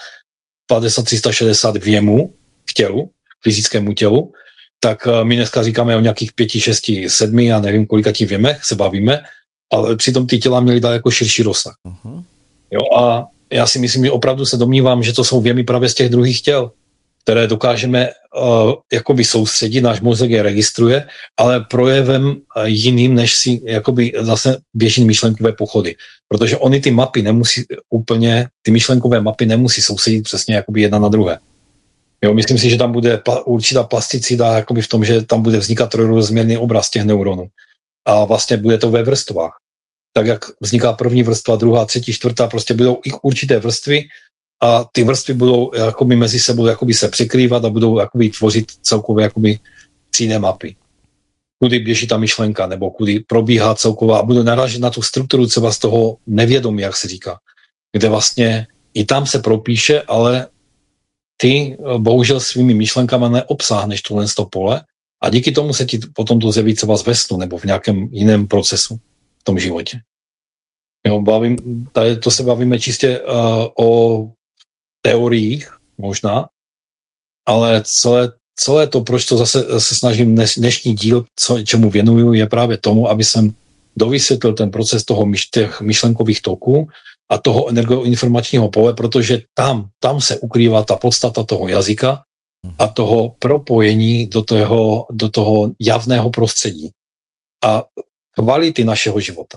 350-360 věmů v tělu, fyzickému tělu, tak my dneska říkáme o nějakých 5, 6, 7, já nevím, kolika těch věmech se bavíme, ale přitom ty těla měly daleko širší rozsah. Uh-huh. Jo, a já si myslím, že opravdu se domnívám, že to jsou věmy právě z těch druhých těl, které dokážeme jakoby soustředit, náš mozek je registruje, ale projevem jiným, než si jakoby zase běží myšlenkové pochody. Protože oni ty mapy nemusí úplně, ty myšlenkové mapy nemusí soustředit přesně jakoby jedna na druhé. Jo, myslím si, že tam bude určitá plasticita jakoby v tom, že tam bude vznikat trojrozměrný obraz těch neuronů. A vlastně bude to ve vrstvách. Tak jak vzniká první vrstva, druhá, třetí, čtvrtá, prostě budou i určité vrstvy a ty vrstvy budou jakoby mezi sebou jakoby se překrývat a budou jakoby tvořit celkově jakoby třídné mapy. Kudy běží ta myšlenka, nebo kudy probíhá celková a budu narážet na tu strukturu třeba z toho nevědomí, jak se říká, kde vlastně i tam se propíše, ale ty bohužel svými myšlenkama neobsáhneš tohle pole a díky tomu se ti potom to zjeví třeba z vesnu nebo v nějakém jiném procesu v tom životě. Jo, to se bavíme čistě o teoriích možná, ale celé to, proč to zase se snažím dnešní díl, čemu věnuju, je právě tomu, aby jsem dovysvětlil ten proces těch myšlenkových toků a toho energoinformačního pole, protože tam se ukrývá ta podstata toho jazyka a toho propojení do toho javného prostředí a kvality našeho života.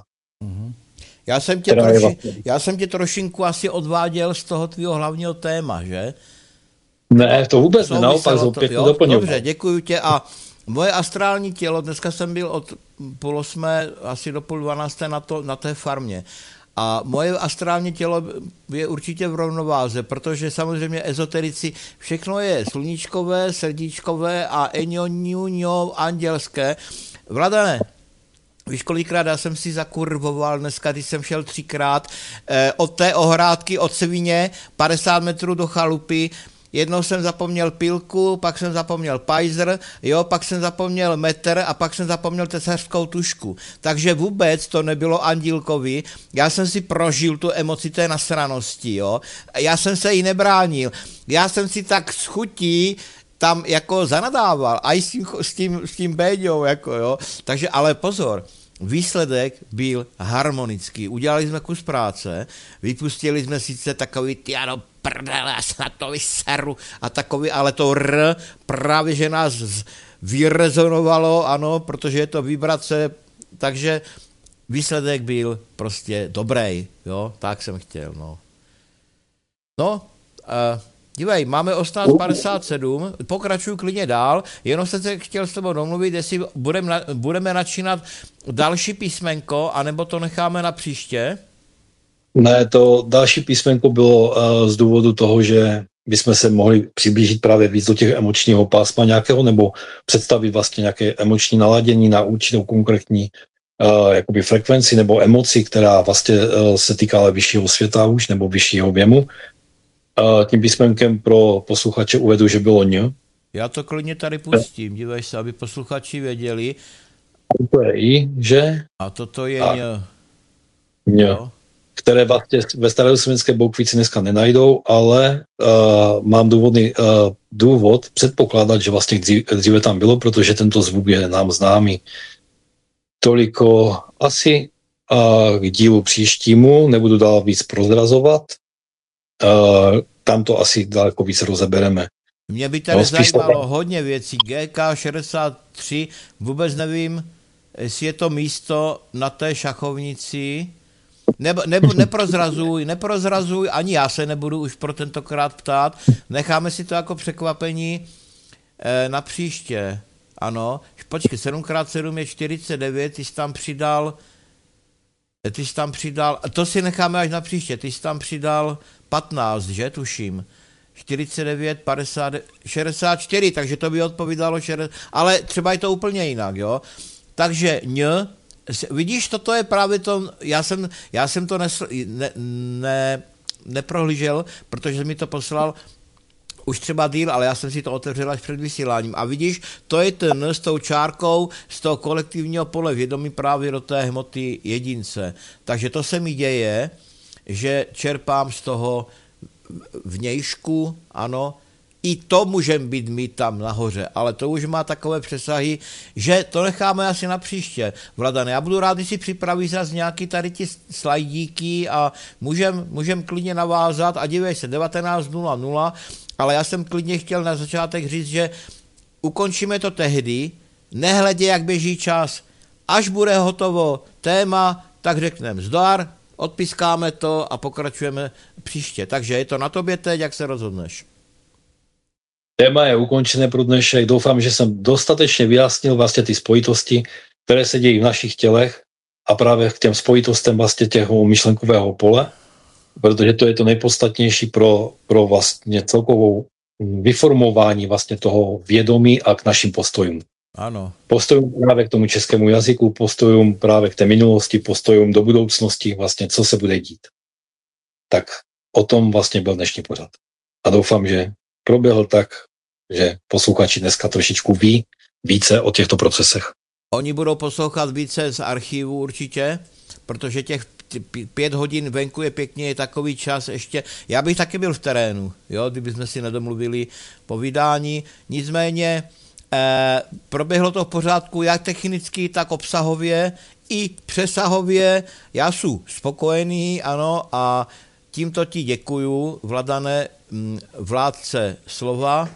Já jsem tě trošinku asi odváděl z toho tvýho hlavního téma, že? Ne, to vůbec ne, naopak pěkně doplňoval. Dobře, děkuju tě a moje astrální tělo, dneska jsem byl od 8:30 asi do 11:30 na té farmě. A moje astrální tělo je určitě v rovnováze, protože samozřejmě ezoterici, všechno je sluníčkové, srdíčkové a eňoňuňo andělské. Vladane, víš, kolikrát já jsem si zakurvoval dneska, když jsem šel 3krát od té ohrádky od Svině 50 metrů do chalupy. Jednou jsem zapomněl pilku, pak jsem zapomněl pajzer, pak jsem zapomněl metr a pak jsem zapomněl tesařskou tušku. Takže vůbec to nebylo andílkovi. Já jsem si prožil tu emoci té nasranosti, jo. Já jsem se jí nebránil. Já jsem si tak s chutí tam jako zanadával, a i s tím Béďou, jako jo. Takže ale pozor, výsledek byl harmonický. Udělali jsme kus práce, vypustili jsme sice takový tyano prdele, já se na to vyseru a takový, ale to právě, že nás vyrezonovalo, ano, protože je to vibrace, takže výsledek byl prostě dobrý, jo, tak jsem chtěl, no. No, dívej, máme 18:57, pokračuju klidně dál, jenom jsem se chtěl s tebou domluvit, jestli budeme načínat další písmenko, anebo to necháme na příště. Ne, to další písmenko bylo z důvodu toho, že bychom se mohli přiblížit právě víc do těch emočního pásma nějakého, nebo představit vlastně nějaké emoční naladění na určitou konkrétní jakoby frekvenci nebo emoci, která vlastně se týká vyššího světa už, nebo vyššího věmu. Tím písmenkem pro posluchače uvedu, že bylo ň. Já to klidně tady pustím, dívej se, aby posluchači věděli. To je i, že? A toto je ň. Které vlastně ve staroslovenské boukvici dneska nenajdou, ale mám důvod předpokládat, že vlastně dříve tam bylo, protože tento zvuk je nám známý. Toliko asi k dílu příštímu, nebudu dál víc prozrazovat. Tam to asi daleko víc rozebereme. Mě by tady zajímalo hodně věcí. GK63, vůbec nevím, jestli je to místo na té šachovnici. Neprozrazuj, ani já se nebudu už pro tentokrát ptát. Necháme si to jako překvapení na příště. Ano, počkej, 7x7 je 49, ty jsi tam přidal, to si necháme až na příště, ty jsi tam přidal 15, že, tuším. 49, 50, 64, takže to by odpovídalo 60, ale třeba je to úplně jinak, jo. Takže vidíš, toto je právě to, já jsem to neprohlížel, protože mi to poslal už třeba díl, ale já jsem si to otevřel až před vysíláním. A vidíš, to je ten s tou čárkou z toho kolektivního pole vědomí právě do té hmoty jedince. Takže to se mi děje, že čerpám z toho vnějšku, ano, i to můžeme být my tam nahoře, ale to už má takové přesahy, že to necháme asi na příště. Vladane, já budu rád, když si připravíš zase nějaký tady ty slajdíky a můžem klidně navázat a dívej se, 19:00, ale já jsem klidně chtěl na začátek říct, že ukončíme to tehdy, nehledě, jak běží čas, až bude hotovo téma, tak řekneme zdar, odpískáme to a pokračujeme příště. Takže je to na tobě teď, jak se rozhodneš. Téma je ukončené pro dnešek. Doufám, že jsem dostatečně vyjasnil vlastně ty spojitosti, které se dějí v našich tělech a právě k těm spojitostem vlastně těho myšlenkového pole, protože to je to nejpodstatnější pro vlastně celkovou vyformování vlastně toho vědomí a k našim postojům. Ano. Postojům právě k tomu českému jazyku, postojům právě k té minulosti, postojům do budoucnosti, vlastně co se bude dít. Tak o tom vlastně byl dnešní pořad. A doufám, že proběhl tak, že posluchači dneska trošičku ví více o těchto procesech. Oni budou poslouchat více z archivu určitě, protože těch 5 hodin venku je pěkně, je takový čas ještě. Já bych taky byl v terénu, jo, kdybychom si nedomluvili povídání. Nicméně proběhlo to v pořádku jak technicky, tak obsahově i přesahově. Já jsem spokojený, ano, a tímto ti děkuju, Vladane, vládce slova.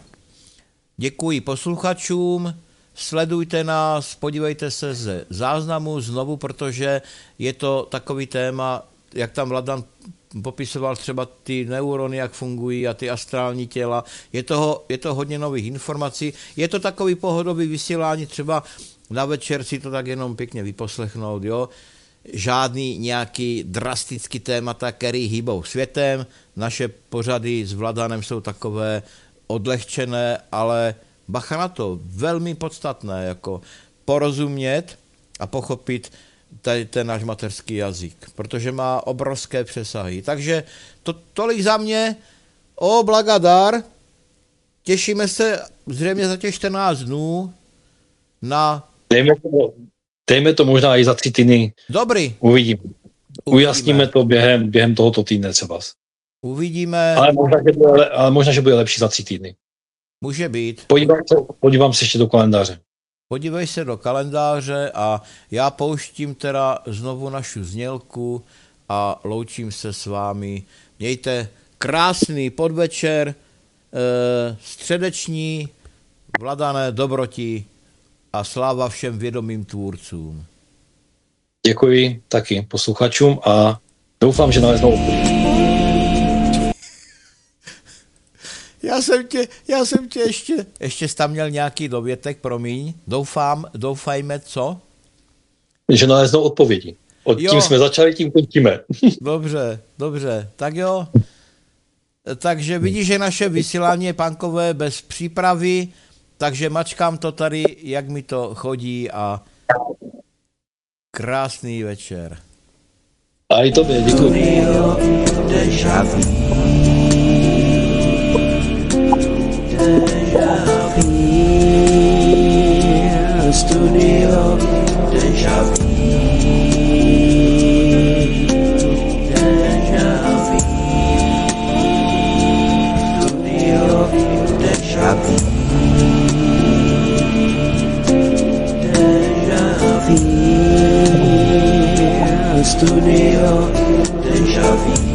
Děkuji posluchačům, sledujte nás, podívejte se ze záznamu znovu, protože je to takový téma, jak tam Vladan popisoval třeba ty neurony, jak fungují a ty astrální těla. Je to hodně nových informací. Je to takový pohodový vysílání, třeba na večer si to tak jenom pěkně vyposlechnout, jo. Žádný nějaký drastický témata, který hýbou světem. Naše pořady s Vladanem jsou takové odlehčené, ale bacha na to, velmi podstatné, jako porozumět a pochopit ten náš mateřský jazyk, protože má obrovské přesahy. Takže tolik za mě. Blagadar. Těšíme se zřejmě za těch 14 dnů na... Dejme to možná i za 3 týdny. Dobrý. Uvidíme. Ujasníme to během tohoto týdne třeba. Uvidíme. Ale možná, že bude lepší za 3 týdny. Může být. Podívám se ještě do kalendáře. Podívej se do kalendáře a já pouštím teda znovu našu znělku a loučím se s vámi. Mějte krásný podvečer, středeční, Vladané dobroti a sláva všem vědomým tvůrcům. Děkuji taky posluchačům a doufám, že naleznou. Já jsem tě ještě tam měl nějaký dovětek, promiň. Doufajme, co? Že naleznou odpovědi. Tím jsme začali, tím končíme. Dobře, tak jo. Takže vidíš, že naše vysílání je punkové bez přípravy, takže mačkám to tady, jak mi to chodí a krásný večer. A i tobě, děkuji. Studio Deja Vu. Deja Vu. Studio Deja Vu. Deja Vu. Studio Deja Vu.